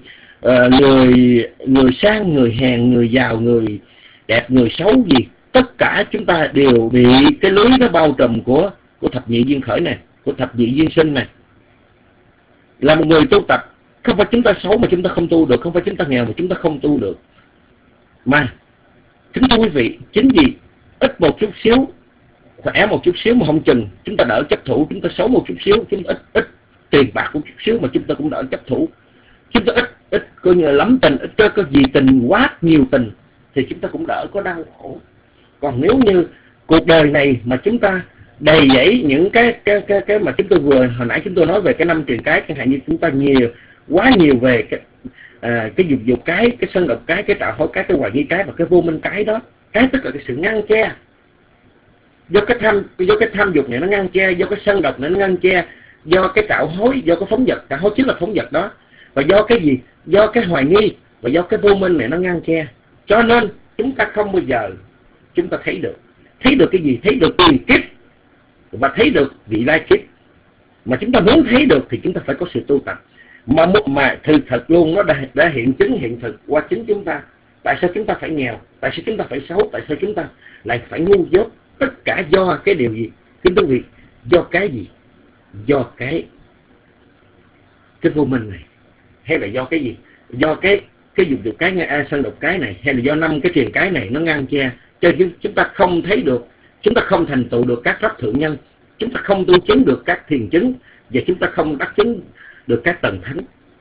G: người sang, người hèn, người giàu, người đẹp, người xấu gì, tất cả chúng ta đều bị cái lưới nó bao trùm của thập nhị duyên khởi này, của thập nhị duyên sinh này. Là một người tu tập, không phải chúng ta xấu mà chúng ta không tu được, không phải chúng ta nghèo mà chúng ta không tu được, mà kính thưa quý vị, chính vì ít một chút xíu, khỏe một chút xíu mà không chừng chúng ta đỡ chấp thủ, chúng ta xấu một chút xíu, chúng ta ít tiền bạc một chút xíu mà chúng ta cũng đỡ chấp thủ, chúng ta ít coi như là lắm tình, ít có gì tình, quá nhiều tình thì chúng ta cũng đỡ có đau khổ. Còn nếu như cuộc đời này mà chúng ta đầy dẫy những cái mà chúng tôi vừa hồi nãy chúng tôi nói về cái 5 triền cái, chẳng hạn như chúng ta quá nhiều về cái dục cái sân độc cái trạo hối cái hoài nghi cái và cái vô minh cái đó, cái tức là cái sự ngăn che. Do cái tham dục này nó ngăn che, do cái sân độc này nó ngăn che, do cái trạo hối, do cái phóng dật, trạo hối chính là phóng dật đó, và do cái gì? Do cái hoài nghi và do cái vô minh này nó ngăn che. Cho nên chúng ta không bao giờ chúng ta thấy được cái gì? Thấy được tiền kiếp và thấy được vị lai kiếp. Mà chúng ta muốn thấy được thì chúng ta phải có sự tu tập, mà thực thật luôn nó đã hiện chứng hiện thực qua chính chúng ta. Tại sao chúng ta phải nghèo? Tại sao chúng ta phải xấu? Tại sao chúng ta lại phải ngu dốt? Tất cả do cái điều gì? Kính thưa quý vị, do cái gì? Do cái vô minh này, hay là do cái gì? Do cái dục cái sân độc cái này, hay là do 5 cái triền cái này nó ngăn che cho chúng ta không thấy được, chúng ta không thành tựu được các pháp thượng nhân, chúng ta không tu chứng được các thiền chứng, và chúng ta không đắc chứng được các tầng thánh.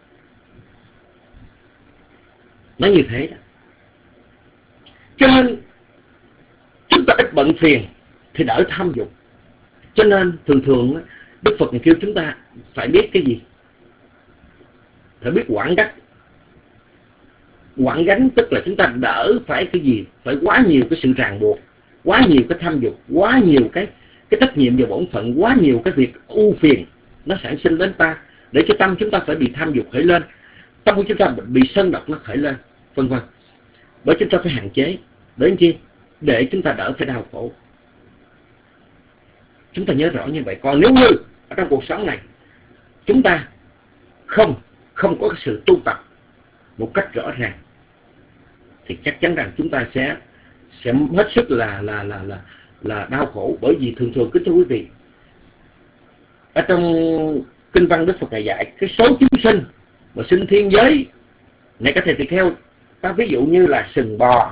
G: Nó như thế đó. Cho nên chúng ta ít bận phiền thì đỡ tham dục. Cho nên thường Đức Phật kêu chúng ta phải biết cái gì? Phải biết quảng gánh. Quảng gánh tức là chúng ta đỡ phải cái gì? Phải quá nhiều cái sự ràng buộc, quá nhiều cái tham dục, quá nhiều cái trách nhiệm và bổn phận, quá nhiều cái việc ưu phiền nó sản sinh đến ta, để cho tâm chúng ta phải bị tham dục khởi lên, tâm của chúng ta bị sân độc nó khởi lên, vân vân. Bởi chúng ta phải hạn chế. Để làm chi? Để chúng ta đỡ phải đau khổ. Chúng ta nhớ rõ như vậy. Còn nếu như ở trong cuộc sống này chúng ta không có cái sự tu tập một cách rõ ràng thì chắc chắn rằng chúng ta sẽ hết sức là đau khổ. Bởi vì thường kính thưa quý vị, ở trong kinh văn Đức Phật Ngài dạy cái số chúng sinh mà sinh thiên giới này, có thể tùy theo ta ví dụ như là sừng bò.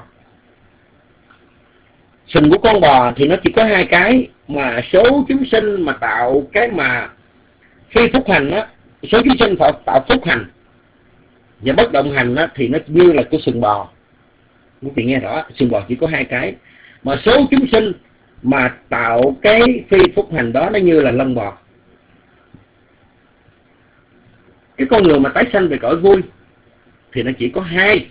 G: Sừng của con bò thì nó chỉ có 2 cái, mà số chúng sinh mà tạo cái mà phi phúc hành á, số chúng sinh tạo phúc hành và bất động hành á, thì nó như là cái sừng bò. Quý vị nghe rõ, sừng bò chỉ có 2 cái, mà số chúng sinh mà tạo cái phi phúc hành đó nó như là lông bò. Cái con người mà tái sanh về cõi vui thì nó chỉ có 2,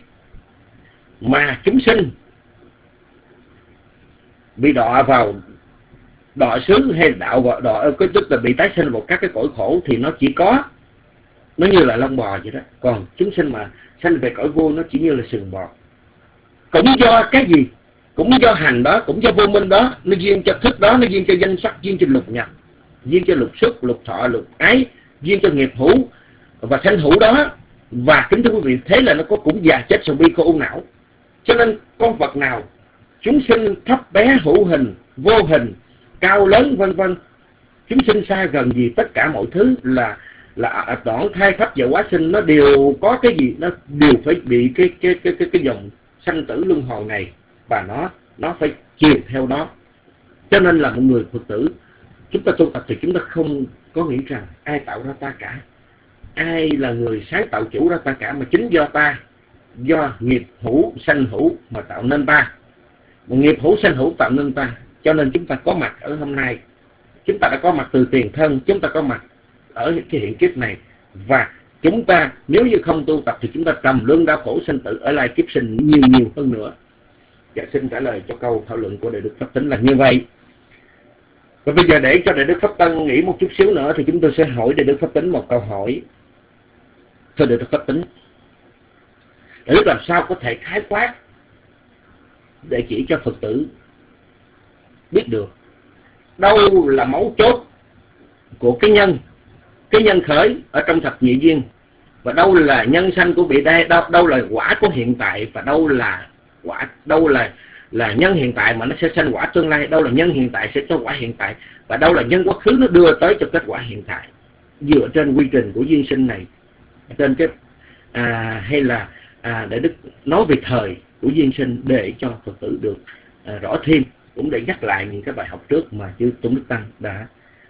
G: mà chúng sinh bị đọa vào đọa xứ hay đạo đọa tức là bị tái sinh vào các cái cõi khổ thì nó chỉ có, nó như là lông bò vậy đó. Còn chúng sinh mà sanh về cõi vô nó chỉ như là sừng bò. Cũng do cái gì? Cũng do hành đó, cũng do vô minh đó, nó duyên cho thức đó, nó duyên cho danh sắc, duyên cho lục nhập, duyên cho lục xuất, lục thọ, lục ái, duyên cho nghiệp hữu và sanh hữu đó. Và kính thưa quý vị, thế là nó có cũng già chết sầu bi khổ u não. Cho nên con vật nào, chúng sinh thấp bé hữu hình, vô hình, cao lớn vân vân, chúng sinh xa gần gì, tất cả mọi thứ là đoạn thai thấp và quá sinh, nó đều có cái gì, nó đều phải bị cái dòng sanh tử luân hồi này, và nó phải chiều theo đó. Cho nên là một người Phật tử, chúng ta tu tập thì chúng ta không có nghĩ rằng ai tạo ra ta cả, ai là người sáng tạo chủ ra ta cả, mà chính do ta, do nghiệp hữu sanh hữu mà tạo nên ta. Một nghiệp hữu sanh hữu tạo nên ta. Cho nên chúng ta có mặt ở hôm nay, chúng ta đã có mặt từ tiền thân, chúng ta có mặt ở cái hiện kiếp này. Và chúng ta nếu như không tu tập thì chúng ta trầm luân đau khổ sinh tử ở lại kiếp sinh nhiều hơn nữa. Và xin trả lời cho câu thảo luận của Đại Đức Pháp Tánh là như vậy. Và bây giờ để cho Đại Đức Pháp Tân nghĩ một chút xíu nữa thì chúng tôi sẽ hỏi Đại Đức Pháp Tánh một câu hỏi. Thưa Đại Đức Pháp Tánh, Đại Đức làm sao có thể khái quát để chỉ cho Phật tử biết được đâu là mấu chốt của cái nhân khởi ở trong thập nhị duyên, và đâu là nhân sanh của vị đây, đâu là quả của hiện tại, và đâu là quả, đâu là nhân hiện tại mà nó sẽ sanh quả tương lai, đâu là nhân hiện tại sẽ cho quả hiện tại, và đâu là nhân quá khứ nó đưa tới cho kết quả hiện tại, dựa trên quy trình của duyên sinh này. Trên cái hay là để Đức nói về thời của duyên sinh để cho Phật tử được rõ thêm, cũng để nhắc lại những cái bài học trước mà chư Tôn Đức Tăng đã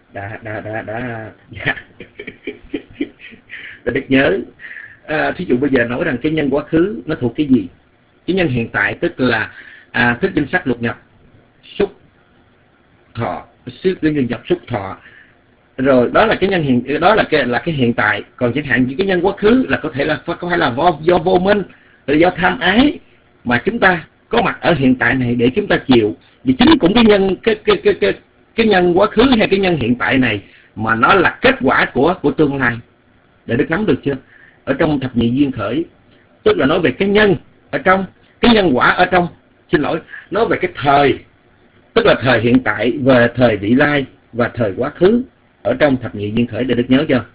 G: Đức nhớ. Thí dụ bây giờ nói rằng cái nhân quá khứ nó thuộc cái gì? Cái nhân hiện tại tức là thức danh sắc lục nhập xúc thọ, nhập xúc thọ, rồi đó là cái nhân hiện, đó là cái hiện tại. Còn chẳng hạn như cái nhân quá khứ là có thể là do vô minh, do tham ái mà chúng ta có mặt ở hiện tại này để chúng ta chịu. Vì chính cũng cái nhân quá khứ hay cái nhân hiện tại này mà nó là kết quả của tương lai. Để Đức nắm được chưa? Ở trong thập nhị duyên khởi, tức là nói về cái nhân ở trong, cái nhân quả ở trong, nói về cái thời, tức là thời hiện tại, về thời vị lai và thời quá khứ ở trong thập nhị duyên khởi. Để Đức nhớ chưa?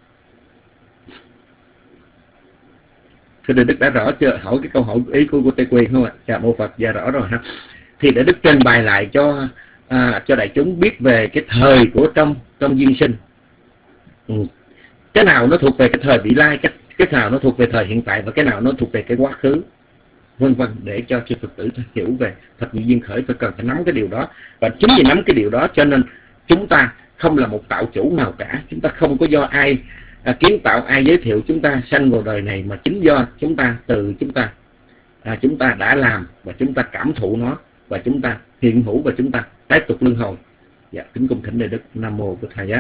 G: Thưa Đại Đức đã rõ chưa? Hỏi cái câu hỏi ý của Tây Quyền không ạ? Dạ mô Phật, dạ rõ rồi ha. Thì Đại Đức trình bày lại cho đại chúng biết về cái thời của trong duyên sinh. Cái nào nó thuộc về cái thời vị lai, cái nào nó thuộc về thời hiện tại, và cái nào nó thuộc về cái quá khứ, vân vân, để cho Phật tử hiểu về thập nhị duyên khởi. Phải cần phải nắm cái điều đó, và chính vì nắm cái điều đó cho nên chúng ta không là một tạo chủ nào cả. Chúng ta không có do ai kiến tạo, ai giới thiệu chúng ta sanh vào đời này, mà chính do chúng ta, từ chúng ta đã làm, và chúng ta cảm thụ nó, và chúng ta hiện hữu, và chúng ta tái tục luân hồi. Dạ, kính cung thỉnh Đại Đức. Nam mô Bụt Thầy Giá.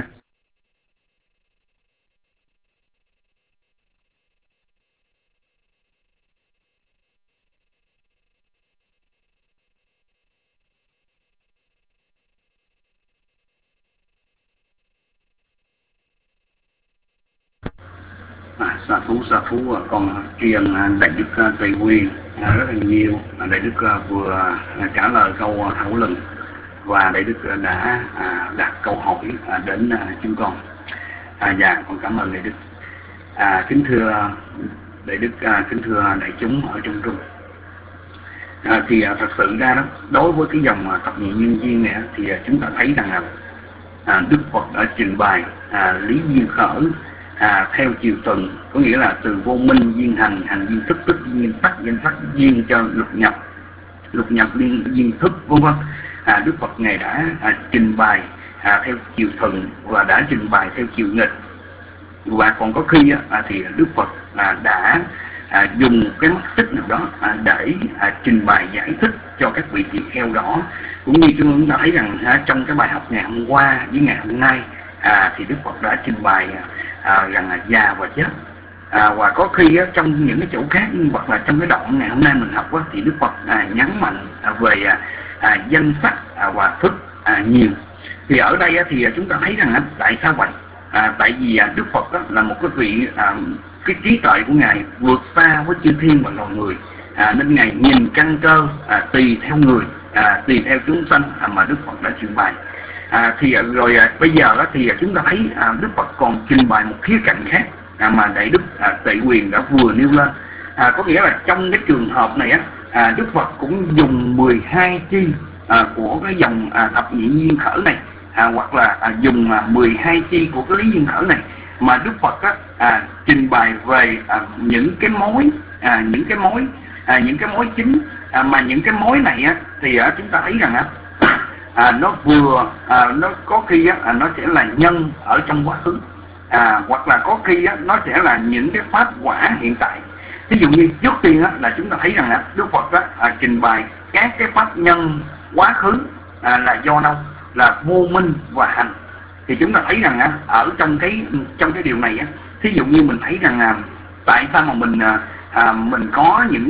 D: Sa thú con tri ân Đại Đức Tây Nguyên rất là nhiều. Đại Đức vừa trả lời câu thảo luận, và Đại Đức đã đặt câu hỏi đến chúng con. Dạ, con cảm ơn Đại Đức. Kính thưa Đại Đức, kính thưa đại chúng ở trong rung. Thì thật sự ra đó, đối với cái dòng thập nhị nhân duyên này thì chúng ta thấy rằng Đức Phật đã trình bày lý duyên khởi theo chiều tuần, có nghĩa là từ vô minh duyên hành, hành duyên thức, thức duyên danh sắc duyên cho lục nhập duyên thức, vân vân. Đức Phật Ngài đã trình bày theo chiều thuận và đã trình bày theo chiều nghịch. Và còn có khi thì Đức Phật đã dùng cái mắt xích nào đó để trình bày giải thích cho các vị tỳ kheo đó. Cũng như chúng ta thấy rằng trong cái bài học ngày hôm qua với ngày hôm nay thì Đức Phật đã trình bày rằng là già và chết. Và có khi trong những cái chỗ khác, hoặc là trong cái đoạn ngày hôm nay mình học thì Đức Phật nhấn mạnh về danh sắc và thức nhiều. Thì ở đây thì chúng ta thấy rằng tại sao vậy? Tại vì Đức Phật là một cái vị cái trí tuệ của ngài vượt xa với chư thiên và loài người, nên ngài nhìn căn cơ tùy theo người, tùy theo chúng sanh mà Đức Phật đã trình bày. Thì rồi bây giờ thì chúng ta thấy Đức Phật còn trình bày một khía cạnh khác mà Đại Đức Tệ Quyền đã vừa nêu lên. Có nghĩa là trong cái trường hợp này Đức Phật cũng dùng 12 chi của cái dòng thập nhị duyên khởi này, hoặc là dùng 12 chi của cái lý duyên khởi này mà Đức Phật trình bày về những cái mối những cái mối chính, mà những cái mối này thì chúng ta thấy rằng nó vừa nó có khi nó sẽ là nhân ở trong quá khứ, hoặc là có khi nó sẽ là những cái pháp quả hiện tại. Ví dụ như trước tiên là chúng ta thấy rằng Đức Phật trình bày các cái pháp nhân quá khứ là do đâu? Là vô minh và hành. Thì chúng ta thấy rằng ở trong cái điều này thí dụ như mình thấy rằng tại sao mà mình có những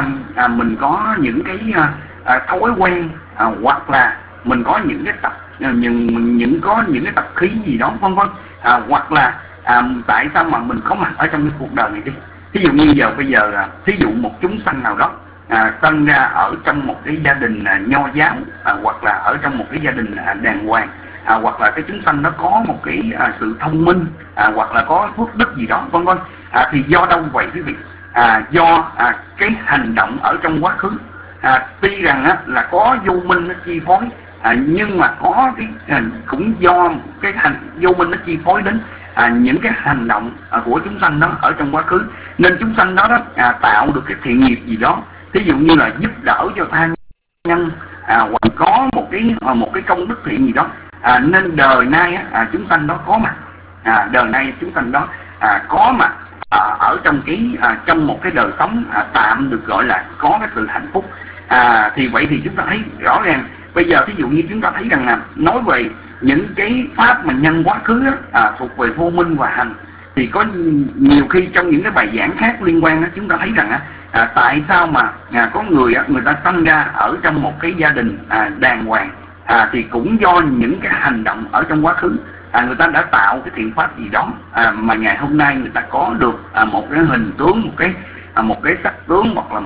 D: cái thói quen, hoặc là mình có những cái tập những cái tập khí gì đó vân vân, hoặc là tại sao mà mình có mặt ở trong cái cuộc đời này đi. Thí dụ như bây giờ thí dụ một chúng sanh nào đó sinh ra ở trong một cái gia đình nho giáo, hoặc là ở trong một cái gia đình đàng hoàng, hoặc là cái chúng sanh nó có một cái sự thông minh, hoặc là có phước đức gì đó vân vân. Thì do đâu vậy quý vị? Do cái hành động ở trong quá khứ. Tuy rằng là có vô minh nó chi phối, nhưng mà có cái cũng do cái vô minh nó chi phối đến những cái hành động của chúng sanh đó ở trong quá khứ, nên chúng sanh đó tạo được cái thiện nghiệp gì đó, ví dụ như là giúp đỡ cho tha nhân, hoặc có một cái công đức thiện gì đó, nên đời nay chúng sanh đó có mặt, đời nay chúng sanh đó có mặt ở trong một cái đời sống tạm được gọi là có cái sự hạnh phúc. Thì vậy thì chúng ta thấy rõ ràng bây giờ thí dụ như chúng ta thấy rằng là nói về những cái pháp mà nhân quá khứ thuộc về vô minh và hành, thì có nhiều khi trong những cái bài giảng khác liên quan chúng ta thấy rằng tại sao mà có người ta sinh ra ở trong một cái gia đình đàng hoàng, thì cũng do những cái hành động ở trong quá khứ, người ta đã tạo cái thiện pháp gì đó mà ngày hôm nay người ta có được một cái hình tướng, một cái sắc tướng, hoặc là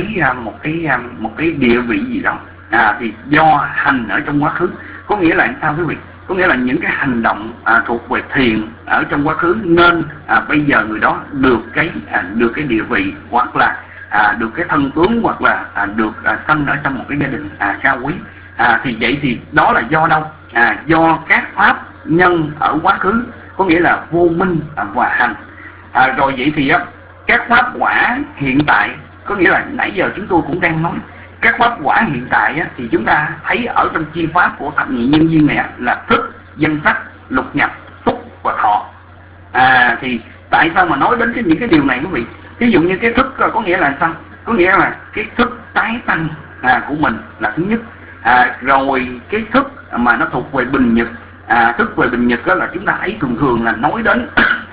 D: một cái địa vị gì đó, thì do hành ở trong quá khứ. Có nghĩa là sao quý vị? Có nghĩa là những cái hành động thuộc về thiện ở trong quá khứ, nên bây giờ người đó được cái địa vị, hoặc là được cái thân tướng, hoặc là được sinh ở trong một cái gia đình cao quý. Thì vậy thì đó là do đâu? Do các pháp nhân ở quá khứ, có nghĩa là vô minh và hành. Rồi vậy thì các pháp quả hiện tại, có nghĩa là nãy giờ chúng tôi cũng đang nói các pháp quả hiện tại thì chúng ta thấy ở trong chi pháp của thập nhị nhân duyên này là thức, danh sắc, lục nhập, xúc và thọ. Thì tại sao mà nói đến những cái điều này quý vị? Ví dụ như cái thức có nghĩa là sao? Có nghĩa là cái thức tái sanh của mình là thứ nhất. Rồi cái thức mà nó thuộc về bình nhật, thức về bình nhật là chúng ta thấy thường là nói đến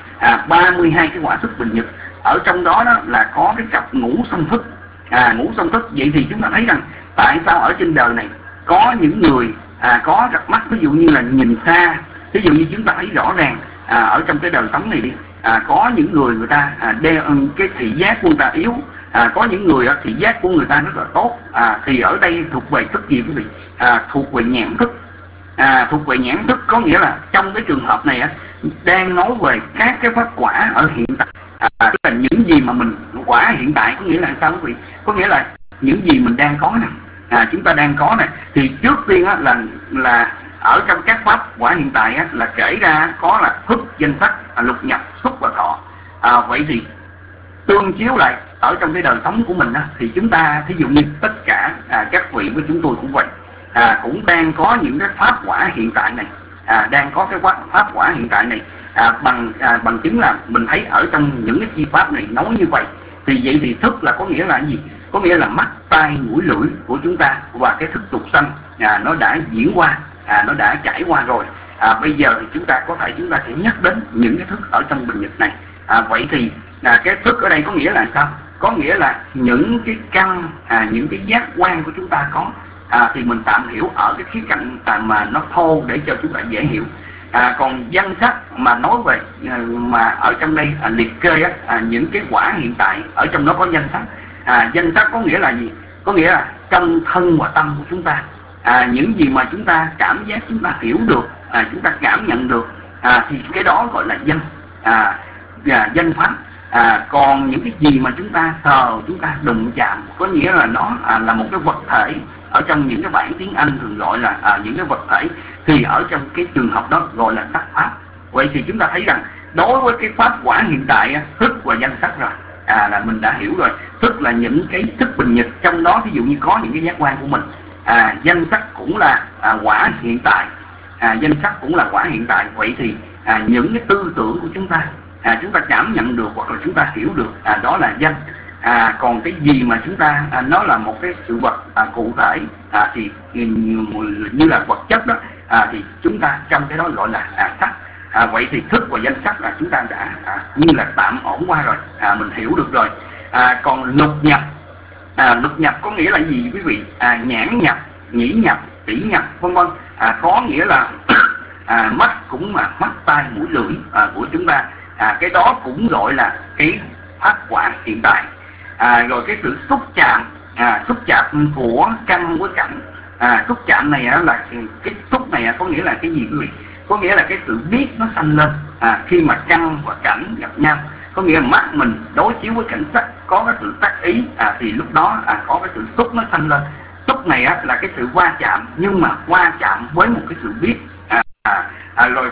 D: 32 cái quả thức bình nhật. Ở trong đó là có cái cặp ngũ song thức. Ngũ song thức. Vậy thì chúng ta thấy rằng tại sao ở trên đời này có những người có cặp mắt ví dụ như là nhìn xa. Ví dụ như chúng ta thấy rõ ràng ở trong cái đời sống này đi, có những người ta cái thị giác của người ta yếu, có những người thị giác của người ta rất là tốt. Thì ở đây thuộc về thức gì quý vị? Thuộc về nhãn thức. Thuộc về nhãn thức có nghĩa là trong cái trường hợp này đang nói về các cái pháp quả ở hiện tại. Tức là những gì mà mình quả hiện tại, có nghĩa là sao quý vị? Có nghĩa là những gì mình đang có nè, chúng ta đang có nè. Thì trước tiên là ở trong các pháp quả hiện tại là kể ra có là thức, danh sắc, lục nhập, xúc và thọ. Vậy thì tương chiếu lại ở trong cái đời sống của mình thì chúng ta thí dụ như tất cả các vị với chúng tôi cũng vậy, cũng đang có những cái pháp quả hiện tại này, đang có cái pháp quả hiện tại này, bằng chứng là mình thấy ở trong những cái chi pháp này nói như vậy. Thì vậy thì thức là có nghĩa là gì? Có nghĩa là mắt, tai, mũi, lưỡi của chúng ta và cái thức tục sanh nó đã diễn qua, nó đã trải qua rồi. Bây giờ thì chúng ta sẽ nhắc đến những cái thức ở trong bình nhật này. Vậy thì cái thức ở đây có nghĩa là sao? Có nghĩa là những cái căn, những cái giác quan của chúng ta có, thì mình tạm hiểu ở cái khía cạnh mà nó thô để cho chúng ta dễ hiểu. Còn danh sắc mà nói về mà ở trong đây liệt kê những cái quả hiện tại, ở trong đó có danh sắc. Danh sắc có nghĩa là gì? Có nghĩa là trong thân và tâm của chúng ta, những gì mà chúng ta cảm giác, chúng ta hiểu được, chúng ta cảm nhận được, thì cái đó gọi là danh, danh pháp. Còn những cái gì mà chúng ta sờ, chúng ta đụng chạm, có nghĩa là nó là một cái vật thể. Ở trong những cái bản tiếng Anh thường gọi là những cái vật thể, thì ở trong cái trường hợp đó gọi là sắc pháp. Vậy thì chúng ta thấy rằng đối với cái pháp quả hiện tại, thức và danh sắc rồi, là mình đã hiểu rồi. Thức là những cái thức bình nhật, trong đó ví dụ như có những cái giác quan của mình. Danh sắc cũng là quả hiện tại, danh sắc cũng là quả hiện tại. Vậy thì những cái tư tưởng của chúng ta, chúng ta cảm nhận được hoặc là chúng ta hiểu được, đó là danh. Còn cái gì mà chúng ta nó là một cái sự vật cụ thể, thì như là vật chất đó, thì chúng ta trong cái đó gọi là sắc. Vậy thì thức và danh sắc là chúng ta đã như là tạm ổn qua rồi, mình hiểu được rồi. Còn lục nhập, lục nhập có nghĩa là gì quý vị? Nhãn nhập, nhĩ nhập, tỷ nhập, vân vân. Có nghĩa là mắt cũng là mắt, tai, mũi, lưỡi của chúng ta. Cái đó cũng gọi là cái pháp quả hiện tại. Rồi cái sự xúc chạm, xúc chạm của căn với cảnh. Xúc chạm này là cái xúc này có nghĩa là cái gì quý vị? Có nghĩa là cái sự biết nó sanh lên khi mà căn và cảnh gặp nhau. Có nghĩa là mắt mình đối chiếu với cảnh sắc, có cái sự tác ý, thì lúc đó có cái sự xúc nó sanh lên. Xúc này là cái sự va chạm, nhưng mà va chạm với một cái sự biết. Rồi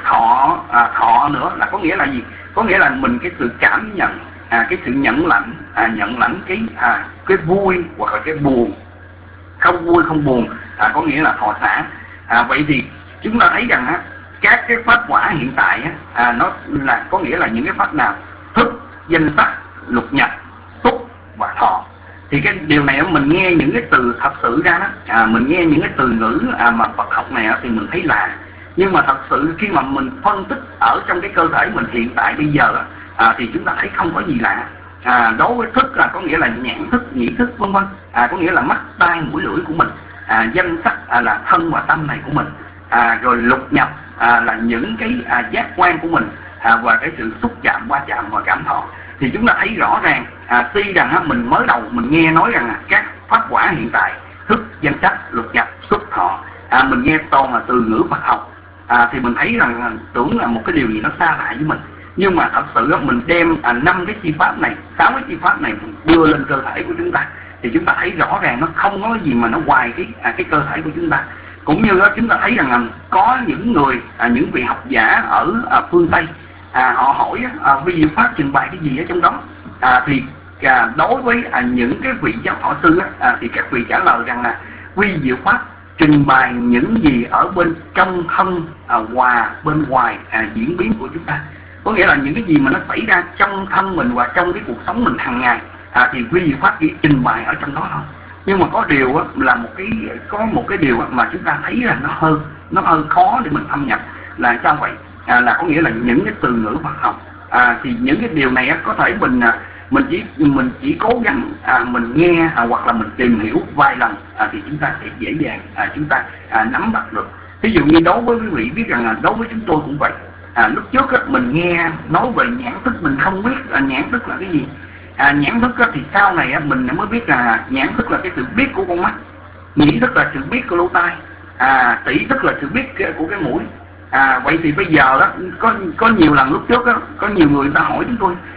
D: thọ nữa là có nghĩa là gì? Có nghĩa là mình cái sự cảm nhận, cái sự nhận lãnh cái vui hoặc là cái buồn, không vui không buồn, có nghĩa là thọ xả. Vậy thì chúng ta thấy rằng các cái pháp quả hiện tại nó là có nghĩa là những cái pháp nào? Thức, danh sắc, lục nhập, xúc và thọ. Thì cái điều này mình nghe những cái từ thật sự ra đó, mình nghe những cái từ ngữ mà Phật học này thì mình thấy lạ. Nhưng mà thật sự khi mà mình phân tích ở trong cái cơ thể mình hiện tại bây giờ thì chúng ta thấy không có gì lạ. Đối với thức là có nghĩa là nhãn thức, nhĩ thức, vân vân, có nghĩa là mắt, tai, mũi, lưỡi của mình. Danh sắc là thân và tâm này của mình. Rồi lục nhập là những cái giác quan của mình, và cái sự xúc chạm, va chạm và cảm thọ. Thì chúng ta thấy rõ ràng, tuy rằng mình mới đầu mình nghe nói rằng các pháp quả hiện tại, thức, danh sắc, lục nhập, xúc, thọ, mình nghe toàn là từ ngữ Phật học, thì mình thấy rằng tưởng là một cái điều gì nó xa lạ với mình. Nhưng mà thật sự mình đem 5 cái chi pháp này, 6 cái chi pháp này mình đưa lên cơ thể của chúng ta, thì chúng ta thấy rõ ràng nó không có gì mà nó ngoài cái cơ thể của chúng ta. Cũng như đó, chúng ta thấy rằng có những người, những vị học giả ở phương Tây, họ hỏi vi diệu pháp trình bày cái gì ở trong đó, thì đối với những cái vị giáo thọ sư thì các vị trả lời rằng là vi diệu pháp trình bày những gì ở bên trong thân hòa bên ngoài diễn biến của chúng ta. Có nghĩa là những cái gì mà nó xảy ra trong thân mình và trong cái cuộc sống mình hàng ngày, thì vi diệu pháp chỉ trình bày ở trong đó thôi. Nhưng mà có điều là có một cái điều mà chúng ta thấy là nó hơi khó để mình thâm nhập. Là sao vậy? Là có nghĩa là những cái từ ngữ Phật học, thì những cái điều này có thể mình chỉ cố gắng mình nghe hoặc là mình tìm hiểu vài lần, thì chúng ta sẽ dễ dàng chúng ta nắm bắt được. Ví dụ như đối với quý vị biết rằng là đối với chúng tôi cũng vậy. Lúc trước mình nghe nói về nhãn thức, mình không biết nhãn thức là cái gì. Nhãn thức thì sau này mình mới biết là nhãn thức là cái sự biết của con mắt, nhĩ thức là sự biết của lỗ tai, tỷ thức là sự biết của cái mũi. Vậy thì bây giờ đó có nhiều lần lúc trước có nhiều người ta hỏi chúng tôi,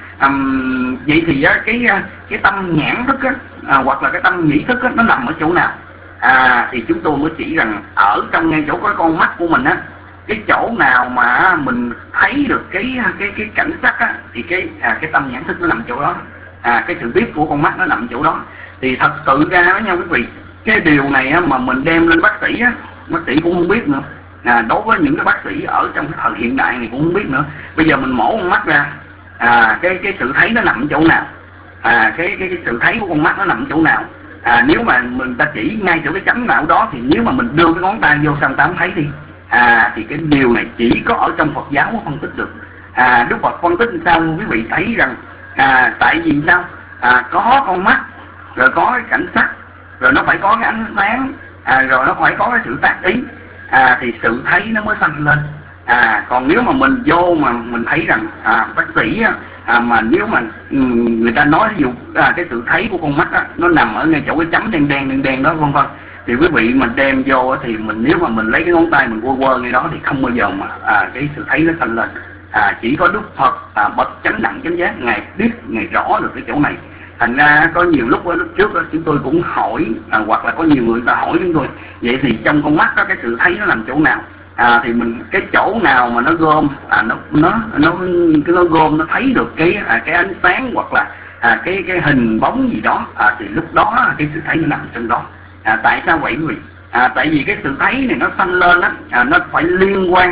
D: vậy thì cái tâm nhãn thức hoặc là cái tâm nhĩ thức nó nằm ở chỗ nào? Thì chúng tôi mới chỉ rằng ở trong ngay chỗ có con mắt của mình cái chỗ nào mà mình thấy được cái cảnh sắc thì cái tâm nhãn thức nó nằm chỗ đó. Cái sự biết của con mắt nó nằm chỗ đó. Thì thật sự ra đó nha quý vị, cái điều này mà mình đem lên bác sĩ cũng không biết nữa. Đối với những cái bác sĩ ở trong cái thời hiện đại này cũng không biết nữa. Bây giờ mình mổ con mắt ra, cái sự thấy nó nằm chỗ nào, cái sự thấy của con mắt nó nằm chỗ nào. Nếu mà mình ta chỉ ngay chỗ cái chấm nào đó, thì nếu mà mình đưa cái ngón tay vô sao ta không thấy đi. Thì cái điều này chỉ có ở trong Phật giáo mới phân tích được. Đức Phật phân tích sao quý vị thấy rằng tại vì sao có con mắt, rồi có cái cảnh sắc, rồi nó phải có cái ánh sáng, rồi nó phải có cái sự tác ý, thì sự thấy nó mới sanh lên. Còn nếu mà mình vô mà mình thấy rằng bác sĩ mà nếu mà người ta nói ví dụ cái sự thấy của con mắt nó nằm ở ngay chỗ cái chấm đen đen đó vân vân, thì quý vị mình đem vô thì mình nếu mà mình lấy cái ngón tay mình quơ ngay đó thì không bao giờ mà cái sự thấy nó sanh lên. Chỉ có Đức Phật bậc chánh đẳng chánh giác, ngài biết, ngài rõ được cái chỗ này. Thành ra có nhiều lúc trước chúng tôi cũng hỏi, hoặc là có nhiều người ta hỏi chúng tôi, vậy thì trong con mắt đó cái sự thấy nó nằm chỗ nào? Thì mình cái chỗ nào mà nó gom nó gom nó thấy được cái ánh sáng hoặc là cái hình bóng gì đó, thì lúc đó cái sự thấy nó nằm trong đó. Tại sao vậy quý vị? Tại vì cái sự thấy này nó sanh lên nó phải liên quan,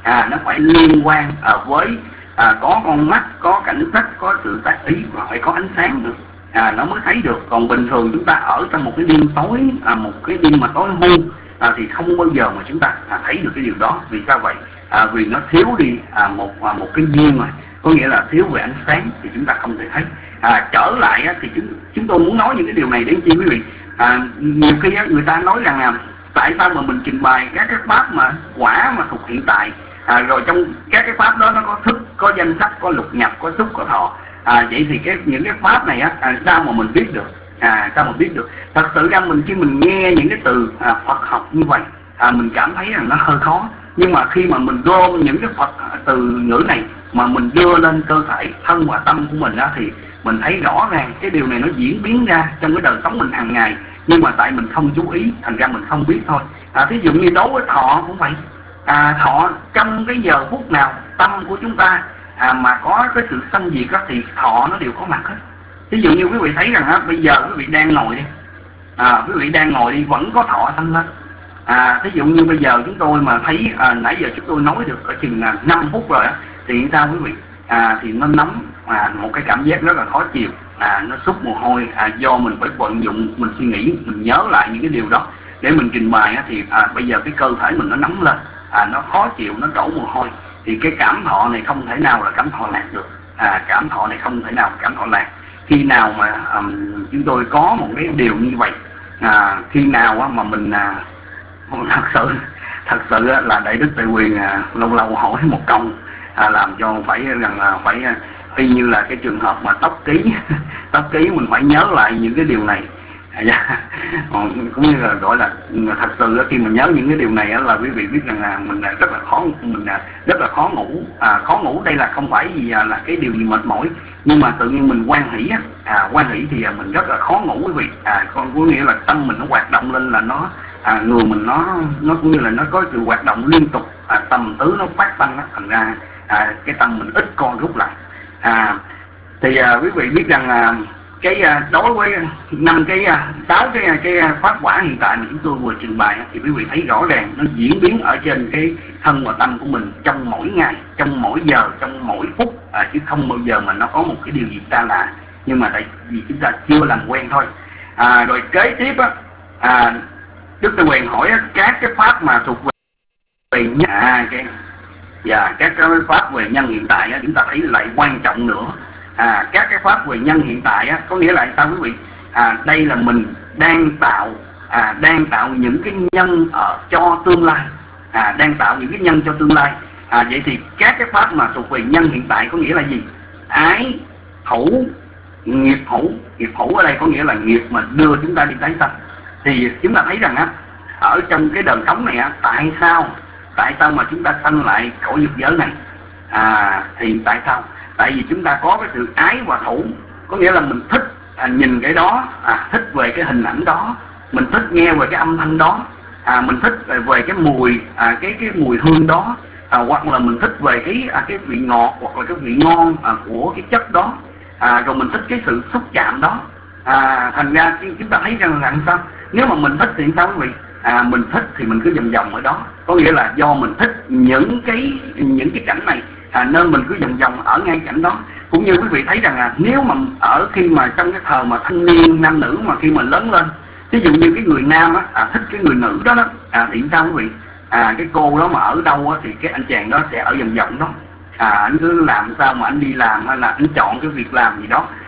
D: với có con mắt, có cảnh sắc, có sự tác ý và phải có ánh sáng nữa, nó mới thấy được. Còn bình thường chúng ta ở trong một cái đêm tối, một cái đêm mà tối hưu, thì không bao giờ mà chúng ta thấy được cái điều đó. Vì sao vậy? Vì nó thiếu đi một cái duyên rồi, có nghĩa là thiếu về ánh sáng thì chúng ta không thể thấy. Trở lại thì chúng tôi muốn nói những cái điều này đến chi quý vị? Nhiều khi người ta nói rằng tại sao mà mình trình bày các cái pháp mà quả mà thuộc hiện tại, rồi trong các cái pháp đó nó có thức, có danh sắc, có lục nhập, có xúc, có thọ. Vậy thì những cái pháp này sao mà mình biết được? Sao mà biết được? Thật sự ra khi mình nghe những cái từ Phật học như vậy, mình cảm thấy rằng nó hơi khó. Nhưng mà khi mà mình gom những cái Phật từ ngữ này mà mình đưa lên cơ thể thân và tâm của mình thì mình thấy rõ ràng cái điều này nó diễn biến ra trong cái đời sống mình hàng ngày. Nhưng mà tại mình không chú ý, thành ra mình không biết thôi. Thí dụ như đối với thọ cũng vậy. Thọ trong cái giờ phút nào tâm của chúng ta mà có cái sự sanh diệt thì thọ nó đều có mặt hết. Ví dụ như quý vị thấy rằng bây giờ quý vị đang ngồi đi, quý vị đang ngồi đi vẫn có thọ sanh lên. Ví dụ như bây giờ chúng tôi mà thấy nãy giờ chúng tôi nói được ở chừng 5 phút rồi thì sao quý vị? Thì nó nóng, một cái cảm giác rất là khó chịu, nó sút mồ hôi, do mình phải vận dụng, mình suy nghĩ, mình nhớ lại những cái điều đó để mình trình bày thì bây giờ cái cơ thể mình nó nóng lên, nó khó chịu, nó đổ mồ hôi. Thì cái cảm thọ này không thể nào là cảm thọ lạc được. Cảm thọ này không thể nào cảm thọ lạc. Khi nào mà chúng tôi có một cái điều như vậy, khi nào mà mình thật sự là Đại Đức Tề Quyền lâu lâu hỏi một câu làm cho phải rằng là phải y như là cái trường hợp mà tóc ký mình phải nhớ lại những cái điều này. Cũng như là gọi là thật sự khi mà nhớ những cái điều này là quý vị biết rằng là mình rất là khó ngủ. Khó ngủ đây là không phải vì là cái điều gì mệt mỏi, nhưng mà tự nhiên mình hoan hỷ thì mình rất là khó ngủ quý vị. Còn có nghĩa là tâm mình nó hoạt động lên là nó người mình nó cũng như là nó có sự hoạt động liên tục, tâm tứ nó phát tăng, thành ra cái tâm mình ít co rút lại. Thì quý vị biết rằng cái đối với 6 cái pháp quả hiện tại mà chúng tôi vừa trình bày thì quý vị thấy rõ ràng nó diễn biến ở trên cái thân và tâm của mình trong mỗi ngày, trong mỗi giờ, trong mỗi phút, chứ không bao giờ mà nó có một cái điều gì xa lạ. Nhưng mà tại vì chúng ta chưa làm quen thôi. Rồi kế tiếp Đức Tề Quyền hỏi các cái pháp mà thuộc về các cái pháp về nhân hiện tại chúng ta thấy lại quan trọng nữa. Các cái pháp về nhân hiện tại có nghĩa là sao quý vị? Đây là mình đang tạo những cái nhân cho tương lai, đang tạo những cái nhân cho tương lai. Vậy thì các cái pháp mà thuộc về nhân hiện tại có nghĩa là gì? Ái thủ, nghiệp thủ ở đây có nghĩa là nghiệp mà đưa chúng ta đi tái sanh. Thì chúng ta thấy rằng ở trong cái đời sống này tại sao mà chúng ta sanh lại cõi dục giới này? Thì tại sao? Tại vì chúng ta có cái sự ái và thủ, có nghĩa là mình thích nhìn cái đó, thích về cái hình ảnh đó, mình thích nghe về cái âm thanh đó, mình thích về cái mùi cái mùi hương đó, hoặc là mình thích về cái vị ngọt hoặc là cái vị ngon của cái chất đó, rồi mình thích cái sự xúc chạm đó. Thành ra chúng ta thấy rằng sao? Nếu mà mình thích thì sao quý vị? Mình thích thì mình cứ vòng vòng ở đó, có nghĩa là do mình thích những cái cảnh này, nên mình cứ vòng vòng ở ngay cảnh đó. Cũng như quý vị thấy rằng nếu mà khi mà trong cái thời mà thanh niên nam nữ mà khi mà lớn lên, ví dụ như cái người nam thích cái người nữ đó thì sao quý vị? Cái cô đó mà ở đâu thì cái anh chàng đó sẽ ở vòng vòng đó. Anh cứ làm sao mà anh đi làm hay là anh chọn cái việc làm gì đó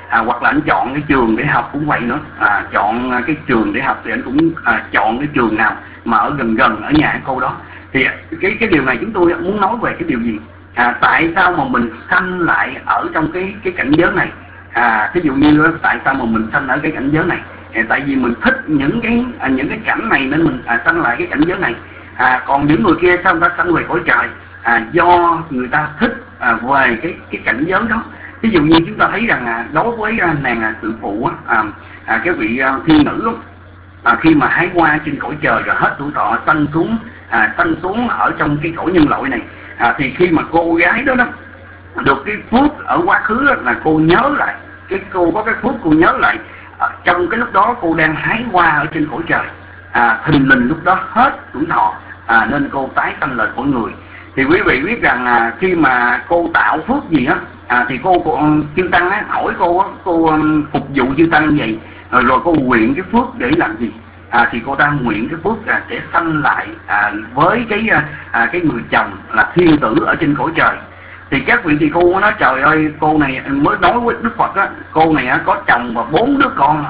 D: hoặc là anh chọn cái trường để học cũng vậy nữa, chọn cái trường để học thì anh cũng chọn cái trường nào mà ở gần gần ở nhà cô đó. Thì cái điều này chúng tôi muốn nói về cái điều gì? Tại sao mà mình sanh lại ở trong cái cảnh giới này? Ví dụ như tại sao mà mình sanh ở cái cảnh giới này? Tại vì mình thích những cái cảnh này nên mình sanh lại cái cảnh giới này. Còn những người kia sao người ta sanh về cõi trời? Do người ta thích về cái cảnh giới đó. Ví dụ như chúng ta thấy rằng đối với nàng tự phụ cái vị thiên nữ khi mà hái hoa trên cõi trời rồi hết tuổi thọ sanh xuống ở trong cái cõi nhân loại này, thì khi mà cô gái đó được cái phước ở quá khứ là cô nhớ lại, cô có cái phước cô nhớ lại trong cái lúc đó cô đang hái hoa ở trên cõi trời, thình lình lúc đó hết tuổi thọ, nên cô tái sanh lời của người. Thì quý vị biết rằng khi mà cô tạo phước gì thì cô chư tăng hỏi cô phục vụ chư tăng vậy, rồi cô nguyện cái phước để làm gì? Thì cô ta nguyện cái phước sẽ sanh lại với cái người chồng là thiên tử ở trên cõi trời. Thì các vị tỳ khưu nói trời ơi, cô này mới nói với Đức Phật cô này có chồng và 4 đứa con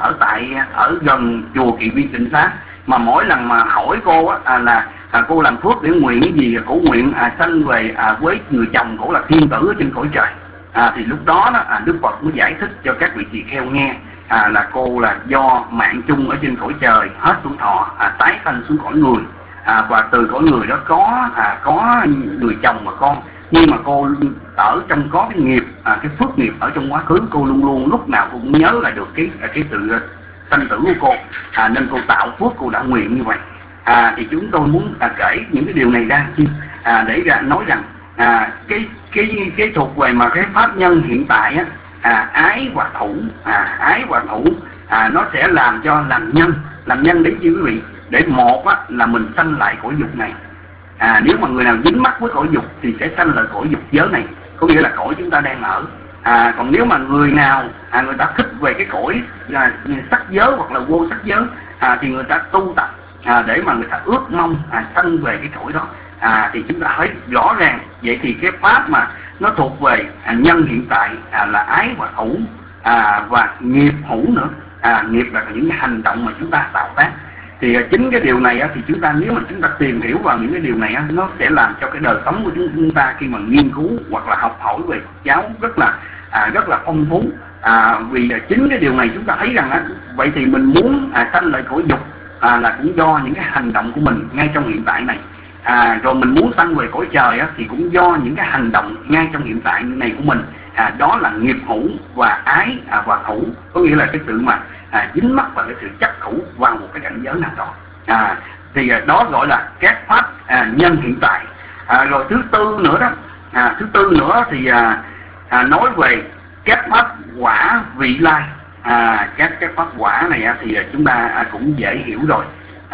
D: ở gần chùa Kỳ Viên Tịnh Xá, mà mỗi lần mà hỏi cô là cô làm phước để nguyện cái gì, cổ nguyện sanh về với người chồng cổ là thiên tử ở trên cõi trời. Thì lúc đó Đức Phật mới giải thích cho các vị tỳ kheo nghe là cô là do mạng chung ở trên cõi trời hết tuổi thọ tái sanh xuống cõi người, và từ cõi người đó có người chồng và con, nhưng mà cô ở trong có cái nghiệp, cái phước nghiệp ở trong quá khứ, cô luôn luôn lúc nào cô cũng nhớ lại được cái sự sanh tử của cô, nên cô tạo phước, cô đã nguyện như vậy. Thì chúng tôi muốn kể những cái điều này ra chi để nói rằng cái thuộc về mà cái pháp nhân hiện tại ái và thủ nó sẽ làm nhân để chi quý vị? Để một là mình sanh lại cõi dục này. Nếu mà người nào dính mắc với cõi dục thì sẽ sanh lại cõi dục giới này, có nghĩa là cõi chúng ta đang ở. Còn nếu mà người nào người ta thích về cái cõi sắc giới hoặc là vô sắc giới, thì người ta tu tập để mà người ta ước mong sanh về cái cõi đó. Thì chúng ta thấy rõ ràng vậy thì cái pháp mà nó thuộc về nhân hiện tại là ái và thủ, và nghiệp hữu nữa. Nghiệp là những cái hành động mà chúng ta tạo tác. Thì chính cái điều này thì chúng ta, nếu mà chúng ta tìm hiểu vào những cái điều này nó sẽ làm cho cái đời sống của chúng ta khi mà nghiên cứu hoặc là học hỏi về giáo rất là phong phú. Vì chính cái điều này chúng ta thấy rằng vậy thì mình muốn sanh lại cõi dục là cũng do những cái hành động của mình ngay trong hiện tại này. Rồi mình muốn sanh về cõi trời thì cũng do những cái hành động ngay trong hiện tại này của mình. Đó là nghiệp hữu và ái và thủ, có nghĩa là cái sự mà dính mắc và cái sự chấp thủ vào một cái cảnh giới nào đó. Thì đó gọi là các pháp nhân hiện tại. Rồi thứ tư nữa thì nói về các pháp quả vị lai. Các pháp quả này thì chúng ta cũng dễ hiểu rồi.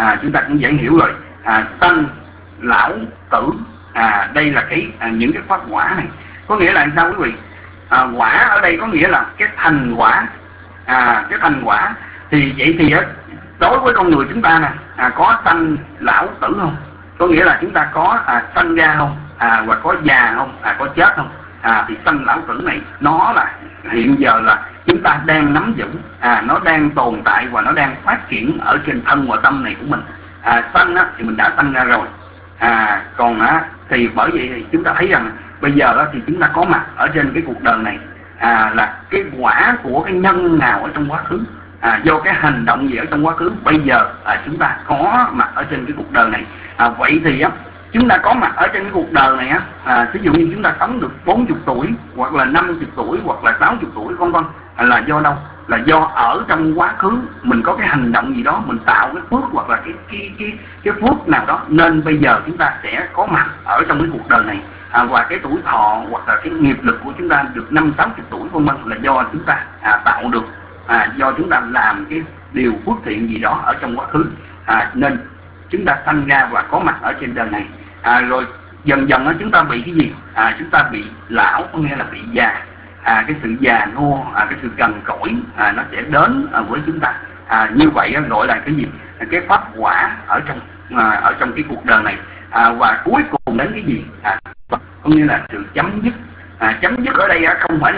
D: Sanh lão tử, đây là những cái pháp quả này. Có nghĩa là sao quý vị? Quả ở đây có nghĩa là cái thành quả. Cái thành quả thì vậy thì đối với con người chúng ta nè, có sanh lão tử không? Có nghĩa là chúng ta có sanh ra không? Và có già không? Có chết không? Thì sanh lão tử này nó là hiện giờ là chúng ta đang nắm giữ, nó đang tồn tại và nó đang phát triển ở trên thân và tâm này của mình. Sanh thì mình đã sanh ra rồi. Còn thì bởi vậy thì chúng ta thấy rằng bây giờ thì chúng ta có mặt ở trên cái cuộc đời này là cái quả của cái nhân nào ở trong quá khứ, do cái hành động gì ở trong quá khứ, bây giờ chúng ta có mặt ở trên cái cuộc đời này. Vậy thì chúng ta có mặt ở trên cái cuộc đời này ví dụ như chúng ta sống được 40 tuổi hoặc là 50 tuổi hoặc là 60 tuổi vân vân, là do đâu? Là do ở trong quá khứ mình có cái hành động gì đó, mình tạo cái phước hoặc là cái phước nào đó, nên bây giờ chúng ta sẽ có mặt ở trong cái cuộc đời này. Và cái tuổi thọ hoặc là cái nghiệp lực của chúng ta được 50-60 tuổi vân vân là do chúng ta tạo được, do chúng ta làm cái điều phước thiện gì đó ở trong quá khứ, nên chúng ta sanh ra và có mặt ở trên đời này. Rồi dần dần chúng ta bị cái gì? Chúng ta bị lão, có nghĩa là bị già. Cái sự già nua, cái sự cằn cỗi nó sẽ đến với chúng ta. Như vậy gọi là cái gì? Cái pháp quả ở trong cái cuộc đời này. Và cuối cùng đến cái gì? Có nghĩa là sự chấm dứt Chấm dứt ở đây không phải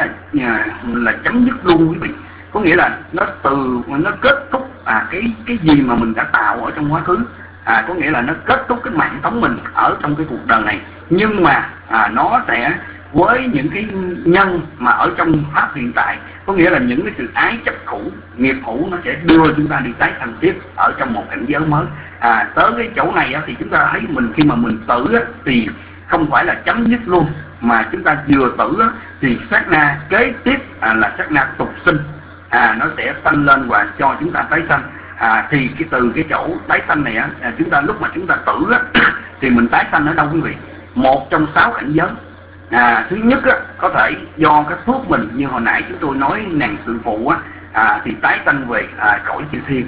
D: là chấm dứt luôn quý vị, có nghĩa là nó kết thúc cái gì mà mình đã tạo ở trong quá khứ, có nghĩa là nó kết thúc cái mạng sống mình ở trong cái cuộc đời này, nhưng mà nó sẽ với những cái nhân mà ở trong pháp hiện tại, có nghĩa là những cái sự ái chấp cũ, nghiệp cũ, nó sẽ đưa chúng ta đi tái sanh tiếp ở trong một cảnh giới mới. Tới cái chỗ này thì chúng ta thấy khi mà mình tử thì không phải là chấm dứt luôn, mà chúng ta vừa tử thì sát na kế tiếp là sát na tục sinh, nó sẽ sanh lên và cho chúng ta tái sanh. Thì từ cái chỗ tái sanh này chúng ta lúc mà chúng ta tử thì mình tái sanh ở đâu quý vị? Một trong 6 cảnh giới. Thứ nhất có thể do cái phước mình, như hồi nãy chúng tôi nói nàng sự phụ thì tái sanh về cõi chư thiên.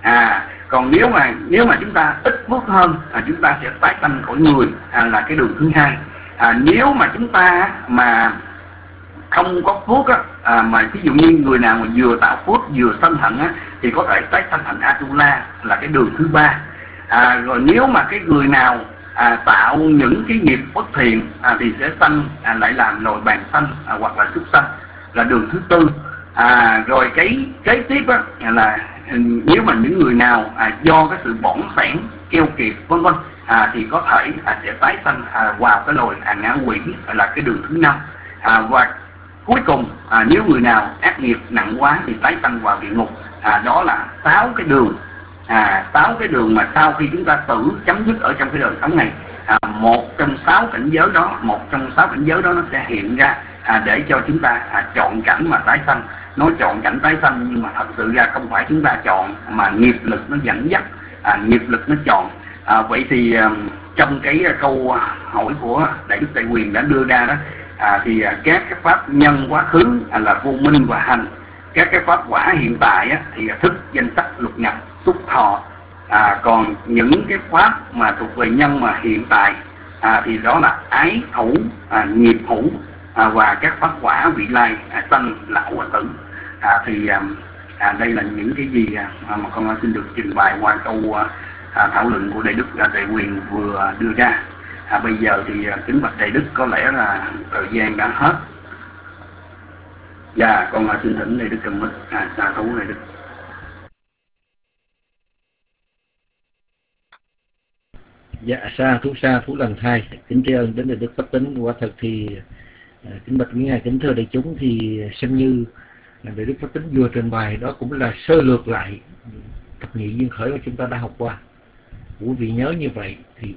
D: Còn nếu mà chúng ta ít phước hơn, chúng ta sẽ tái sanh cõi người, là cái đường thứ hai. Nếu mà chúng ta mà không có phước mà ví dụ như người nào mà vừa tạo phước vừa sân hận thì có thể tái sanh thành Atula, là cái đường thứ ba. Rồi nếu mà cái người nào tạo những cái nghiệp bất thiện thì sẽ sanh lại làm loài bàng sanh hoặc là súc sanh, là đường thứ tư. Rồi cái kế tiếp là nếu mà những người nào do cái sự bỏng sẻn, keo kiệt vân vân thì có thể sẽ tái sanh vào cái loài ngạ quỷ, là cái đường thứ năm. Và cuối cùng nếu người nào ác nghiệp nặng quá thì tái sanh vào địa ngục. Đó là 6 cái đường. 6 cái đường mà sau khi chúng ta tử chấm dứt ở trong cái đời sống này, một trong 6 cảnh giới đó, nó sẽ hiện ra để cho chúng ta chọn cảnh mà tái sanh. Nói chọn cảnh tái sanh nhưng mà thật sự ra không phải chúng ta chọn, mà nghiệp lực nó dẫn dắt, nghiệp lực nó chọn. Vậy thì trong cái câu hỏi của Đại Đức Đại Quyền đã đưa ra đó, thì các cái pháp nhân quá khứ là vô minh và hành, các cái pháp quả hiện tại thì thức, danh sắc, lục nhập, xúc, thọ. Còn những cái pháp mà thuộc về nhân mà hiện tại thì đó là ái thủ, nghiệp thủ, và các pháp quả vị lai, sanh, lão và tử. Thì đây là những cái gì mà con xin được trình bày qua câu thảo luận của Đại Đức Đại Quyền vừa đưa ra. Bây giờ thì kính bạch Đại Đức, có lẽ là thời gian đã hết. Dạ, con xin thỉnh Đại Đức cầm mic. Sa thú Đại Đức.
G: Dạ, sa thú lần thai. Kính tri ân đến Đại Đức Pháp Tính. Quả thật thì kính bạch quý ngài kính thưa đại chúng, thì xem như Đại Đức Pháp Tính vừa trình bày đó cũng là sơ lược lại thập nhị duyên khởi mà chúng ta đã học qua. Quý vị nhớ như vậy thì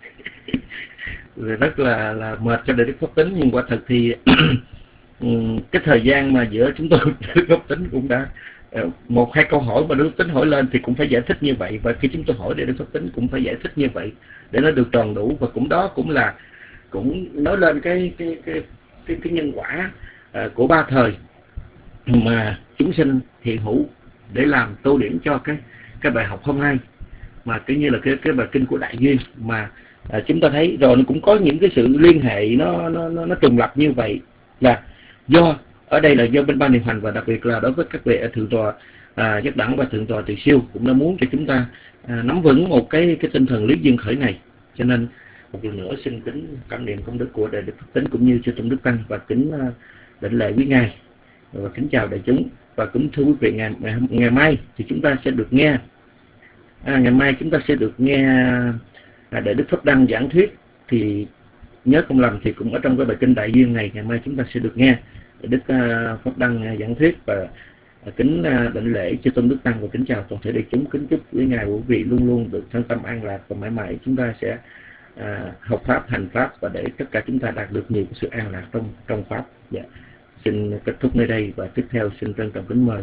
G: rất là mệt cho Đại Đức Pháp Tính, nhưng quả thật thì cái thời gian mà giữa chúng tôi Đại Đức Pháp Tính cũng đã 1-2 câu hỏi mà Đại Đức Pháp Tính hỏi lên thì cũng phải giải thích như vậy, và khi chúng tôi hỏi Đại Đức Pháp Tính cũng phải giải thích như vậy để nó được tròn đủ. Và cũng nói lên cái nhân quả của 3 thời mà chúng sinh hiện hữu để làm tô điểm cho cái bài học hôm nay, mà cứ như là cái bài kinh của Đại Duyên mà chúng ta thấy rồi, nó cũng có những cái sự liên hệ nó trùng lập như vậy, là do ở đây là do bên ban điều hành, và đặc biệt là đối với các vị ở thượng tọa Giác Đẳng và thượng tọa Từ Siêu cũng đã muốn cho chúng ta nắm vững một cái tinh thần lý duyên khởi này. Cho nên một lần nữa xin kính cảm niệm công đức của Đại Đức Pháp Tính cũng như cho Tôn Đức Tăng, và kính đảnh lễ quý ngài và kính chào đại chúng. Và cũng thưa quý vị, ngày mai thì chúng ta sẽ được nghe ngày mai chúng ta sẽ được nghe Đại Đức Pháp Đăng giảng thuyết. Thì nhớ không lầm thì cũng ở trong cái bài kinh Đại Duyên này, ngày mai chúng ta sẽ được nghe Đại Đức Pháp Đăng giảng thuyết. Và kính đảnh lễ cho Tôn Đức Tăng và kính chào toàn thể đại chúng. Kính chúc quý ngài quý vị luôn luôn được thân tâm an lạc, và mãi mãi chúng ta sẽ học pháp, hành pháp, và để tất cả chúng ta đạt được nhiều sự an lạc trong pháp. Dạ. Xin kết thúc nơi đây, và tiếp theo xin trân trọng kính mời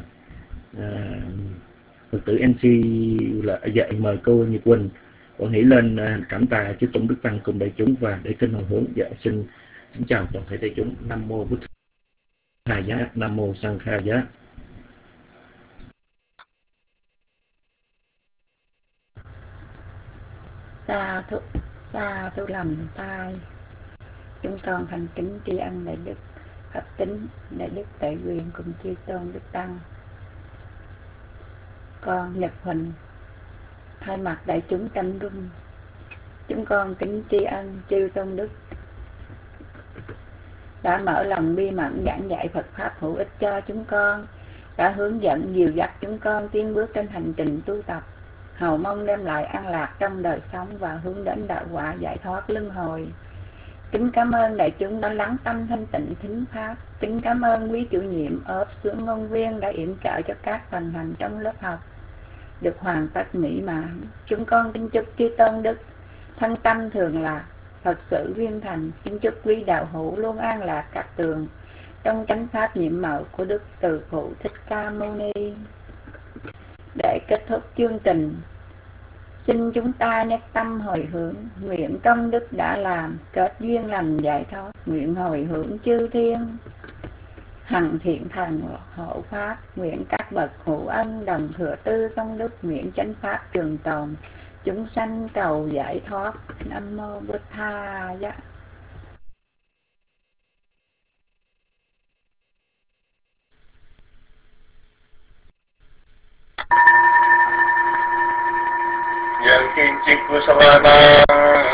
G: Phật tử MC là dạy mời cô Nhật Quỳnh quan hỷ lên cảm tạ chư Tôn Đức Tăng cùng đại chúng và để kinh hồi hướng. Dạ, xin chào toàn thể đại chúng. Nam mô Bụt Thà Giá, Nam mô Sang Kha Giá.
B: Sa thú lầm tai. Chúng con thành kính tri ân Đại Đức Pháp Tính, Đại Đức Đại Quyền cùng chư Tôn Đức Tăng. Con Nhật Huỳnh thay mặt đại chúng Tâm Rung, chúng con kính tri ân chư Tôn Đức đã mở lòng bi mẫn giảng dạy Phật Pháp hữu ích cho chúng con, đã hướng dẫn dìu dắt chúng con tiến bước trên hành trình tu tập, hầu mong đem lại an lạc trong đời sống và hướng đến đạo quả giải thoát luân hồi. Kính cảm ơn đại chúng đã lắng tâm thanh tịnh thính Pháp. Kính cảm ơn quý chủ nhiệm ốp xướng ngôn viên đã yểm trợ cho các phần hành trong lớp học được hoàn tất mỹ mãn. Chúng con kính chúc chư tôn đức thân tâm thường lạc, Phật sự viên thành. Kính chúc quý đạo hữu luôn an lạc các tường trong chánh pháp nhiệm màu của Đức Từ Phụ Thích Ca Mâu Ni. Để kết thúc chương trình, xin chúng ta nhất tâm hồi hướng, nguyện công đức đã làm kết duyên lành giải thoát, nguyện hồi hướng chư thiên hằng thiện thần hộ pháp, nguyện các bậc hữu ân đồng thừa tư công đức, nguyện chánh pháp trường tồn, chúng sanh cầu giải thoát. Nam mô Bụt Tha Giá.
A: Yang kincik kusawabang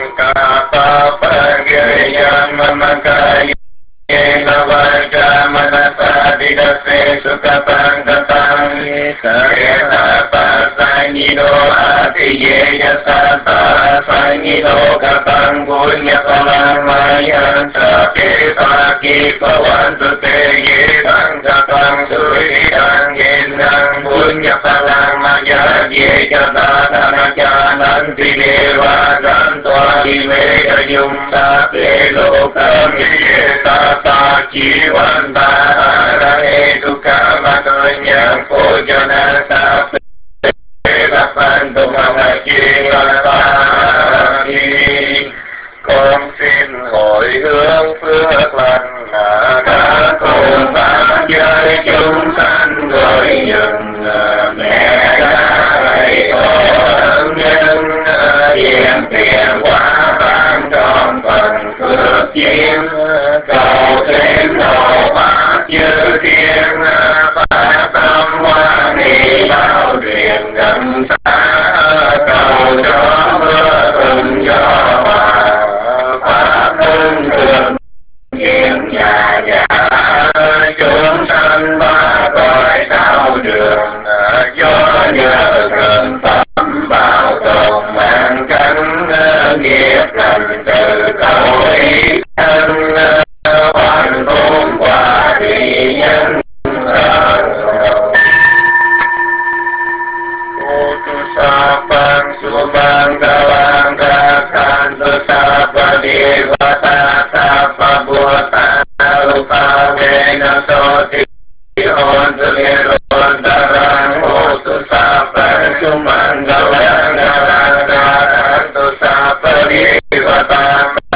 A: kapapagayam mamakaya navaja manasa didase sukapang kapang sareta pasangido atiyeya sata sangido kapang punya palang mayan sape paki pawantu teye bang kapang suridang yenang punya palang maya yeya dana nanti dewa santoa dimega yung sape lokam yeta Jiwanta arane sukha matanya pojana sape lapan tumamachi latani. Con xin hồi hướng phước lành đã cùng pháp giới chúng sanh gọi dừng mẹ đại ơn nhân hiện tiền quả ban tròn phần phước duyên cầu thêm độ pháp chư thiên pháp tâm hoa ni bao truyền gần xa cầu cho mưa thuận cho hòa pháp thân thường hiện nhà nhà chúng sanh ba cõi sao đường do nhờ thần tâm bảo tồn mạng cánh nghiệp lành từ tội thân hoàn tôn quả thị nhân Utusapang subang galang gakan tusapa divata sapa buata lupa vena soti on tuliron darang utusapang subang galang gakan tusapa divata